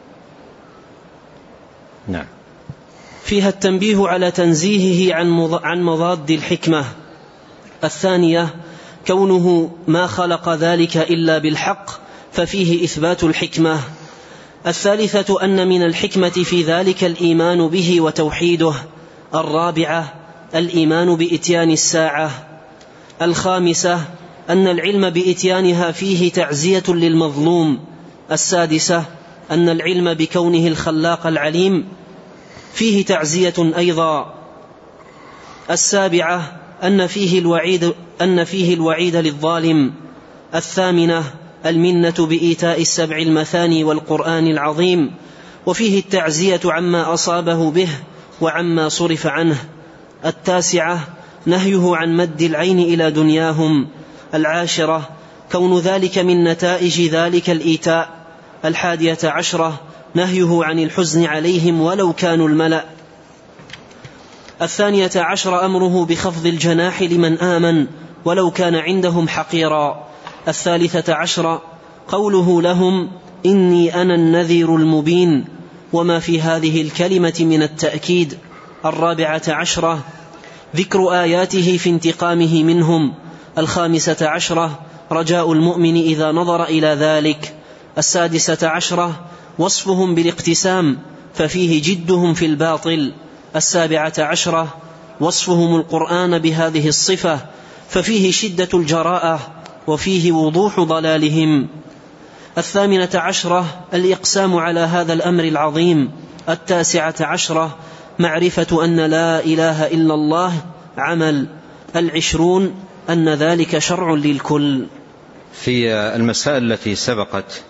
نعم. فيها التنبيه على تنزيهه عن مضاد الحكمة. الثانية كونه ما خلق ذلك إلا بالحق ففيه إثبات الحكمة. الثالثة أن من الحكمة في ذلك الإيمان به وتوحيده. الرابعة الإيمان بإتيان الساعة. الخامسة أن العلم بإتيانها فيه تعزية للمظلوم. السادسة أن العلم بكونه الخلاق العليم فيه تعزية أيضا. السابعة أن فيه الوعيد, أن فيه الوعيد للظالم. الثامنة المنة بإيتاء السبع المثاني والقرآن العظيم وفيه التعزية عما أصابه به وعما صرف عنه. التاسعة نهيه عن مد العين إلى دنياهم. العاشرة كون ذلك من نتائج ذلك الإيتاء. الحادية عشرة نهيه عن الحزن عليهم ولو كانوا الملأ. الثانية عشر أمره بخفض الجناح لمن آمن ولو كان عندهم حقيرا. الثالثة عشر قوله لهم إني أنا النذير المبين وما في هذه الكلمة من التأكيد. الرابعة عشرة ذكر آياته في انتقامه منهم. الخامسة عشرة رجاء المؤمن إذا نظر إلى ذلك. السادسة عشرة وصفهم بالاقتسام ففيه جدهم في الباطل. السابعة عشرة وصفهم القرآن بهذه الصفة ففيه شدة الجراءة وفيه وضوح ضلالهم. الثامنة عشرة الإقسام على هذا الأمر العظيم. التاسعة عشرة معرفة أن لا إله إلا الله عمل. العشرون أن ذلك شرع للكل. في المسائل التي سبقت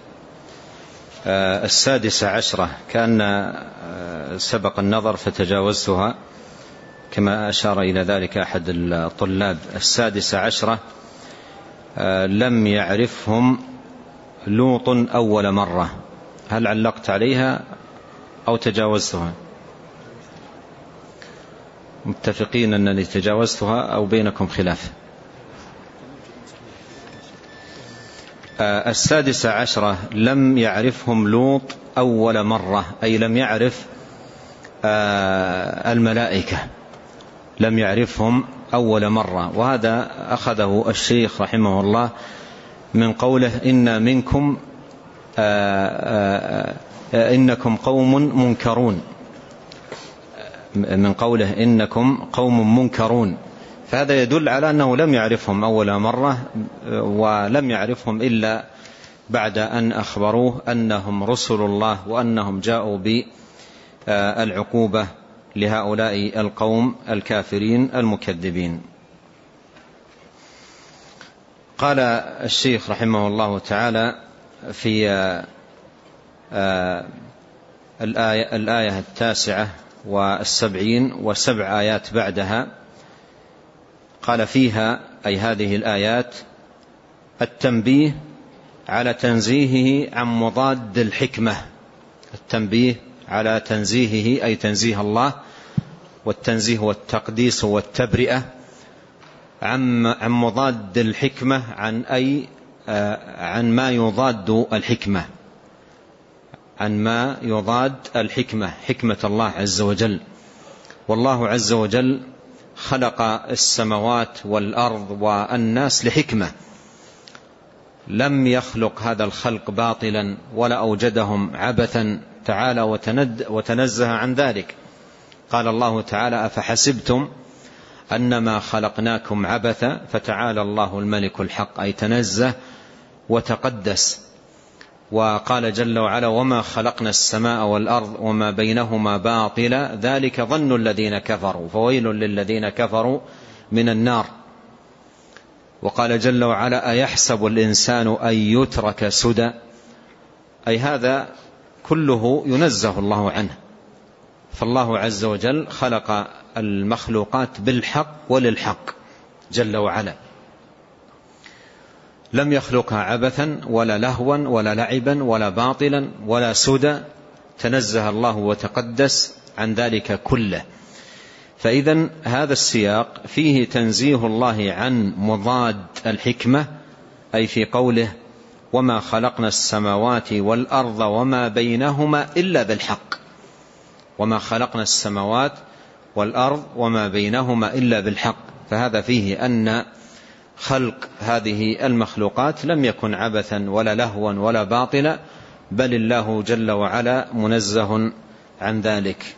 السادسة عشرة كان سبق النظر فتجاوزتها كما أشار إلى ذلك أحد الطلاب. السادسة عشرة لم يعرفهم لوط أول مرة. هل علقت عليها أو تجاوزتها؟ متفقين أنني تجاوزتها أو بينكم خلاف؟ السادسة عشرة لم يعرفهم لوط أول مرة أي لم يعرف الملائكة، لم يعرفهم أول مرة. وهذا أخذه الشيخ رحمه الله من قوله إن منكم إنكم قوم منكرون، من قوله إنكم قوم منكرون، فهذا يدل على أنه لم يعرفهم أول مرة ولم يعرفهم إلا بعد أن أخبروه أنهم رسل الله وأنهم جاءوا بالعقوبة لهؤلاء القوم الكافرين المكذبين. قال الشيخ رحمه الله تعالى في الآية, الآية التاسعة والسبعين وسبع آيات بعدها، قال فيها أي هذه الآيات التنبيه على تنزيهه عن مضاد الحكمة. التنبيه على تنزيهه أي تنزيه الله، والتنزيه والتقديس والتبرئة عن عن مضاد الحكمة، عن أي عن ما يضاد الحكمة، عن ما يضاد الحكمة، حكمة الله عز وجل. والله عز وجل خلق السماوات والأرض والناس لحكمة، لم يخلق هذا الخلق باطلا ولا أوجدهم عبثا تعالى وتنزه عن ذلك. قال الله تعالى: أفحسبتم أنما خلقناكم عبثا فتعالى الله الملك الحق، أي تنزه وتقدس. وقال جل وعلا: وما خلقنا السماء والأرض وما بينهما باطلا ذلك ظن الذين كفروا فويل للذين كفروا من النار. وقال جل وعلا: أيحسب الإنسان أن يترك سدى، أي هذا كله ينزه الله عنه. فالله عز وجل خلق المخلوقات بالحق وللحق جل وعلا، لم يخلقها عبثا ولا لهوا ولا لعبا ولا باطلا ولا سدى، تنزه الله وتقدس عن ذلك كله. فإذن هذا السياق فيه تنزيه الله عن مضاد الحكمة، أي في قوله: وما خلقنا السماوات والأرض وما بينهما إلا بالحق. وما خلقنا السماوات والأرض وما بينهما إلا بالحق، فهذا فيه أن خلق هذه المخلوقات لم يكن عبثا ولا لهوا ولا باطلا، بل الله جل وعلا منزه عن ذلك.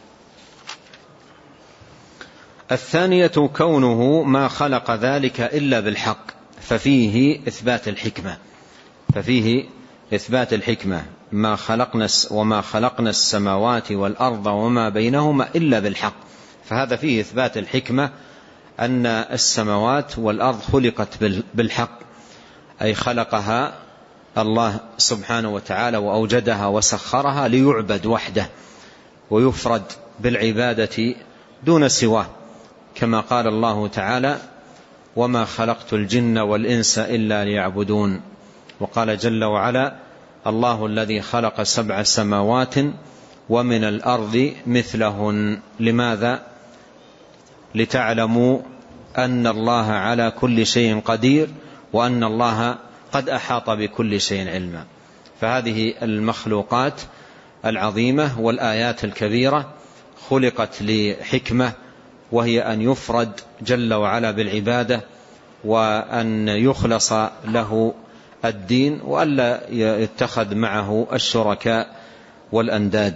الثانية كونه ما خلق ذلك إلا بالحق، ففيه إثبات الحكمة، ففيه إثبات الحكمة. ما خلقنا وما خلقنا السماوات والأرض وما بينهما إلا بالحق، فهذا فيه إثبات الحكمة، أن السماوات والأرض خلقت بالحق، أي خلقها الله سبحانه وتعالى وأوجدها وسخرها ليعبد وحده ويفرد بالعبادة دون سواه، كما قال الله تعالى: وما خلقت الجن والإنس إلا ليعبدون. وقال جل وعلا: الله الذي خلق سبع سماوات ومن الأرض مثلهن. لماذا؟ لتعلموا أن الله على كل شيء قدير وأن الله قد أحاط بكل شيء علما. فهذه المخلوقات العظيمة والآيات الكبيرة خلقت لحكمة، وهي أن يفرد جل وعلا بالعبادة، وأن يخلص له الدين، وألا يتخذ معه الشركاء والأنداد.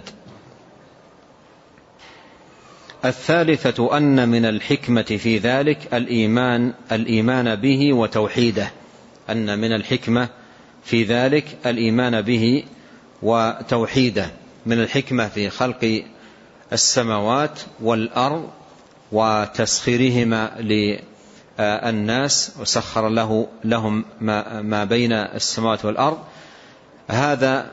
الثالثة أن من الحكمة في ذلك الإيمان الإيمان به وتوحيده، أن من الحكمة في ذلك الإيمان به وتوحيده. من الحكمة في خلق السماوات والأرض وتسخيرهما للناس، وسخر له لهم ما بين السماوات والأرض، هذا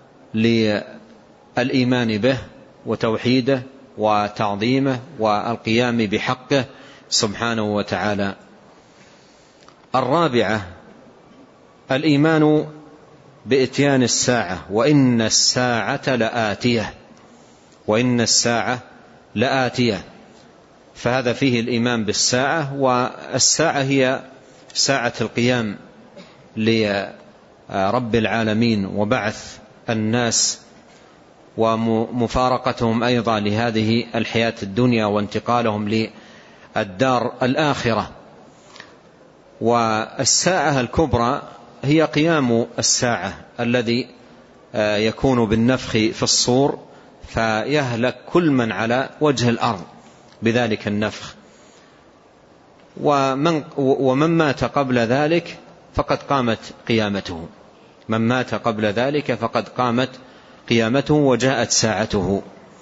للإيمان به وتوحيده وتعظيمه والقيام بحقه سبحانه وتعالى. الرابعة الإيمان بإتيان الساعة، وإن الساعة لآتية، وإن الساعة لآتية، فهذا فيه الإيمان بالساعة. والساعة هي ساعة القيام لرب العالمين وبعث الناس ومفارقتهم أيضا لهذه الحياة الدنيا وانتقالهم للدار الآخرة. والساعة الكبرى هي قيام الساعة الذي يكون بالنفخ في الصور، فيهلك كل من على وجه الأرض بذلك النفخ، ومن, ومن مات قبل ذلك فقد قامت قيامته، من مات قبل ذلك فقد قامت قيامته وجاءت ساعته.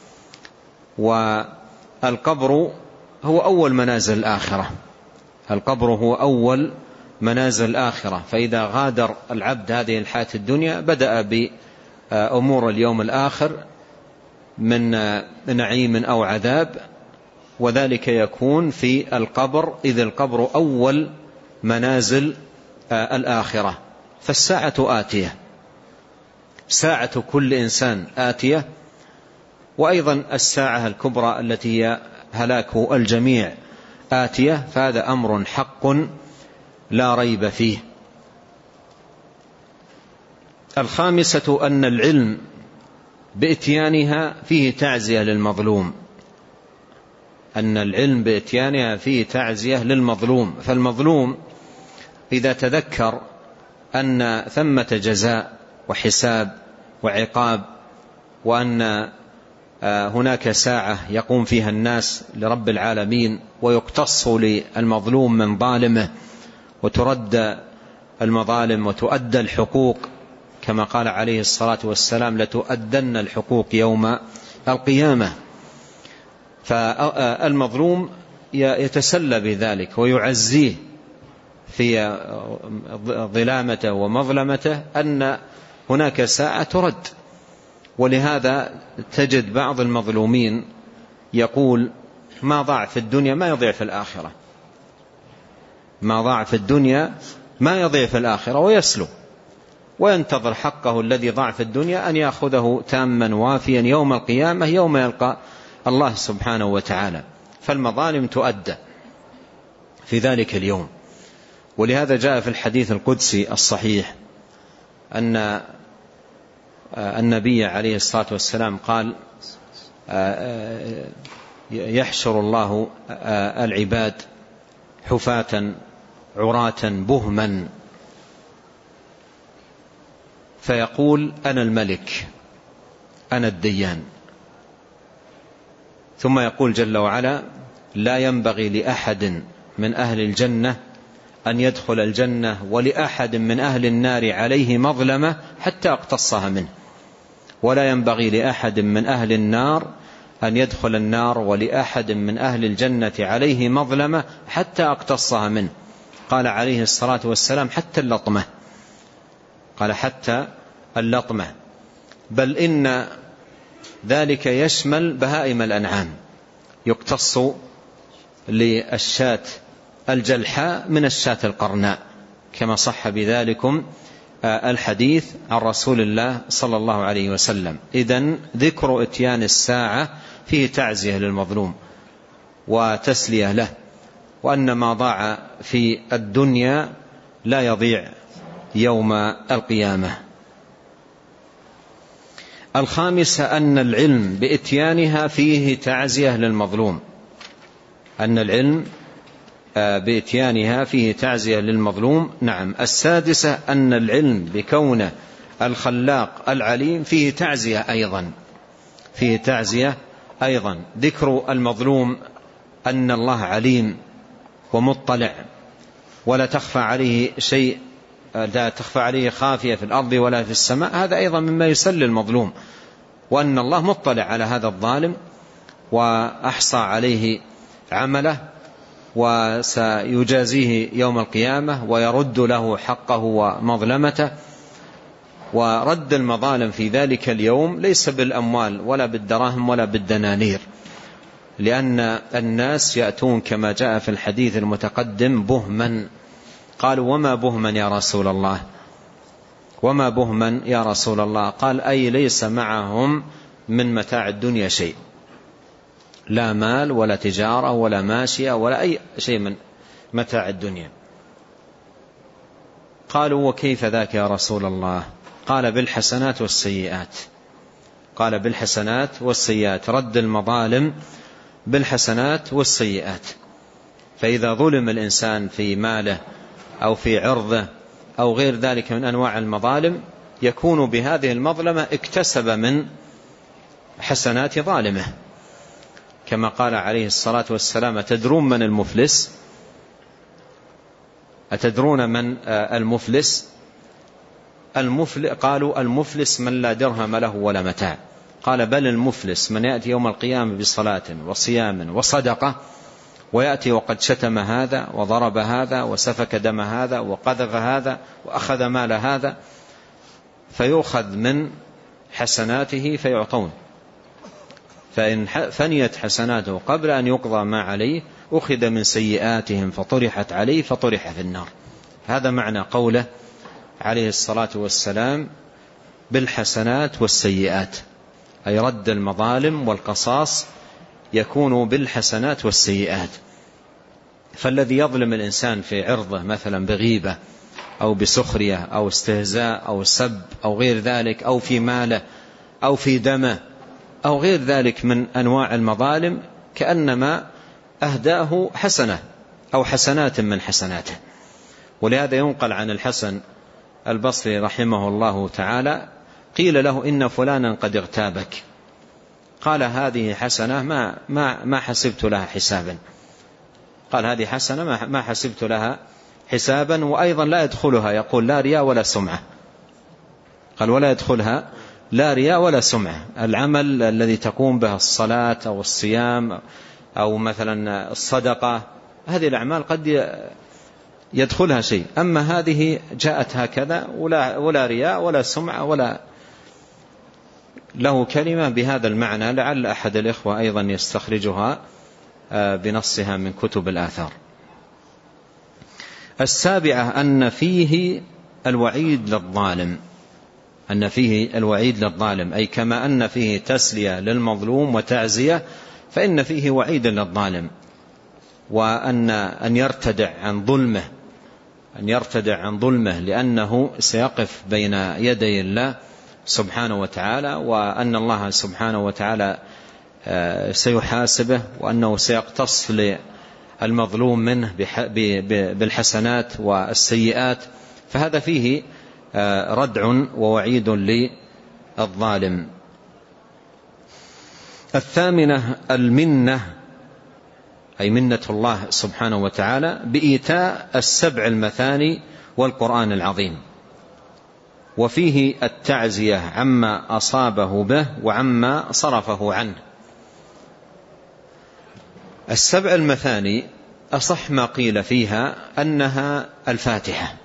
والقبر هو أول منازل الآخرة، القبر هو أول منازل الآخرة. فإذا غادر العبد هذه الحياة الدنيا بدأ بأمور اليوم الآخر من نعيم أو عذاب، وذلك يكون في القبر، إذ القبر أول منازل الآخرة. فالساعة آتية، ساعة كل إنسان آتية، وأيضا الساعة الكبرى التي هي هلاك الجميع آتية، فهذا أمر حق لا ريب فيه. الخامسة أن العلم بإتيانها فيه تعزية للمظلوم، أن العلم بإتيانها فيه تعزية للمظلوم. فالمظلوم إذا تذكر أن ثمة جزاء وحساب وعقاب، وأن هناك ساعة يقوم فيها الناس لرب العالمين ويقتص للمظلوم من ظالمه، وترد المظالم وتؤدى الحقوق، كما قال عليه الصلاة والسلام: لتؤدن الحقوق يوم القيامة. فالمظلوم يتسلى بذلك ويعزيه في ظلامته ومظلمته أن هناك ساعة ترد. ولهذا تجد بعض المظلومين يقول: ما ضاع في الدنيا ما يضيع في الآخرة، ما ضاع في الدنيا ما يضيع في الآخرة، ويسلو وينتظر حقه الذي ضاع في الدنيا أن يأخذه تاما وافيا يوم القيامة، يوم يلقى الله سبحانه وتعالى. فالمظالم تؤدى في ذلك اليوم. ولهذا جاء في الحديث القدسي الصحيح أن النبي عليه الصلاة والسلام قال: يحشر الله العباد حفاة عراة بهما، فيقول: أنا الملك أنا الديان. ثم يقول جل وعلا: لا ينبغي لأحد من أهل الجنة أن يدخل الجنة ولأحد من أهل النار عليه مظلمة حتى أقتصها منه، ولا ينبغي لأحد من أهل النار أن يدخل النار ولأحد من أهل الجنة عليه مظلمة حتى أقتصها منه. قال عليه الصلاة والسلام: حتى اللطمة. قال: حتى اللطمة. بل إن ذلك يشمل بهائم الأنعام، يقتص للشاة الجلحاء من الشاة القرناء، كما صح بذلكم الحديث عن رسول الله صلى الله عليه وسلم. إذن ذكر إتيان الساعة فيه تعزية للمظلوم وتسلية له، وأن ما ضاع في الدنيا لا يضيع يوم القيامة. الخامسة أن العلم بإتيانها فيه تعزية للمظلوم، أن العلم بإتيانها فيه تعزية للمظلوم. نعم. السادسة أن العلم بكونه الخلاق العليم فيه تعزية أيضا، فيه تعزية أيضا. ذكر المظلوم أن الله عليم ومطلع ولا تخفى عليه شيء، لا تخفى عليه خافية في الأرض ولا في السماء، هذا أيضا مما يسلي المظلوم، وأن الله مطلع على هذا الظالم وأحصى عليه عمله وسيجازيه يوم القيامة ويرد له حقه ومظلمته. ورد المظالم في ذلك اليوم ليس بالأموال ولا بالدراهم ولا بالدنانير، لأن الناس يأتون كما جاء في الحديث المتقدم بهما. قالوا: وما بهما يا رسول الله؟ وما بهما يا رسول الله؟ قال: أي ليس معهم من متاع الدنيا شيء، لا مال ولا تجارة ولا ماشية ولا أي شيء من متاع الدنيا. قالوا: وكيف ذاك يا رسول الله؟ قال: بالحسنات والسيئات. قال: بالحسنات والسيئات، رد المظالم بالحسنات والسيئات. فإذا ظلم الإنسان في ماله أو في عرضه أو غير ذلك من أنواع المظالم، يكون بهذه المظلمة اكتسب من حسنات ظالمه، كما قال عليه الصلاة والسلام: أتدرون من المفلس؟ أتدرون من المفلس؟ المفلس قالوا: المفلس من لا درهم له ولا متاع. قال: بل المفلس من يأتي يوم القيامة بصلاة وصيام وصدقة، ويأتي وقد شتم هذا وضرب هذا وسفك دم هذا وقذف هذا وأخذ مال هذا، فيؤخذ من حسناته فيعطون، فإن فنيت حسناته قبل أن يقضى ما عليه أخذ من سيئاتهم فطرحت عليه فطرح في النار. هذا معنى قوله عليه الصلاة والسلام: بالحسنات والسيئات، أي رد المظالم والقصاص يكون بالحسنات والسيئات. فالذي يظلم الإنسان في عرضه مثلا بغيبة أو بسخرية أو استهزاء أو سب أو غير ذلك، أو في ماله أو في دمه أو غير ذلك من أنواع المظالم، كأنما أهداه حسنة أو حسنات من حسناته. ولهذا ينقل عن الحسن البصري رحمه الله تعالى قيل له إن فلانا قد اغتابك، قال هذه حسنة ما, ما, ما حسبت لها حسابا، قال هذه حسنة ما, ما حسبت لها حسابا، وأيضا لا يدخلها، يقول لا رياء ولا سمعة، قال ولا يدخلها لا رياء ولا سمعة. العمل الذي تقوم به الصلاة أو الصيام أو مثلا الصدقة، هذه الأعمال قد يدخلها شيء، أما هذه جاءت هكذا ولا, ولا رياء ولا سمعة ولا له كلمة بهذا المعنى، لعل أحد الإخوة أيضا يستخرجها بنصها من كتب الآثار. السابعة أن فيه الوعيد للظالم، أن فيه الوعيد للظالم، أي كما أن فيه تسلية للمظلوم وتعزية، فإن فيه وعيد للظالم، وأن أن يرتدع عن ظلمه، أن يرتدع عن ظلمه لأنه سيقف بين يدي الله سبحانه وتعالى، وأن الله سبحانه وتعالى سيحاسبه، وأنه سيقتص للمظلوم منه بالحسنات والسيئات، فهذا فيه ردع ووعيد للظالم. الثامنة المنة، أي منة الله سبحانه وتعالى بإيتاء السبع المثاني والقرآن العظيم، وفيه التعزية عما أصابه به وعما صرفه عنه. السبع المثاني أصح ما قيل فيها أنها الفاتحة،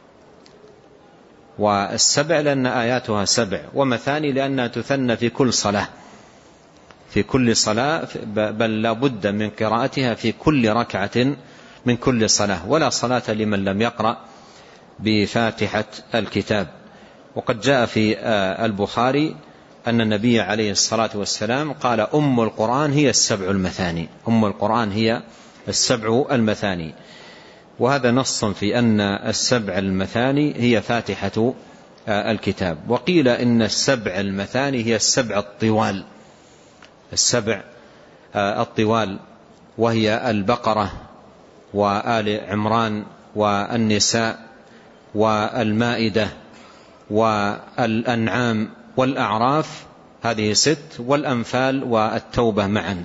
والسبع لأن آياتها سبع، ومثاني لأنها تثنى في كل صلاة، في كل صلاة، بل لا بد من قراءتها في كل ركعة من كل صلاة، ولا صلاة لمن لم يقرأ بفاتحة الكتاب. وقد جاء في البخاري أن النبي عليه الصلاة والسلام قال أم القرآن هي السبع المثاني، أم القرآن هي السبع المثاني، وهذا نص في أن السبع المثاني هي فاتحة الكتاب. وقيل إن السبع المثاني هي السبع الطوال، السبع الطوال، وهي البقرة وآل عمران والنساء والمائدة والأنعام والأعراف، هذه ست، والأنفال والتوبة معا.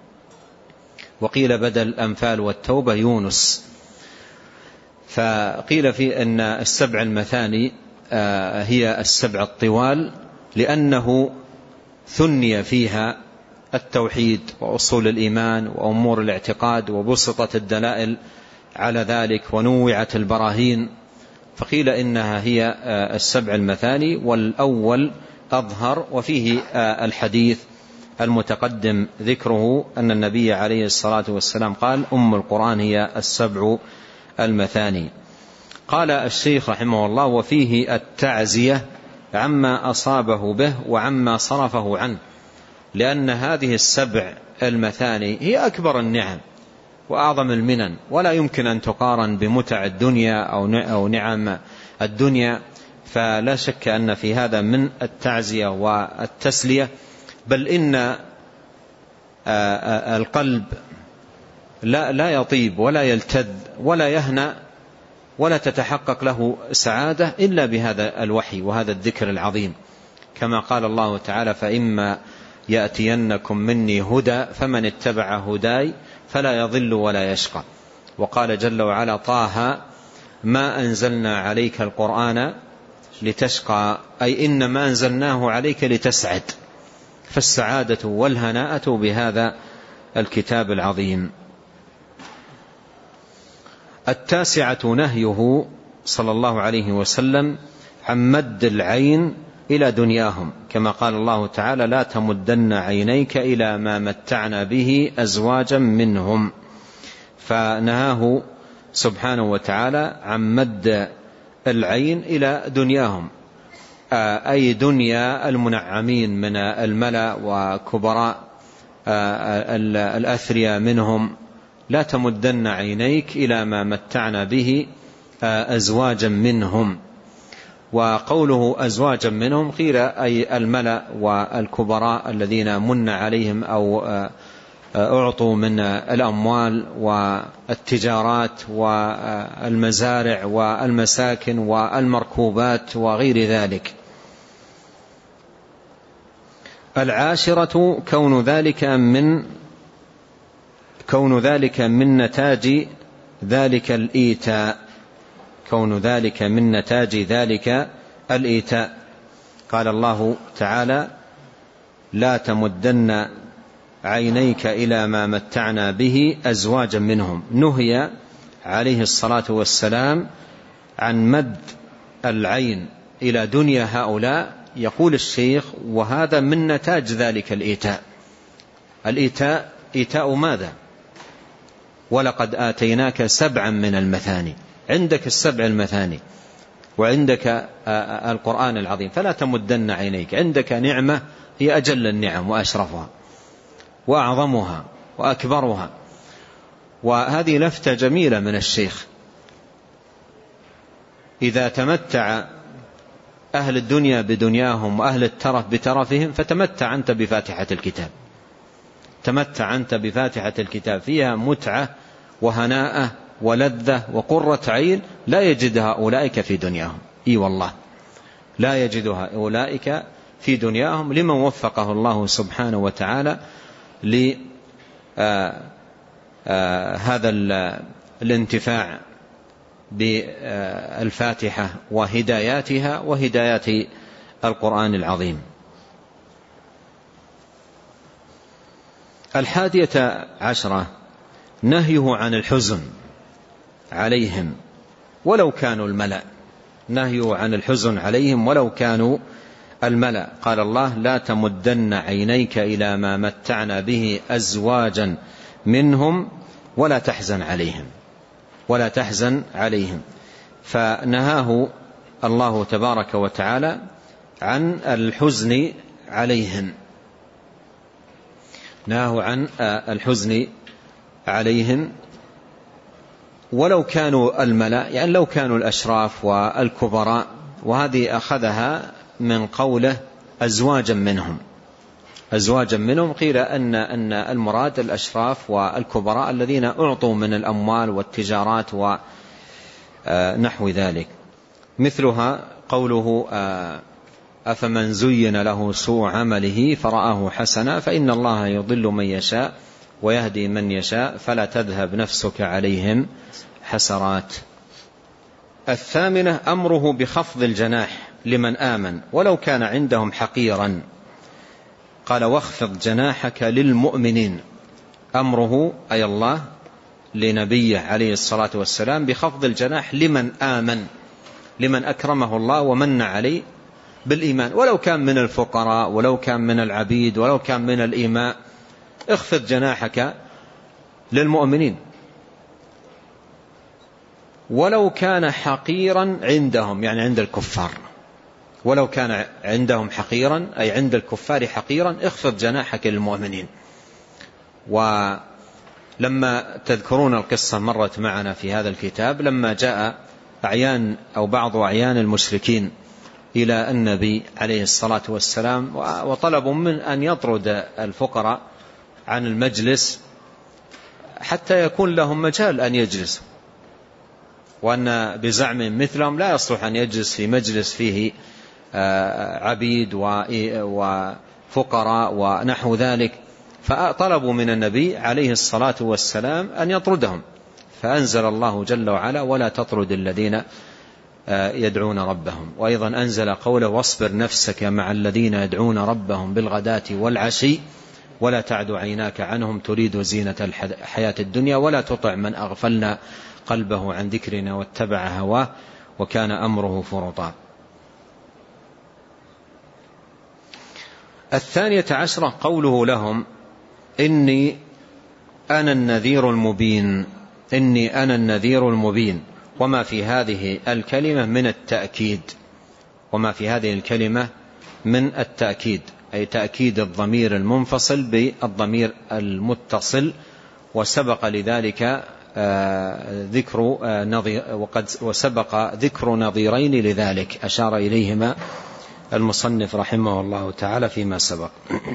وقيل بدل الأنفال والتوبة يونس. فقيل في أن السبع المثاني هي السبع الطوال لأنه ثني فيها التوحيد وأصول الإيمان وأمور الاعتقاد، وبسطت الدلائل على ذلك ونوعت البراهين، فقيل إنها هي السبع المثاني، والأول أظهر. وفيه الحديث المتقدم ذكره أن النبي عليه الصلاة والسلام قال أم القرآن هي السبع المثاني. قال الشيخ رحمه الله وفيه التعزية عما أصابه به وعما صرفه عنه، لأن هذه السبع المثاني هي أكبر النعم وأعظم المنن، ولا يمكن أن تقارن بمتع الدنيا أو نعم الدنيا، فلا شك أن في هذا من التعزية والتسلية. بل إن القلب لا لا يطيب ولا يلتذ ولا يهنأ ولا تتحقق له سعادة إلا بهذا الوحي وهذا الذكر العظيم، كما قال الله تعالى فإما يأتينكم مني هدى فمن اتبع هداي فلا يضل ولا يشقى. وقال جل وعلا طه ما أنزلنا عليك القرآن لتشقى، أي إنما أنزلناه عليك لتسعد، فالسعادة والهناءة بهذا الكتاب العظيم. التاسعة نهيه صلى الله عليه وسلم عن مد العين إلى دنياهم، كما قال الله تعالى لا تمدن عينيك إلى ما متعنا به أزواجا منهم، فنهاه سبحانه وتعالى عن مد العين إلى دنياهم، أي دنيا المنعمين من الملأ وكبراء الأثرياء منهم. لا تمدن عينيك إلى ما متعنا به أزواجا منهم. وقوله أزواجا منهم قيل أي الملأ والكبراء الذين من عليهم أو أعطوا من الأموال والتجارات والمزارع والمساكن والمركوبات وغير ذلك. العاشرة كون ذلك من كون ذلك من نتاج ذلك الإيتاء كون ذلك من نتاج ذلك الإيتاء. قال الله تعالى: لا تمدن عينيك إلى ما متعنا به أزواجا منهم. نهي عليه الصلاة والسلام عن مد العين إلى دنيا هؤلاء. يقول الشيخ: وهذا من نتاج ذلك الإيتاء. الإيتاء إيتاء ماذا؟ ولقد آتيناك سبعا من المثاني. عندك السبع المثاني وعندك القرآن العظيم، فلا تمدن عينيك. عندك نعمة هي أجل النعم وأشرفها وأعظمها وأكبرها. وهذه لفتة جميلة من الشيخ: إذا تمتع أهل الدنيا بدنياهم وأهل الترف بترفهم فتمتع أنت بفاتحة الكتاب. تمتع أنت بفاتحة الكتاب، فيها متعة وهناءة ولذة وقرة عين لا يجدها أولئك في دنياهم. إي والله لا يجدها أولئك في دنياهم لمن وفقه الله سبحانه وتعالى لهذا الانتفاع بالفاتحة وهداياتها وهدايات القرآن العظيم. الحادية عشرة نهيه عن الحزن عليهم ولو كانوا الملأ. نهيه عن الحزن عليهم ولو كانوا الملأ. قال الله: لا تمدن عينيك إلى ما متعنا به أزواجا منهم ولا تحزن عليهم ولا تحزن عليهم. فنهاه الله تبارك وتعالى عن الحزن عليهم، نهاه عن الحزن عليهم ولو كانوا الملأ، يعني لو كانوا الأشراف والكبراء. وهذه أخذها من قوله أزواجا منهم. أزواجا منهم قيل أن أن المراد الأشراف والكبراء الذين أعطوا من الأموال والتجارات ونحو ذلك. مثلها قوله: أفمن زين له سوء عمله فرآه حسنا فإن الله يضل من يشاء ويهدي من يشاء فلا تذهب نفسك عليهم حسرات. الثامنة أمره بخفض الجناح لمن آمن ولو كان عندهم حقيرا. قال: واخفض جناحك للمؤمنين. أمره أي الله لنبيه عليه الصلاة والسلام بخفض الجناح لمن آمن، لمن أكرمه الله ومن عليه بالإيمان، ولو كان من الفقراء ولو كان من العبيد ولو كان من الإماء. اخفض جناحك للمؤمنين ولو كان حقيرا عندهم، يعني عند الكفار. ولو كان عندهم حقيرا أي عند الكفار حقيرا، اخفض جناحك للمؤمنين. ولما تذكرون القصة مرت معنا في هذا الكتاب، لما جاء أعيان أو بعض أعيان المشركين إلى النبي عليه الصلاة والسلام وطلبوا من أن يطرد الفقراء عن المجلس حتى يكون لهم مجال أن يجلسوا، وأن بزعم مثلهم لا يصلح أن يجلس في مجلس فيه عبيد وفقراء ونحو ذلك. فطلبوا من النبي عليه الصلاة والسلام أن يطردهم، فأنزل الله جل وعلا: ولا تطرد الذين يدعون ربهم. وأيضا أنزل قوله: واصبر نفسك مع الذين يدعون ربهم بالغداة والعشي ولا تعد عيناك عنهم تريد زينة الحياة الدنيا ولا تطع من أغفلنا قلبه عن ذكرنا واتبع هواه وكان أمره فرطا. الثانية عشرة قوله لهم: إني أنا النذير المبين. إني أنا النذير المبين. وما في هذه الكلمة من التأكيد، وما في هذه الكلمة من التأكيد، أي تأكيد الضمير المنفصل بالضمير المتصل. وسبق لذلك ذكر نظير وقد وسبق ذكر نظيرين لذلك أشار إليهما المصنف رحمه الله تعالى فيما سبق.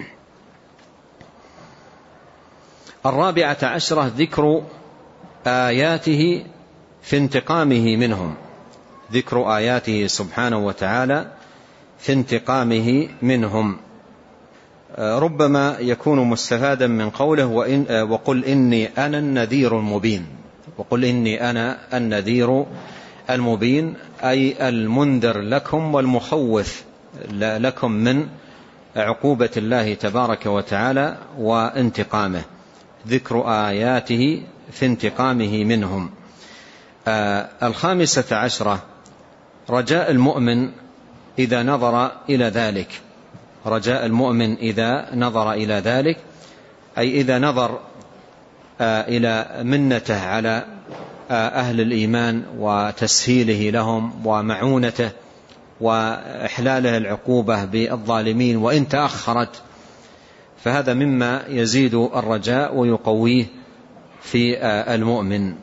الرابعة عشرة ذكر آياته في انتقامه منهم، ذكر آياته سبحانه وتعالى في انتقامه منهم. ربما يكون مستفادا من قوله وإن وقل إني أنا النذير المبين، وقل إني أنا النذير المبين أي المنذر لكم والمخوف لكم من عقوبة الله تبارك وتعالى وانتقامه، ذكر آياته في انتقامه منهم. آه الخامسة عشرة رجاء المؤمن إذا نظر إلى ذلك، رجاء المؤمن إذا نظر إلى ذلك أي إذا نظر آه إلى منته على آه أهل الإيمان وتسهيله لهم ومعونته وإحلاله العقوبة بالظالمين وإن تأخرت، فهذا مما يزيد الرجاء ويقويه في آه المؤمن.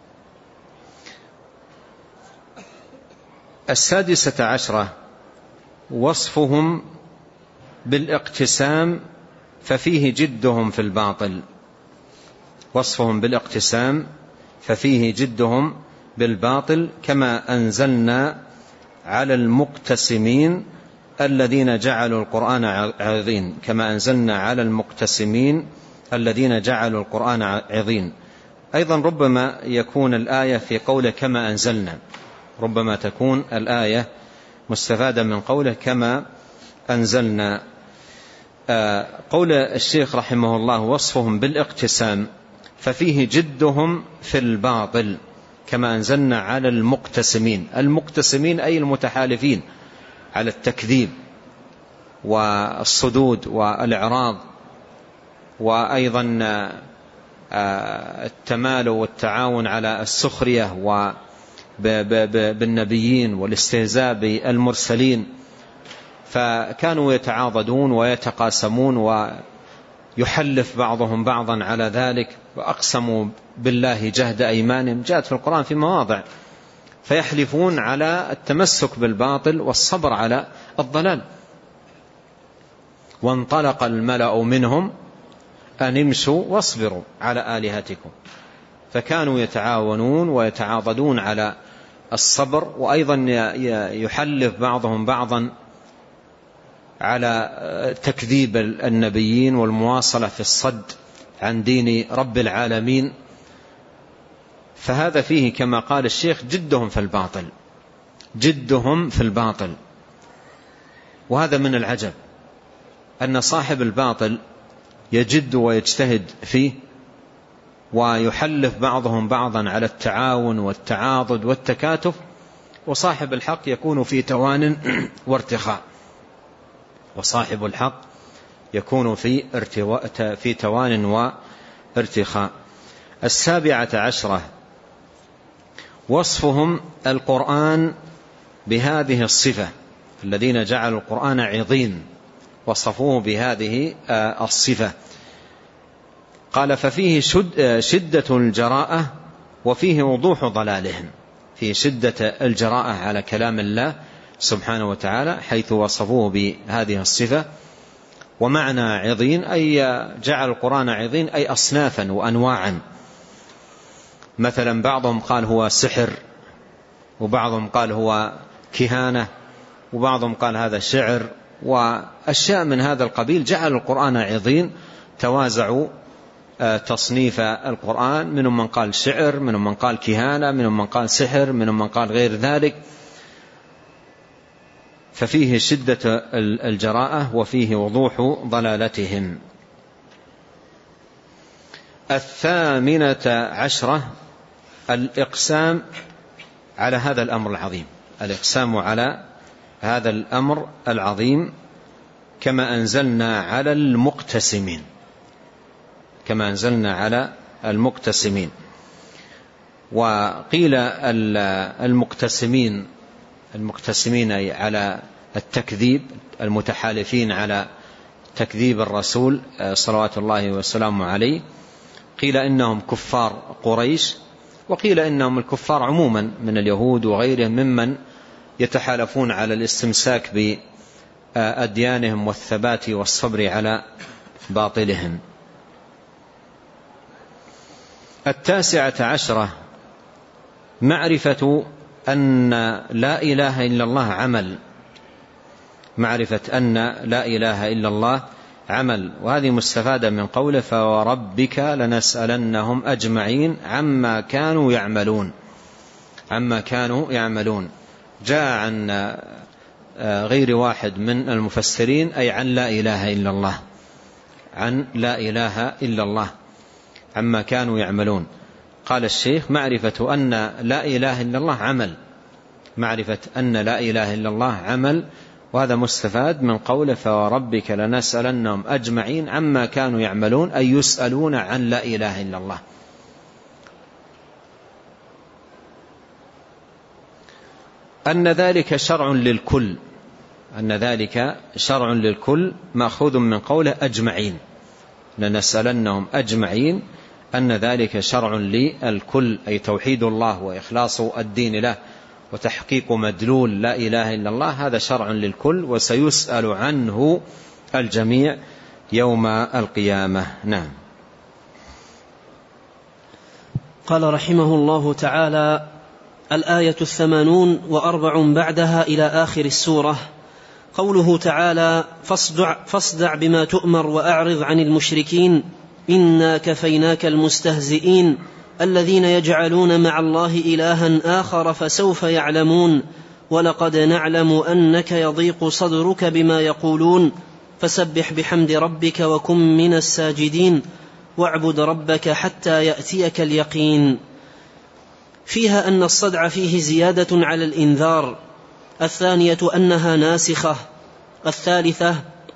السادسة عشرة وصفهم بالاقتسام ففيه جدهم في الباطل، وصفهم بالاقتسام ففيه جدهم بالباطل كما أنزلنا على المقتسمين الذين جعلوا القرآن عظيم، كما أنزلنا على المقتسمين الذين جعلوا القرآن عظيم. أيضا ربما يكون الآية في قوله كما أنزلنا، ربما تكون الآية مستفادة من قوله كما أنزلنا. قول الشيخ رحمه الله وصفهم بالاقتسام ففيه جدهم في الباطل كما أنزلنا على المقتسمين، المقتسمين أي المتحالفين على التكذيب والصدود والإعراض، وأيضا التمالو والتعاون على السخرية بالنبيين والاستهزاء بالمرسلين، فكانوا يتعاضدون ويتقاسمون ويحلف بعضهم بعضا على ذلك، وأقسموا بالله جهد أيمانهم، جاءت في القرآن في مواضع، فيحلفون على التمسك بالباطل والصبر على الضلال. وانطلق الملأ منهم أن امشوا واصبروا على آلهتكم، فكانوا يتعاونون ويتعاضدون على الصبر، وأيضا يحلف بعضهم بعضا على تكذيب النبيين والمواصلة في الصد عن دين رب العالمين. فهذا فيه كما قال الشيخ جدهم في الباطل، جدهم في الباطل. وهذا من العجب أن صاحب الباطل يجد ويجتهد فيه ويحلف بعضهم بعضا على التعاون والتعاضد والتكاتف، وصاحب الحق يكون في توان وارتخاء، وصاحب الحق يكون في ارتواء في توان وارتخاء. السابعة عشرة وصفهم القرآن بهذه الصفة، الذين جعلوا القرآن عظيم وصفوه بهذه الصفة. قال ففيه شدة الجراءة وفيه وضوح ضلالهم، فيه شدة الجراءة على كلام الله سبحانه وتعالى حيث وصفوه بهذه الصفة. ومعنى عظيم أي جعل القرآن عظيم أي أصنافا وأنواعا، مثلا بعضهم قال هو سحر، وبعضهم قال هو كهانة، وبعضهم قال هذا شعر، وأشياء من هذا القبيل. جعل القرآن عظيم، توازعوا تصنيف القرآن، منهم من قال شعر، منهم من قال كهانة، منهم من قال سحر، منهم من قال غير ذلك. ففيه شدة الجراءة وفيه وضوح ضلالتهم. الثامنة عشرة الإقسام على هذا الأمر العظيم، الإقسام على هذا الأمر العظيم كما أنزلنا على المقتسمين، كما أنزلنا على المقتسمين. وقيل المقتسمين المقتسمين على التكذيب، المتحالفين على تكذيب الرسول صلوات الله وسلامه عليه. قيل إنهم كفار قريش، وقيل إنهم الكفار عموما من اليهود وغيرهم ممن يتحالفون على الاستمساك بأديانهم والثبات والصبر على باطلهم. التاسعة عشرة معرفة أن لا إله إلا الله عمل، معرفة أن لا إله إلا الله عمل، وهذه مستفادة من قوله فوربك لنسألنهم أجمعين عما كانوا يعملون، عما كانوا يعملون. جاء عن غير واحد من المفسرين أي عن لا إله إلا الله، عن لا إله إلا الله عما كانوا يعملون. قال الشيخ معرفة أن لا إله إلا الله عمل، معرفة أن لا إله إلا الله عمل، وهذا مستفاد من قوله فوربك لنسألنهم أجمعين عما كانوا يعملون، أي يسألون عن لا إله إلا الله. أن ذلك شرع للكل، أن ذلك شرع للكل مأخوذ من قوله أجمعين، لنسألنهم أجمعين، أن ذلك شرع للكل، أي توحيد الله وإخلاص الدين له وتحقيق مدلول لا إله إلا الله، هذا شرع للكل وسيسأل عنه الجميع يوم القيامة. نعم. قال رحمه الله تعالى: الآية الثمانون وأربع بعدها إلى آخر السورة. قوله تعالى: فاصدع, فاصدع بما تؤمر وأعرض عن المشركين إنا كفيناك المستهزئين الذين يجعلون مع الله إلها آخر فسوف يعلمون ولقد نعلم أنك يضيق صدرك بما يقولون فسبح بحمد ربك وكن من الساجدين واعبد ربك حتى يأتيك اليقين. فيها أن الصدع فيه زيادة على الإنذار. الثانية أنها ناسخة. الثالثة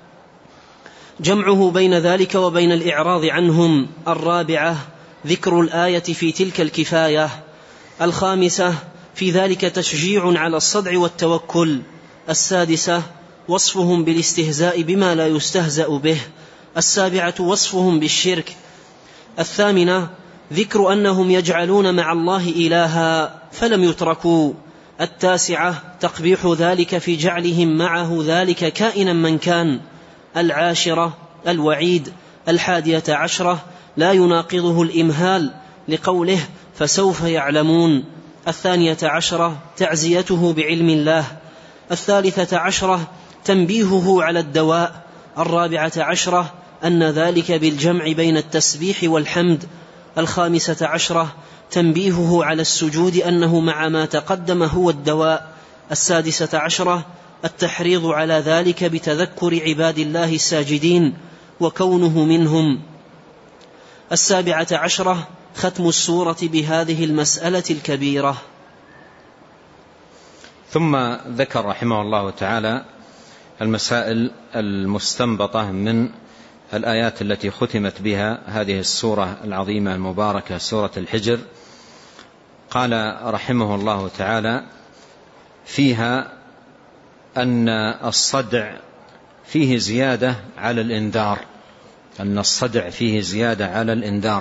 جمعه بين ذلك وبين الإعراض عنهم. الرابعة ذكر الآية في تلك الكفاية. الخامسة في ذلك تشجيع على الصدع والتوكل. السادسة وصفهم بالاستهزاء بما لا يستهزأ به. السابعة وصفهم بالشرك. الثامنة ذكر أنهم يجعلون مع الله إلها فلم يتركوا. التاسعة تقبيح ذلك في جعلهم معه ذلك كائنا من كان. العاشرة الوعيد. الحادية عشرة لا يناقضه الإمهال لقوله فسوف يعلمون. الثانية عشرة تعزيته بعلم الله. الثالثة عشرة تنبيهه على الدواء. الرابعة عشرة أن ذلك بالجمع بين التسبيح والحمد. الخامسة عشرة تنبيهه على السجود أنه مع ما تقدم هو الدواء. السادسة عشرة التحريض على ذلك بتذكر عباد الله الساجدين وكونه منهم. السابعة عشرة ختم السورة بهذه المسألة الكبيرة. ثم ذكر رحمه الله تعالى المسائل المستنبطة من الآيات التي ختمت بها هذه السورة العظيمة المباركة سورة الحجر. قال رحمه الله تعالى فيها أن الصدع فيه زيادة على الإنذار، أن الصدع فيه زيادة على الإنذار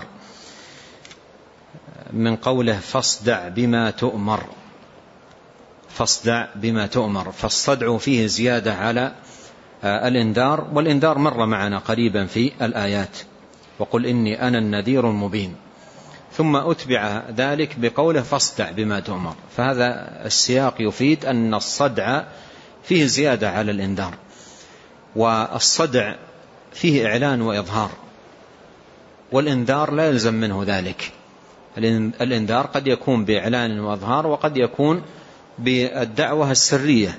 من قوله فاصدع بما تؤمر، فاصدع بما تؤمر، فالصدع فيه زيادة على الإنذار، والإنذار مر معنا قريبا في الآيات وقل إني أنا النذير المبين، ثم أتبع ذلك بقوله فاصدع بما تؤمر، فهذا السياق يفيد أن الصدع فيه زيادة على الإنذار، والصدع فيه إعلان وإظهار، والإنذار لا يلزم منه ذلك. الإنذار قد يكون بإعلان وإظهار وقد يكون بالدعوة السرية.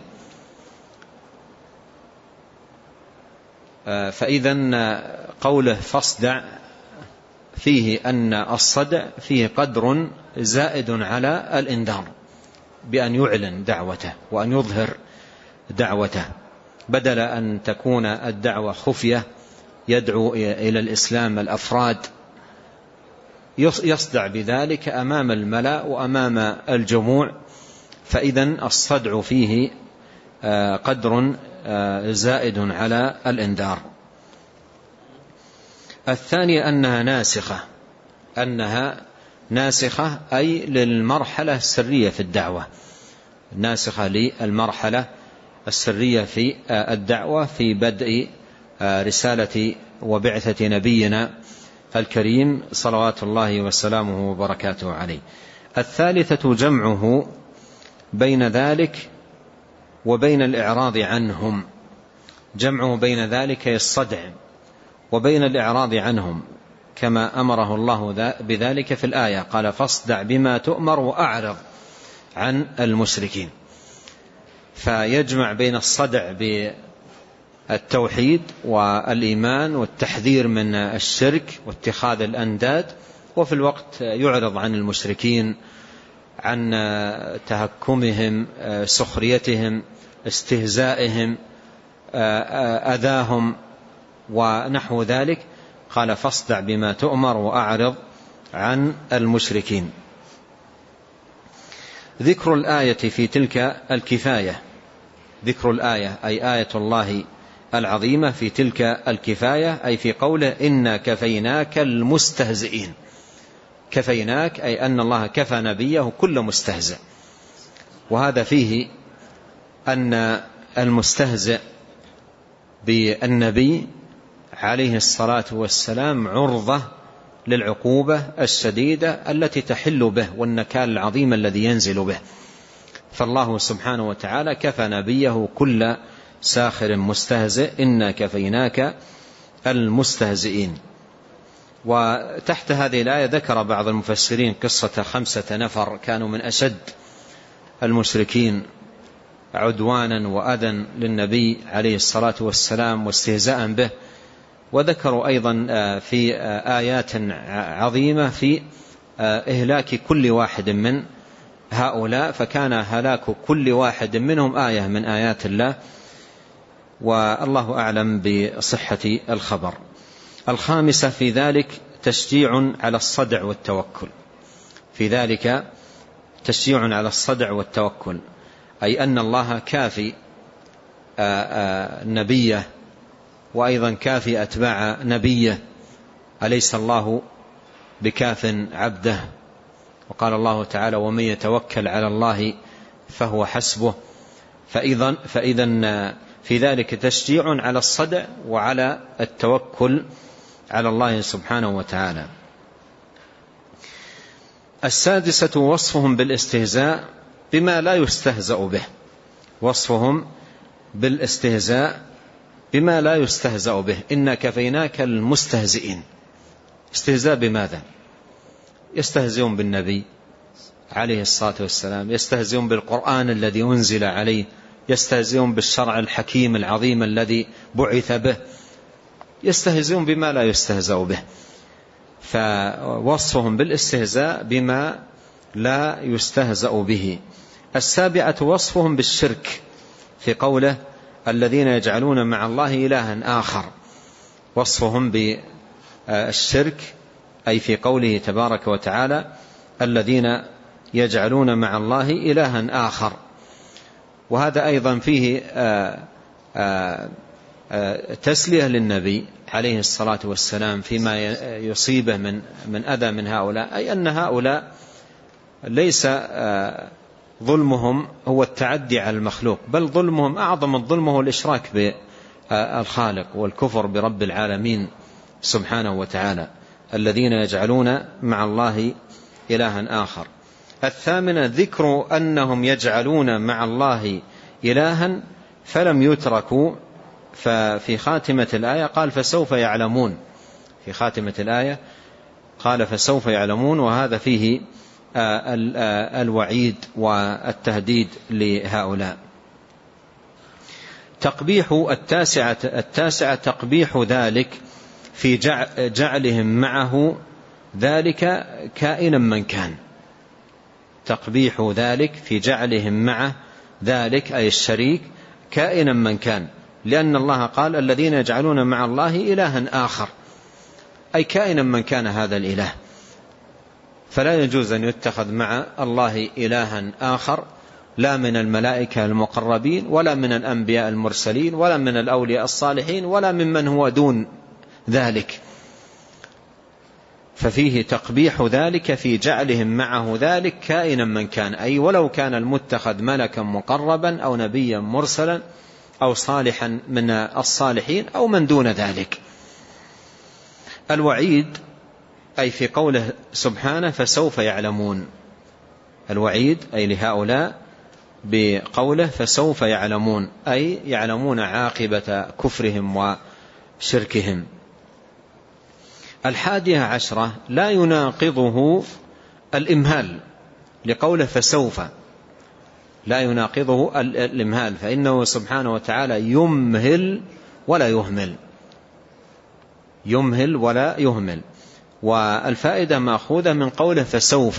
فإذا قوله فاصدع فيه أن الصدع فيه قدر زائد على الإنذار بأن يعلن دعوته وأن يظهر دعوته، بدل أن تكون الدعوة خفية يدعو إلى الإسلام الأفراد، يصدع بذلك أمام الملأ وأمام الجموع. فإذا الصدع فيه قدر زائد على الإنذار. الثانية أنها ناسخة، أنها ناسخة أي للمرحلة السرية في الدعوة، ناسخة للمرحلة السرية في الدعوة في بدء رسالة وبعثة نبينا الكريم صلوات الله وسلامه وبركاته عليه. الثالثة جمعه بين ذلك وبين الإعراض عنهم، جمعه بين ذلك الصدع وبين الإعراض عنهم، كما أمره الله بذلك في الآية، قال فاصدع بما تؤمر وأعرض عن المشركين. فيجمع بين الصدع بالتوحيد والإيمان والتحذير من الشرك واتخاذ الأنداد، وفي الوقت يعرض عن المشركين، عن تهكمهم، سخريتهم، استهزائهم، أذاهم ونحو ذلك. قال فاصدع بما تؤمر وأعرض عن المشركين. ذكر الآية في تلك الكفاية، ذكر الآية أي آية الله العظيمة في تلك الكفاية، أي في قوله إنا كفيناك المستهزئين. كفيناك أي أن الله كفى نبيه كل مستهزئ، وهذا فيه أن المستهزئ بالنبي عليه الصلاة والسلام عرضة للعقوبة الشديدة التي تحل به والنكال العظيم الذي ينزل به. فالله سبحانه وتعالى كفى نبيه كل ساخر مستهزئ إنا كفيناك المستهزئين. وتحت هذه الآية ذكر بعض المفسرين قصة خمسة نفر كانوا من أشد المشركين عدوانا وأذى للنبي عليه الصلاة والسلام واستهزاء به، وذكروا أيضا في آيات عظيمة في إهلاك كل واحد من هؤلاء، فكان هلاك كل واحد منهم آية من آيات الله، والله أعلم بصحة الخبر. الخامسة في ذلك تشجيع على الصدع والتوكل، في ذلك تشجيع على الصدع والتوكل، أي أن الله كافي نبيه وأيضا كافي أتباع نبيه، أليس الله بكاف عبده؟ وقال الله تعالى ومن يتوكل على الله فهو حسبه. فإذا, فإذا في ذلك تشجيع على الصدع وعلى التوكل على الله سبحانه وتعالى. السادسة وصفهم بالاستهزاء بما لا يستهزأ به، وصفهم بالاستهزاء بما لا يستهزأ به. إنا كفيناك المستهزئين، استهزاء بماذا؟ يستهزئون بالنبي عليه الصلاة والسلام، يستهزئون بالقرآن الذي أنزل عليه، يستهزئون بالشرع الحكيم العظيم الذي بعث به، يستهزئون بما لا يستهزأ به. فوصفهم بالاستهزاء بما لا يستهزأ به. السابعة وصفهم بالشرك في قوله الذين يجعلون مع الله إلها آخر، وصفهم بالشرك أي في قوله تبارك وتعالى الذين يجعلون مع الله إلها آخر. وهذا أيضا فيه آآ آآ آآ تسلية للنبي عليه الصلاة والسلام فيما يصيبه من من أذى من هؤلاء، أي أن هؤلاء ليس ظلمهم هو التعدي على المخلوق، بل ظلمهم أعظم الظلم هو الإشراك بالخالق والكفر برب العالمين سبحانه وتعالى، الذين يجعلون مع الله إلها آخر. الثامنة ذكر أنهم يجعلون مع الله إلها فلم يتركوا، ففي خاتمة الآية قال فسوف يعلمون، في خاتمة الآية قال فسوف يعلمون، وهذا فيه الوعيد والتهديد لهؤلاء. تقبيح التاسعة التاسعة تقبيح ذلك في جعلهم معه ذلك كائنا من كان، تقبيح ذلك في جعلهم معه ذلك أي الشريك كائنا من كان، لأن الله قال الذين يجعلون مع الله إلها آخر، أي كائنا من كان هذا الإله، فلا يجوز أن يتخذ مع الله إلها آخر، لا من الملائكة المقربين ولا من الأنبياء المرسلين ولا من الأولياء الصالحين ولا ممن هو دون ذلك. ففيه تقبيح ذلك في جعلهم معه ذلك كائنا من كان، أي ولو كان المتخذ ملكا مقربا أو نبيا مرسلا أو صالحا من الصالحين أو من دون ذلك. الوعيد أي في قوله سبحانه فسوف يعلمون، الوعيد أي لهؤلاء بقوله فسوف يعلمون، أي يعلمون عاقبة كفرهم وشركهم. الحادية عشرة لا يناقضه الإمهال، لقوله فسوف لا يناقضه الإمهال، فإنه سبحانه وتعالى يمهل ولا يهمل، يمهل ولا يهمل. والفائدة مأخوذة من قوله فسوف،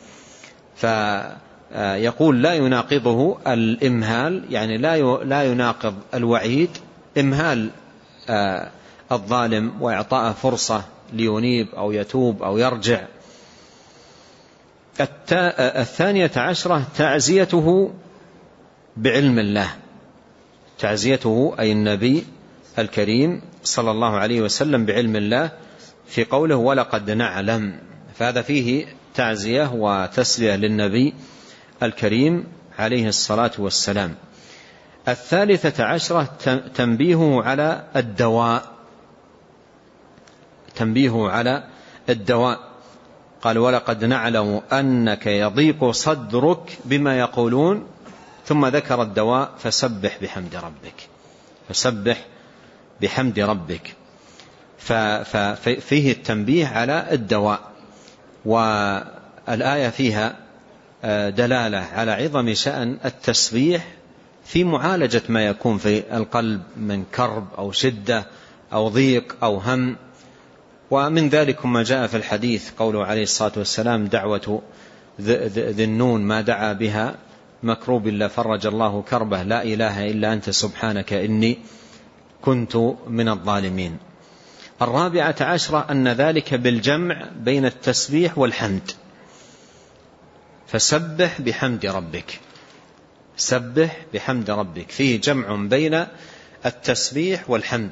فيقول لا يناقضه الإمهال، يعني لا يناقض الوعيد إمهال الظالم وإعطاء فرصة لينيب أو يتوب أو يرجع. الثانية عشرة تعزيته بعلم الله، تعزيته أي النبي الكريم صلى الله عليه وسلم بعلم الله في قوله ولقد نعلم، فهذا فيه تعزية وتسلية للنبي الكريم عليه الصلاة والسلام. الثالثة عشرة تنبيهه على الدواء، تنبيهه على الدواء، قال ولقد نعلم أنك يضيق صدرك بما يقولون، ثم ذكر الدواء فسبح بحمد ربك، فسبح بحمد ربك، ففيه التنبيه على الدواء. والآية فيها دلالة على عظم شأن التسبيح في معالجة ما يكون في القلب من كرب أو شدة أو ضيق أو هم. ومن ذلك ما جاء في الحديث قوله عليه الصلاة والسلام دعوة ذي النون ما دعا بها مكروب إلا فرج الله كربه، لا إله إلا أنت سبحانك إني كنت من الظالمين. الرابعة عشرة أن ذلك بالجمع بين التسبيح والحمد، فسبح بحمد ربك، سبح بحمد ربك، فيه جمع بين التسبيح والحمد.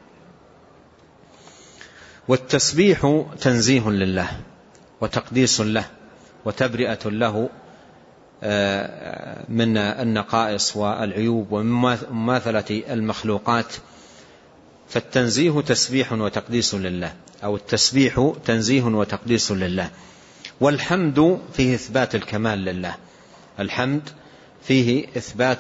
والتسبيح تنزيه لله وتقديس له وتبرئة له من النقائص والعيوب ومماثلة المخلوقات، فالتنزيه تسبيح وتقديس لله، أو التسبيح تنزيه وتقديس لله. والحمد فيه إثبات الكمال لله، الحمد فيه إثبات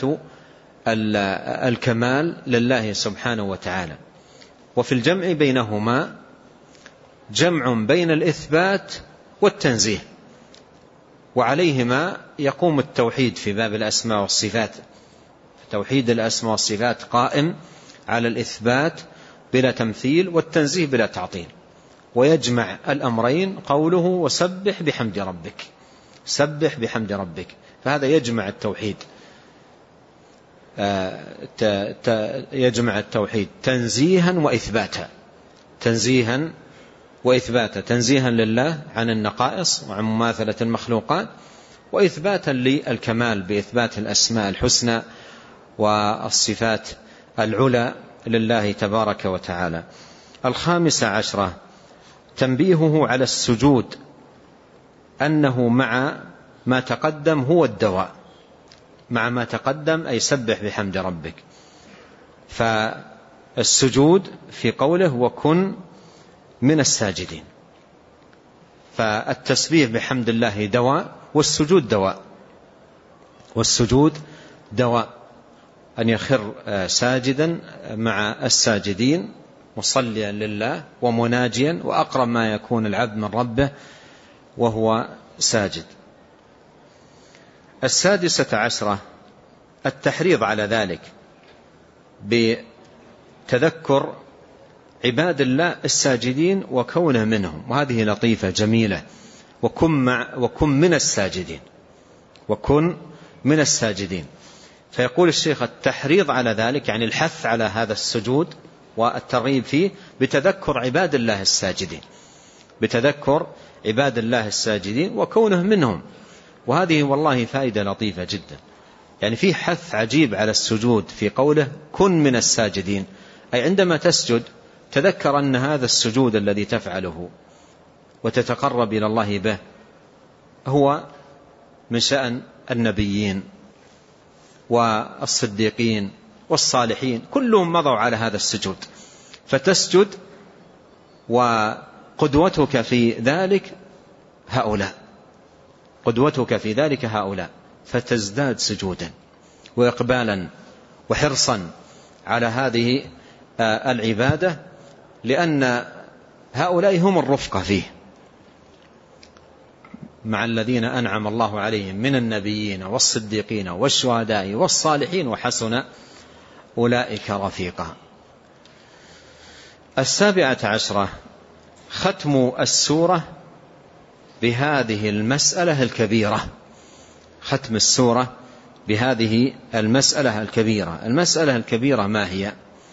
الكمال لله سبحانه وتعالى. وفي الجمع بينهما جمع بين الإثبات والتنزيه، وعليهما يقوم التوحيد في باب الأسماء والصفات. توحيد الأسماء والصفات قائم على الإثبات بلا تمثيل والتنزيه بلا تعطيل، ويجمع الأمرين قوله وسبح بحمد ربك، سبح بحمد ربك، فهذا يجمع التوحيد، يجمع التوحيد تنزيها وإثباتا، تنزيها وإثباتا، تنزيها لله عن النقائص وعن مماثلة المخلوقات، وإثباتا للكمال بإثبات الأسماء الحسنى والصفات العلى لله تبارك وتعالى. الخامسة عشرة تنبيهه على السجود، أنه مع ما تقدم هو الدواء، مع ما تقدم أي سبح بحمد ربك. فالسجود في قوله وكن من الساجدين، فالتسبيح بحمد الله دواء، والسجود دواء، والسجود دواء، أن يخر ساجدا مع الساجدين مصليا لله ومناجيا، وأقرب ما يكون العبد من ربه وهو ساجد. السادسة عشرة التحريض على ذلك بتذكر عباد الله الساجدين وكونه منهم، وهذه لطيفة جميلة، وكن, مع وكن من الساجدين، وكن من الساجدين. فيقول الشيخ التحريض على ذلك يعني الحث على هذا السجود والترغيب فيه بتذكر عباد الله الساجدين، بتذكر عباد الله الساجدين وكونه منهم. وهذه والله فائدة لطيفة جدا، يعني فيه حث عجيب على السجود في قوله كن من الساجدين، أي عندما تسجد تذكر أن هذا السجود الذي تفعله وتتقرب إلى الله به هو من شأن النبيين والصديقين والصالحين، كلهم مضوا على هذا السجود، فتسجد وقدوتك في ذلك هؤلاء قدوتك في ذلك هؤلاء فتزداد سجودا وإقبالا وحرصا على هذه العبادة، لأن هؤلاء هم الرفقة فيه مع الذين أنعم الله عليهم من النبيين والصديقين والشهداء والصالحين وحسن أولئك رفيقا. السابعة عشرة ختم السورة بهذه المسألة الكبيرة، ختم السورة بهذه المسألة الكبيرة. المسألة الكبيرة ما هي؟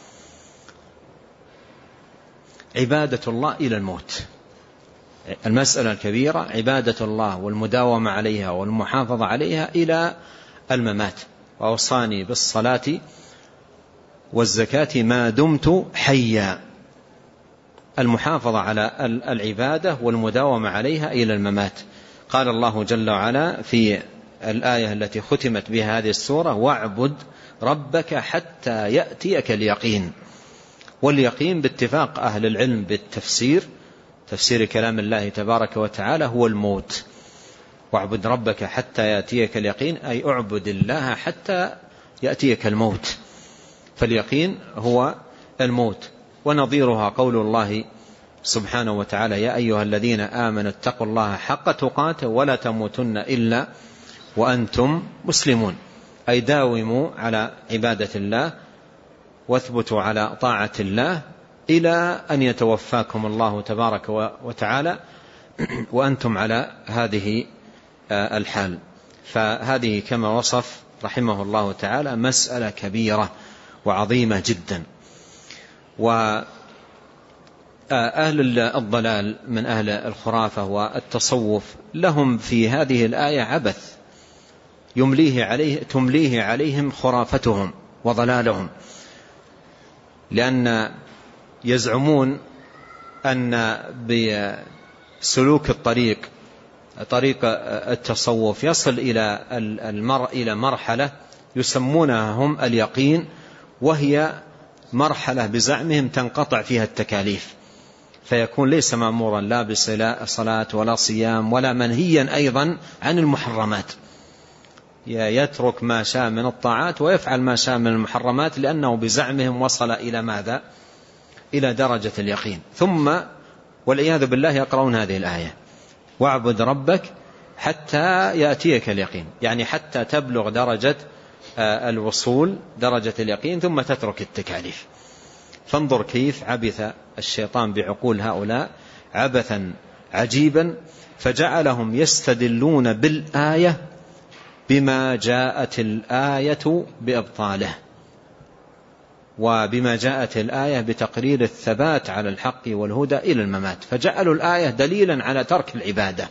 عبادة الله إلى الموت. المسألة الكبيرة عبادة الله والمداومة عليها والمحافظة عليها إلى الممات. وأوصاني بالصلاة والزكاة ما دمت حيا، المحافظة على العبادة والمداومة عليها إلى الممات. قال الله جل وعلا في الآية التي ختمت بها هذه السورة: واعبد ربك حتى يأتيك اليقين. واليقين باتفاق أهل العلم بالتفسير، تفسير كلام الله تبارك وتعالى، هو الموت. واعبد ربك حتى يأتيك اليقين أي اعبد الله حتى يأتيك الموت، فاليقين هو الموت. ونظيرها قول الله سبحانه وتعالى: يا أيها الذين آمنوا اتقوا الله حق تقاته ولا تموتن إلا وأنتم مسلمون، أي داوموا على عبادة الله واثبتوا على طاعة الله إلى أن يتوفاكم الله تبارك وتعالى وأنتم على هذه الحال. فهذه كما وصف رحمه الله تعالى مسألة كبيرة وعظيمة جدا. وأهل الضلال من أهل الخرافة والتصوف لهم في هذه الآية عبث يمليه عليه تمليه عليهم خرافتهم وضلالهم، لأن يزعمون أن بسلوك الطريق طريق التصوف يصل إلى المرء إلى مرحلة يسمونها هم اليقين، وهي مرحلة بزعمهم تنقطع فيها التكاليف، فيكون ليس مأمورا لا بصلاة ولا صيام ولا منهيا أيضا عن المحرمات، يترك ما شاء من الطاعات ويفعل ما شاء من المحرمات، لأنه بزعمهم وصل إلى ماذا؟ إلى درجة اليقين. ثم والعياذ بالله يقرؤون هذه الآية: واعبد ربك حتى يأتيك اليقين، يعني حتى تبلغ درجة الوصول درجة اليقين ثم تترك التكاليف. فانظر كيف عبث الشيطان بعقول هؤلاء عبثا عجيبا، فجعلهم يستدلون بالآية بما جاءت الآية بإبطاله، وبما جاءت الآية بتقرير الثبات على الحق والهدى إلى الممات، فجعلوا الآية دليلا على ترك العبادة،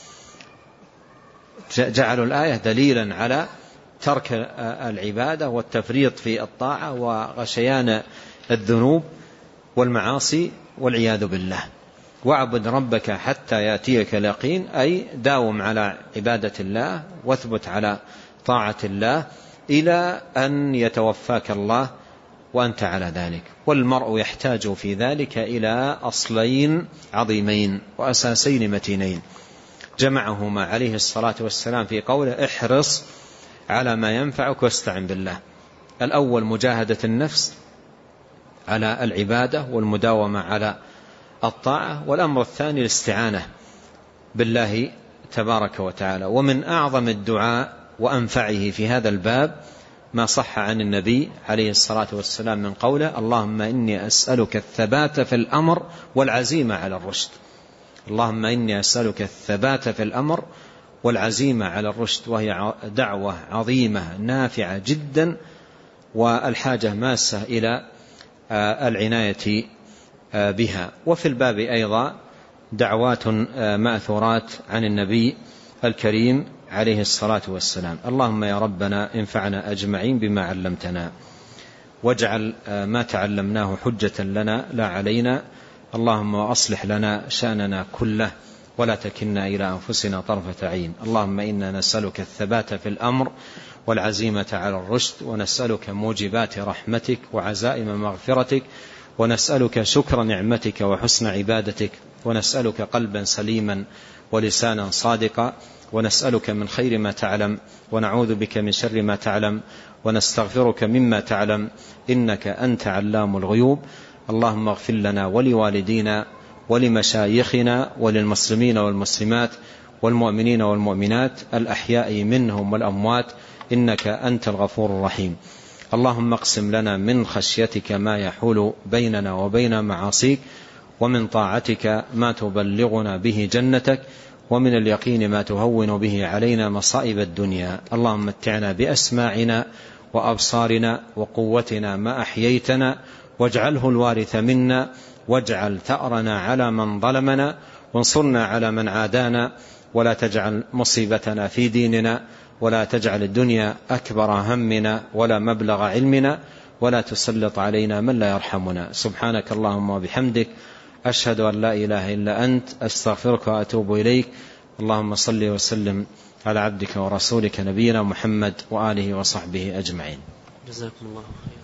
جعلوا الآية دليلا على ترك العبادة والتفريط في الطاعة وغشيان الذنوب والمعاصي والعياذ بالله. واعبد ربك حتى يأتيك اليقين أي داوم على عبادة الله واثبت على طاعة الله إلى أن يتوفاك الله وأنت على ذلك. والمرء يحتاج في ذلك إلى أصلين عظيمين وأساسين متينين جمعهما عليه الصلاة والسلام في قوله: احرص على ما ينفعك واستعن بالله. الأول مجاهدة النفس على العبادة والمداومة على الطاعة، والأمر الثاني الاستعانة بالله تبارك وتعالى. ومن أعظم الدعاء وأنفعه في هذا الباب ما صح عن النبي عليه الصلاة والسلام من قوله: اللهم إني أسألك الثبات في الأمر والعزيمة على الرشد. اللهم إني أسألك الثبات في الأمر والعزيمة على الرشد، وهي دعوة عظيمة نافعة جدا، والحاجة ماسة إلى العناية بها. وفي الباب أيضا دعوات مأثورات عن النبي الكريم عليه الصلاة والسلام: اللهم يا ربنا انفعنا أجمعين بما علمتنا، واجعل ما تعلمناه حجة لنا لا علينا، اللهم أصلح لنا شأننا كله، ولا تكلنا إلى أنفسنا طرفة عين. اللهم إنا نسألك الثبات في الأمر والعزيمة على الرشد، ونسألك موجبات رحمتك وعزائم مغفرتك، ونسألك شكر نعمتك وحسن عبادتك، ونسألك قلبا سليما ولسانا صادقا، ونسألك من خير ما تعلم، ونعوذ بك من شر ما تعلم، ونستغفرك مما تعلم، إنك أنت علام الغيوب. اللهم اغفر لنا ولوالدينا ولمشايخنا وللمسلمين والمسلمات والمؤمنين والمؤمنات الأحياء منهم والأموات، إنك أنت الغفور الرحيم. اللهم اقسم لنا من خشيتك ما يحول بيننا وبين معاصيك، ومن طاعتك ما تبلغنا به جنتك، ومن اليقين ما تهون به علينا مصائب الدنيا. اللهم متعنا بأسماعنا وأبصارنا وقوتنا ما أحييتنا، واجعله الوارث منا، واجعل ثأرنا على من ظلمنا، وانصرنا على من عادانا، ولا تجعل مصيبتنا في ديننا، ولا تجعل الدنيا أكبر همنا ولا مبلغ علمنا، ولا تسلط علينا من لا يرحمنا. سبحانك اللهم وبحمدك، أشهد أن لا إله إلا أنت، أستغفرك وأتوب إليك. اللهم صل وسلم على عبدك ورسولك نبينا محمد وآله وصحبه أجمعين. جزاكم الله خير.